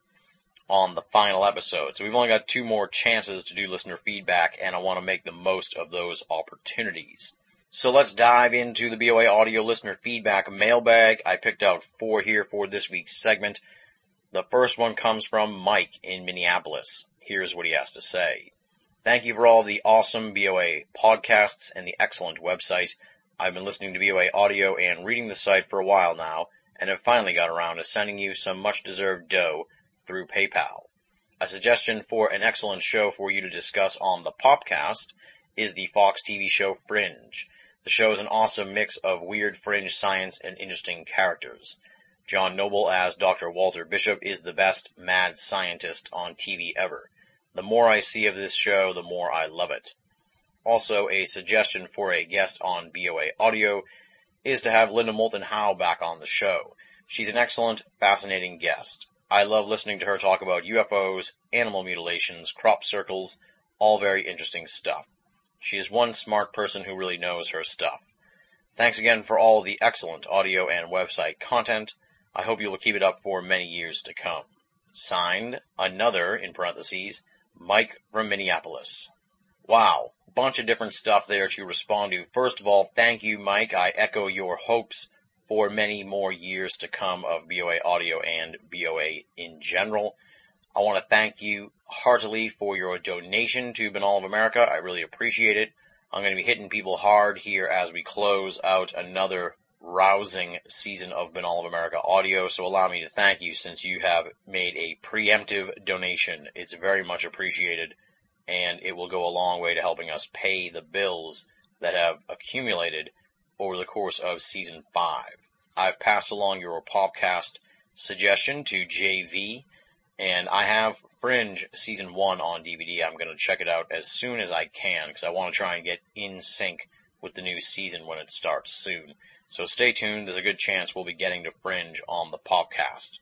on the final episode. So we've only got 2 more chances to do listener feedback, and I want to make the most of those opportunities. So let's dive into the BOA Audio listener feedback mailbag. I picked out 4 here for this week's segment. The first one comes from Mike in Minneapolis. Here's what he has to say. Thank you for all the awesome BOA podcasts and the excellent website. I've been listening to BOA Audio and reading the site for a while now, and have finally got around to sending you some much-deserved dough through PayPal. A suggestion for an excellent show for you to discuss on the Popcast is the Fox TV show Fringe. The show is an awesome mix of weird fringe science and interesting characters. John Noble as Dr. Walter Bishop is the best mad scientist on TV ever. The more I see of this show, the more I love it. Also, a suggestion for a guest on BOA Audio is to have Linda Moulton Howe back on the show. She's an excellent, fascinating guest. I love listening to her talk about UFOs, animal mutilations, crop circles, all very interesting stuff. She is one smart person who really knows her stuff. Thanks again for all the excellent audio and website content. I hope you will keep it up for many years to come. Signed, another, in parentheses, Mike from Minneapolis. Wow, bunch of different stuff there to respond to. First of all, thank you, Mike. I echo your hopes for many more years to come of BOA Audio and BOA in general. I want to thank you heartily for your donation to Binnall of America. I really appreciate it. I'm going to be hitting people hard here as we close out another rousing season of Binnall of America Audio, so allow me to thank you since you have made a preemptive donation. It's very much appreciated, and it will go a long way to helping us pay the bills that have accumulated over the course of Season 5. I've passed along your podcast suggestion to JV, and I have Fringe Season 1 on DVD. I'm going to check it out as soon as I can, because I want to try and get in sync with the new season when it starts soon. So stay tuned. There's a good chance we'll be getting to Fringe on the podcast.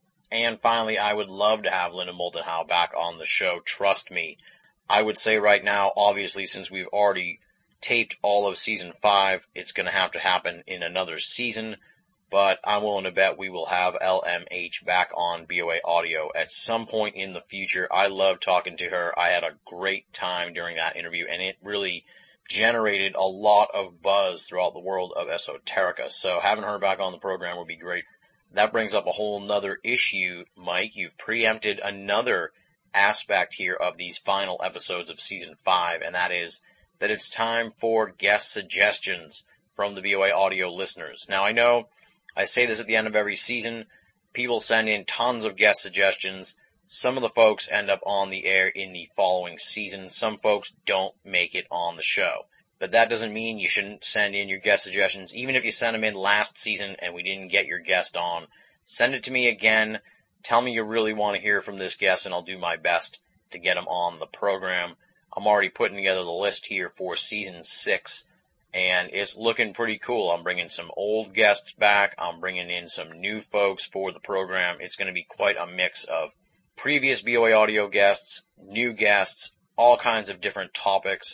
And finally, I would love to have Linda Moulton Howe back on the show. Trust me. I would say right now, obviously, since we've already taped all of Season 5, it's going to have to happen in another season. But I'm willing to bet we will have LMH back on BOA Audio at some point in the future. I love talking to her. I had a great time during that interview, and it really generated a lot of buzz throughout the world of esoterica. So having her back on the program would be great. That brings up a whole nother issue, Mike. You've preempted another aspect here of these final episodes of Season 5, and that is that it's time for guest suggestions from the BOA Audio listeners. Now, I know I say this at the end of every season, People send in tons of guest suggestions. Some of the folks end up on the air in the following season. Some folks don't make it on the show. But that doesn't mean you shouldn't send in your guest suggestions. Even if you sent them in last season and we didn't get your guest on, send it to me again. Tell me you really want to hear from this guest, and I'll do my best to get him on the program. I'm already putting together the list here for season 6, and it's looking pretty cool. I'm bringing some old guests back. I'm bringing in some new folks for the program. It's going to be quite a mix of previous BOA audio guests, new guests, all kinds of different topics.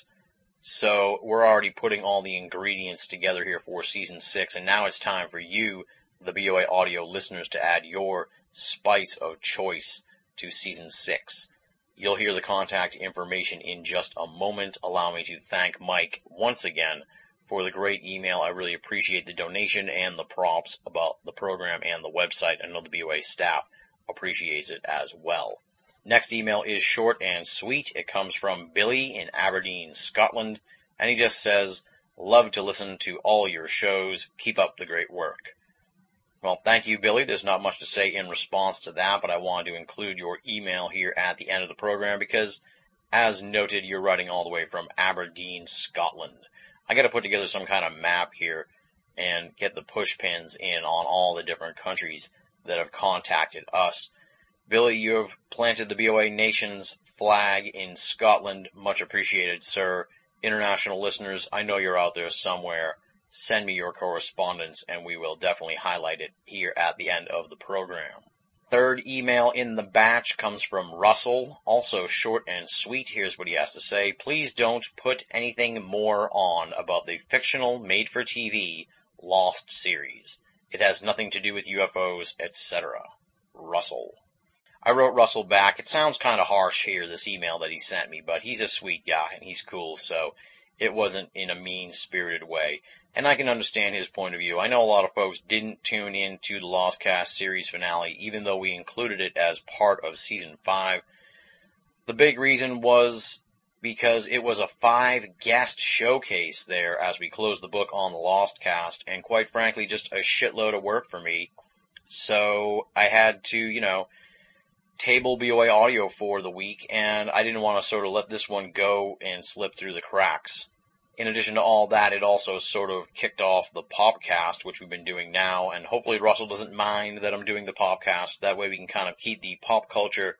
So we're already putting all the ingredients together here for season 6, and now it's time for you, the BOA audio listeners, to add your spice of choice to season 6. You'll hear the contact information in just a moment. Allow me to thank Mike once again for the great email. I really appreciate the donation and the props about the program and the website. I know the BOA staff appreciates it as well. Next email is short and sweet. It comes from Billy in Aberdeen, Scotland, and he just says, "Love to listen to all your shows. Keep up the great work." Well, thank you, Billy. There's not much to say in response to that, but I wanted to include your email here at the end of the program because, as noted, you're writing all the way from Aberdeen, Scotland. I got to put together some kind of map here and get the push pins in on all the different countries that have contacted us. Billy, you have planted the BOA Nation's flag in Scotland. Much appreciated, sir. International listeners, I know you're out there somewhere. Send me your correspondence, and we will definitely highlight it here at the end of the program. Third email in the batch comes from Russell, also short and sweet. Here's what he has to say. "Please don't put anything more on about the fictional made-for-TV Lost series. It has nothing to do with UFOs, etc. Russell." I wrote Russell back. It sounds kind of harsh here, this email that he sent me, but he's a sweet guy and he's cool, so it wasn't in a mean-spirited way. And I can understand his point of view. I know a lot of folks didn't tune in to the Lost Cast series finale, even though we included it as part of season 5. The big reason was because it was a 5-guest showcase there as we closed the book on the Lost Cast, and quite frankly, just a shitload of work for me. So I had to, table BOA audio for the week, and I didn't want to sort of let this one go and slip through the cracks. In addition to all that, it also sort of kicked off the Popcast, which we've been doing now, and hopefully Russell doesn't mind that I'm doing the Popcast. That way we can kind of keep the pop culture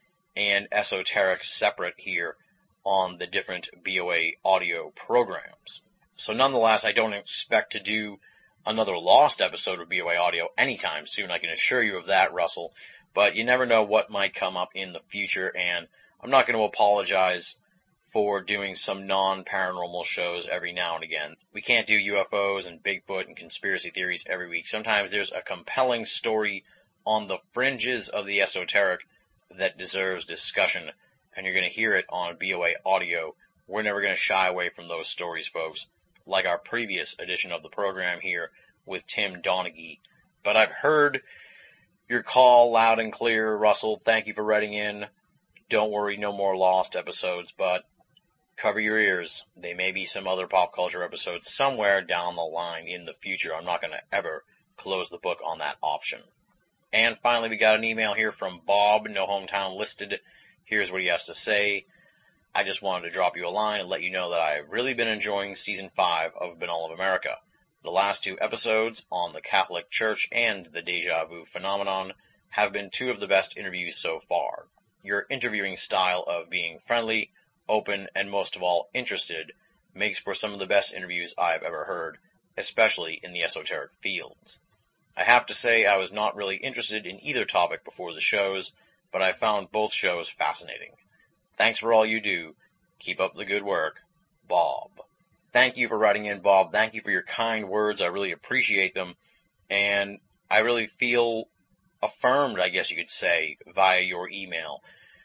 and esoteric separate here on the different BOA audio programs. So nonetheless, I don't expect to do another Lost episode of BOA audio anytime soon. I can assure you of that, Russell. But you never know what might come up in the future, and I'm not going to apologize for doing some non-paranormal shows every now and again. We can't do UFOs and Bigfoot and conspiracy theories every week. Sometimes there's a compelling story on the fringes of the esoteric that deserves discussion, and you're going to hear it on BOA audio. We're never going to shy away from those stories, folks, like our previous edition of the program here with Tim Donaghy. But I've heard your call loud and clear, Russell. Thank you for writing in. Don't worry, no more Lost episodes, but cover your ears. There may be some other pop culture episodes somewhere down the line in the future. I'm not going to ever close the book on that option. And finally, we got an email here from Bob, no hometown listed. Here's what he has to say. "I just wanted to drop you a line and let you know that I've really been enjoying season 5 of Banal of America. The last 2 episodes on the Catholic Church and the Deja Vu phenomenon have been 2 of the best interviews so far. Your interviewing style of being friendly, open, and most of all interested makes for some of the best interviews I've ever heard, especially in the esoteric fields. I have to say I was not really interested in either topic before the shows, but I found both shows fascinating. Thanks for all you do. Keep up the good work. Bob." Thank you for writing in, Bob. Thank you for your kind words. I really appreciate them. And I really feel affirmed, I guess you could say, via your email.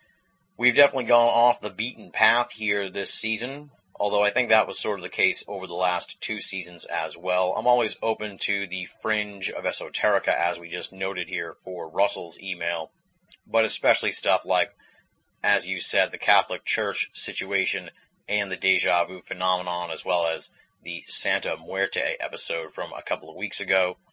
We've definitely gone off the beaten path here this season, although I think that was sort of the case over the last 2 seasons as well. I'm always open to the fringe of esoterica, as we just noted here for Russell's email, but especially stuff like, as you said, the Catholic Church situation and the Deja Vu phenomenon, as well as the Santa Muerte episode from a couple of weeks ago.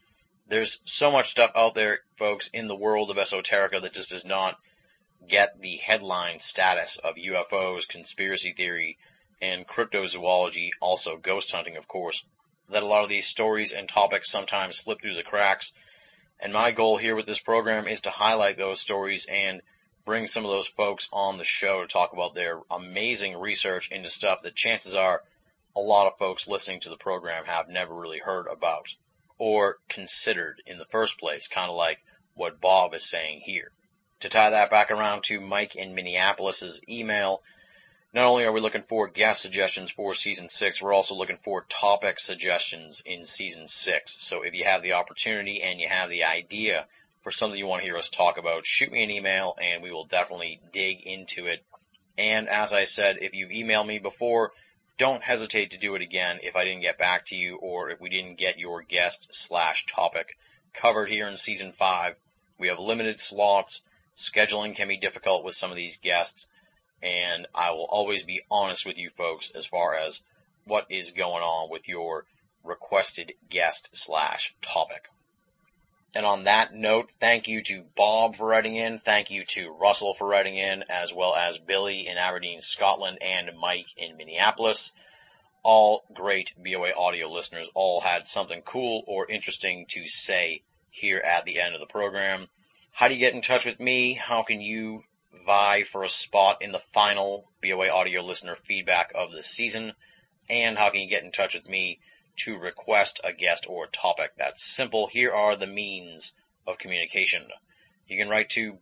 There's so much stuff out there, folks, in the world of esoterica that just does not get the headline status of UFOs, conspiracy theory, and cryptozoology, also ghost hunting, of course, that a lot of these stories and topics sometimes slip through the cracks. And my goal here with this program is to highlight those stories and bring some of those folks on the show to talk about their amazing research into stuff that chances are a lot of folks listening to the program have never really heard about or considered in the first place, kind of like what Bob is saying here. To tie that back around to Mike in Minneapolis's email, not only are we looking for guest suggestions for Season 6, we're also looking for topic suggestions in Season 6. So if you have the opportunity and you have the idea for something you want to hear us talk about, shoot me an email and we will definitely dig into it. And as I said, if you've emailed me before, don't hesitate to do it again if I didn't get back to you or if we didn't get your guest/topic covered here in Season 5. We have limited slots. Scheduling can be difficult with some of these guests, and I will always be honest with you folks as far as what is going on with your requested guest/topic. And on that note, thank you to Bob for writing in, thank you to Russell for writing in, as well as Billy in Aberdeen, Scotland, and Mike in Minneapolis. All great BOA audio listeners, all had something cool or interesting to say here at the end of the program. How do you get in touch with me? How can you vie for a spot in the final BOA audio listener feedback of the season? And how can you get in touch with me to request a guest or topic? That's simple. Here are the means of communication. You can write to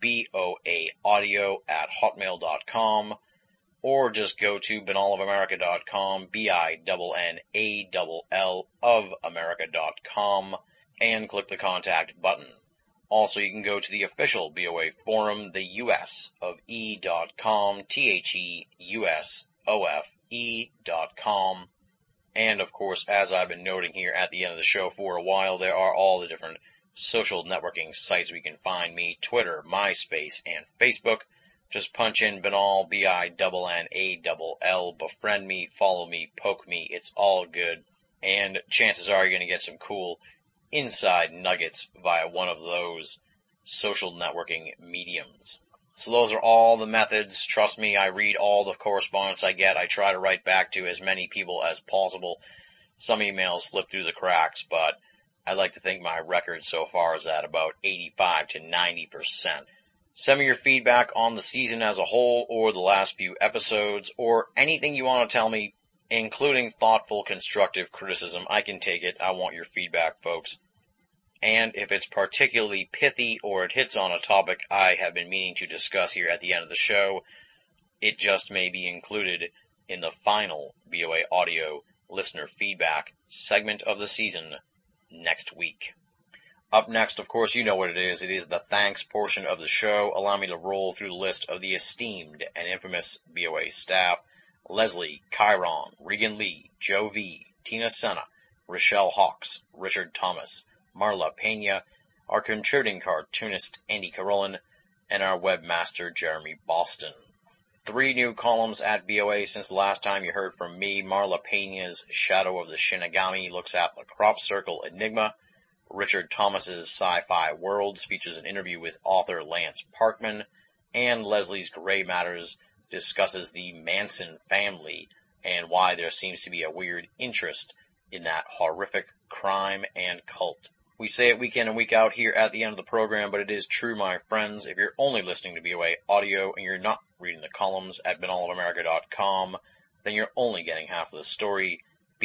boaaudio@hotmail.com or just go to binallofamerica.com, BINNALL of America.com, and click the contact button. Also, you can go to the official BOA forum, the US of E.com, THEUSOFE.com. And of course, as I've been noting here at the end of the show for a while, there are all the different social networking sites where you can find me: Twitter, MySpace, and Facebook. Just punch in Binnall, BINNALL, befriend me, follow me, poke me, it's all good. And chances are you're going to get some cool inside nuggets via one of those social networking mediums. So those are all the methods. Trust me, I read all the correspondence I get. I try to write back to as many people as possible. Some emails slip through the cracks, but I like to think my record so far is at about 85 to 90%. Send me your feedback on the season as a whole or the last few episodes or anything you want to tell me, including thoughtful, constructive criticism. I can take it. I want your feedback, folks. And if it's particularly pithy or it hits on a topic I have been meaning to discuss here at the end of the show, it just may be included in the final BOA audio listener feedback segment of the season next week. Up next, of course, you know what it is. It is the thanks portion of the show. Allow me to roll through the list of the esteemed and infamous BOA staff: Leslie, Chiron, Regan Lee, Joe V, Tina Senna, Rochelle Hawks, Richard Thomas, Marla Pena, our contributing cartoonist Andy Carolyn, and our webmaster Jeremy Boston. 3 new columns at BOA since the last time you heard from me. Marla Pena's Shadow of the Shinigami looks at the Crop Circle Enigma. Richard Thomas's Sci-Fi Worlds features an interview with author Lance Parkman. And Leslie's Gray Matters discusses the Manson family and why there seems to be a weird interest in that horrific crime and cult. We say it week in and week out here at the end of the program, but it is true, my friends. If you're only listening to BOA audio and you're not reading the columns at binallofamerica.com, then you're only getting half of the story.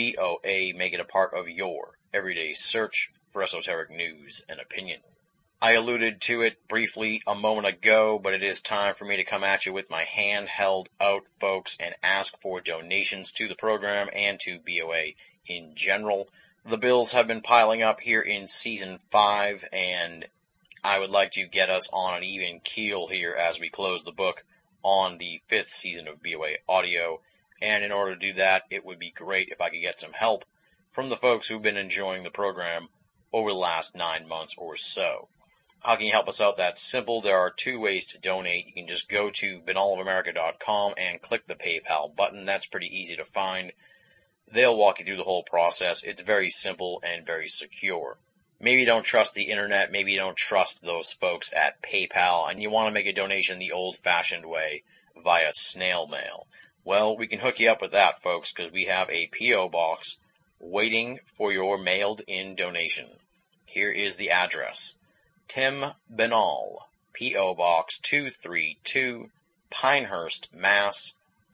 BOA, make it a part of your everyday search for esoteric news and opinion. I alluded to it briefly a moment ago, but it is time for me to come at you with my hand held out, folks, and ask for donations to the program and to BOA in general. The bills have been piling up here in Season 5, and I would like to get us on an even keel here as we close the book on the 5th season of BOA Audio. And in order to do that, it would be great if I could get some help from the folks who've been enjoying the program over the last 9 months or so. How can you help us out? That's simple. There are 2 ways to donate. You can just go to binallofamerica.com and click the PayPal button. That's pretty easy to find. They'll walk you through the whole process. It's very simple and very secure. maybe you don't trust the internet, maybe you don't trust those folks at PayPal, and you want to make a donation the old-fashioned way via snail mail. Well, we can hook you up with that, folks, because we have a P.O. box waiting for your mailed-in donation. Here is the address. Tim Binnall, P.O. Box 232, Pinehurst, Mass.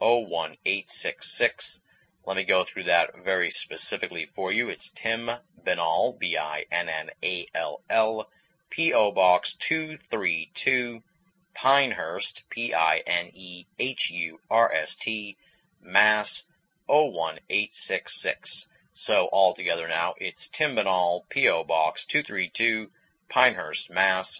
01866. Let me go through that very specifically for you. It's Tim Binnall, Binnall, P.O. Box 232, Pinehurst, Pinehurst, Mass. 01866. So all together now, it's Tim Binnall, P.O. Box 232, Pinehurst, Mass.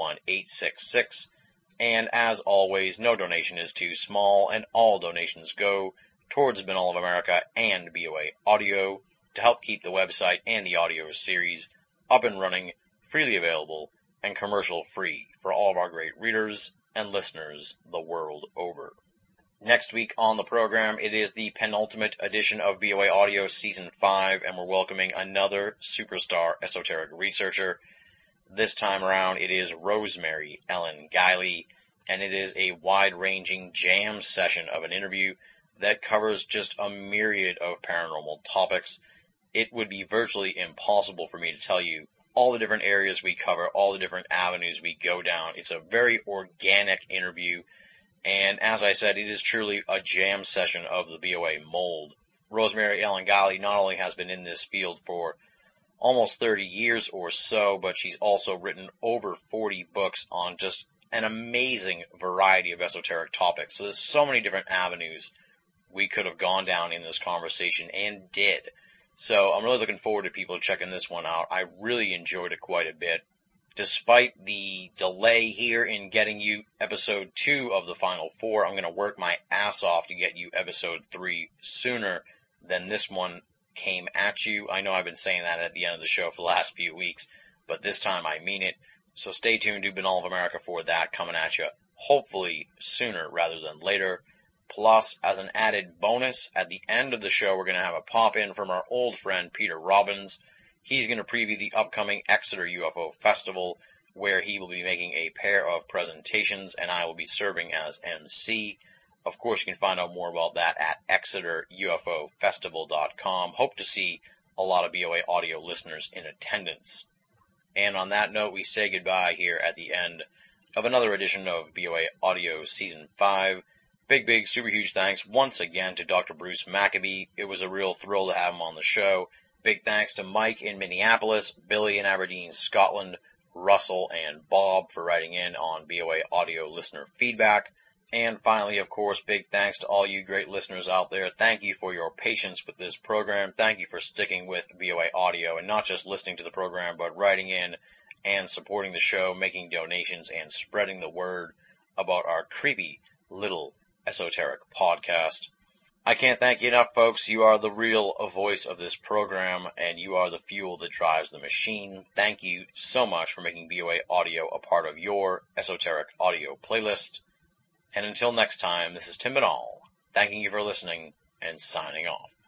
01866. And as always, no donation is too small, and all donations go towards Binnall of America and BOA Audio to help keep the website and the audio series up and running, freely available, and commercial-free for all of our great readers and listeners the world over. Next week on the program, it is the penultimate edition of BOA Audio Season 5, and we're welcoming another superstar esoteric researcher. This time around, it is Rosemary Ellen Guiley, and it is a wide-ranging jam session of an interview that covers just a myriad of paranormal topics. It would be virtually impossible for me to tell you all the different areas we cover, all the different avenues we go down. It's a very organic interview, and as I said, it is truly a jam session of the BOA mold. Rosemary Ellen Guiley not only has been in this field for almost 30 years or so, but she's also written over 40 books on just an amazing variety of esoteric topics. So there's so many different avenues we could have gone down in this conversation and did. So I'm really looking forward to people checking this one out. I really enjoyed it quite a bit. Despite the delay here in getting you episode 2 of the Final Four, I'm going to work my ass off to get you episode 3 sooner than this one came at you. I know I've been saying that at the end of the show for the last few weeks, but this time I mean it. So stay tuned to Binnall of America for that coming at you, hopefully sooner rather than later. Plus, as an added bonus, at the end of the show, we're going to have a pop-in from our old friend Peter Robbins. He's going to preview the upcoming Exeter UFO Festival, where he will be making a pair of presentations, and I will be serving as MC. Of course, you can find out more about that at ExeterUFOFestival.com. Hope to see a lot of BOA Audio listeners in attendance. And on that note, we say goodbye here at the end of another edition of BOA Audio Season 5. Big, super huge thanks once again to Dr. Bruce Maccabee. It was a real thrill to have him on the show. Big thanks to Mike in Minneapolis, Billy in Aberdeen, Scotland, Russell, and Bob for writing in on BOA Audio listener feedback. And finally, of course, big thanks to all you great listeners out there. Thank you for your patience with this program. Thank you for sticking with BOA Audio and not just listening to the program, but writing in and supporting the show, making donations, and spreading the word about our creepy little esoteric podcast. I can't thank you enough, folks. You are the real voice of this program, and you are the fuel that drives the machine. Thank you so much for making BOA Audio a part of your esoteric audio playlist. And until next time, this is Tim Binnall, thanking you for listening and signing off.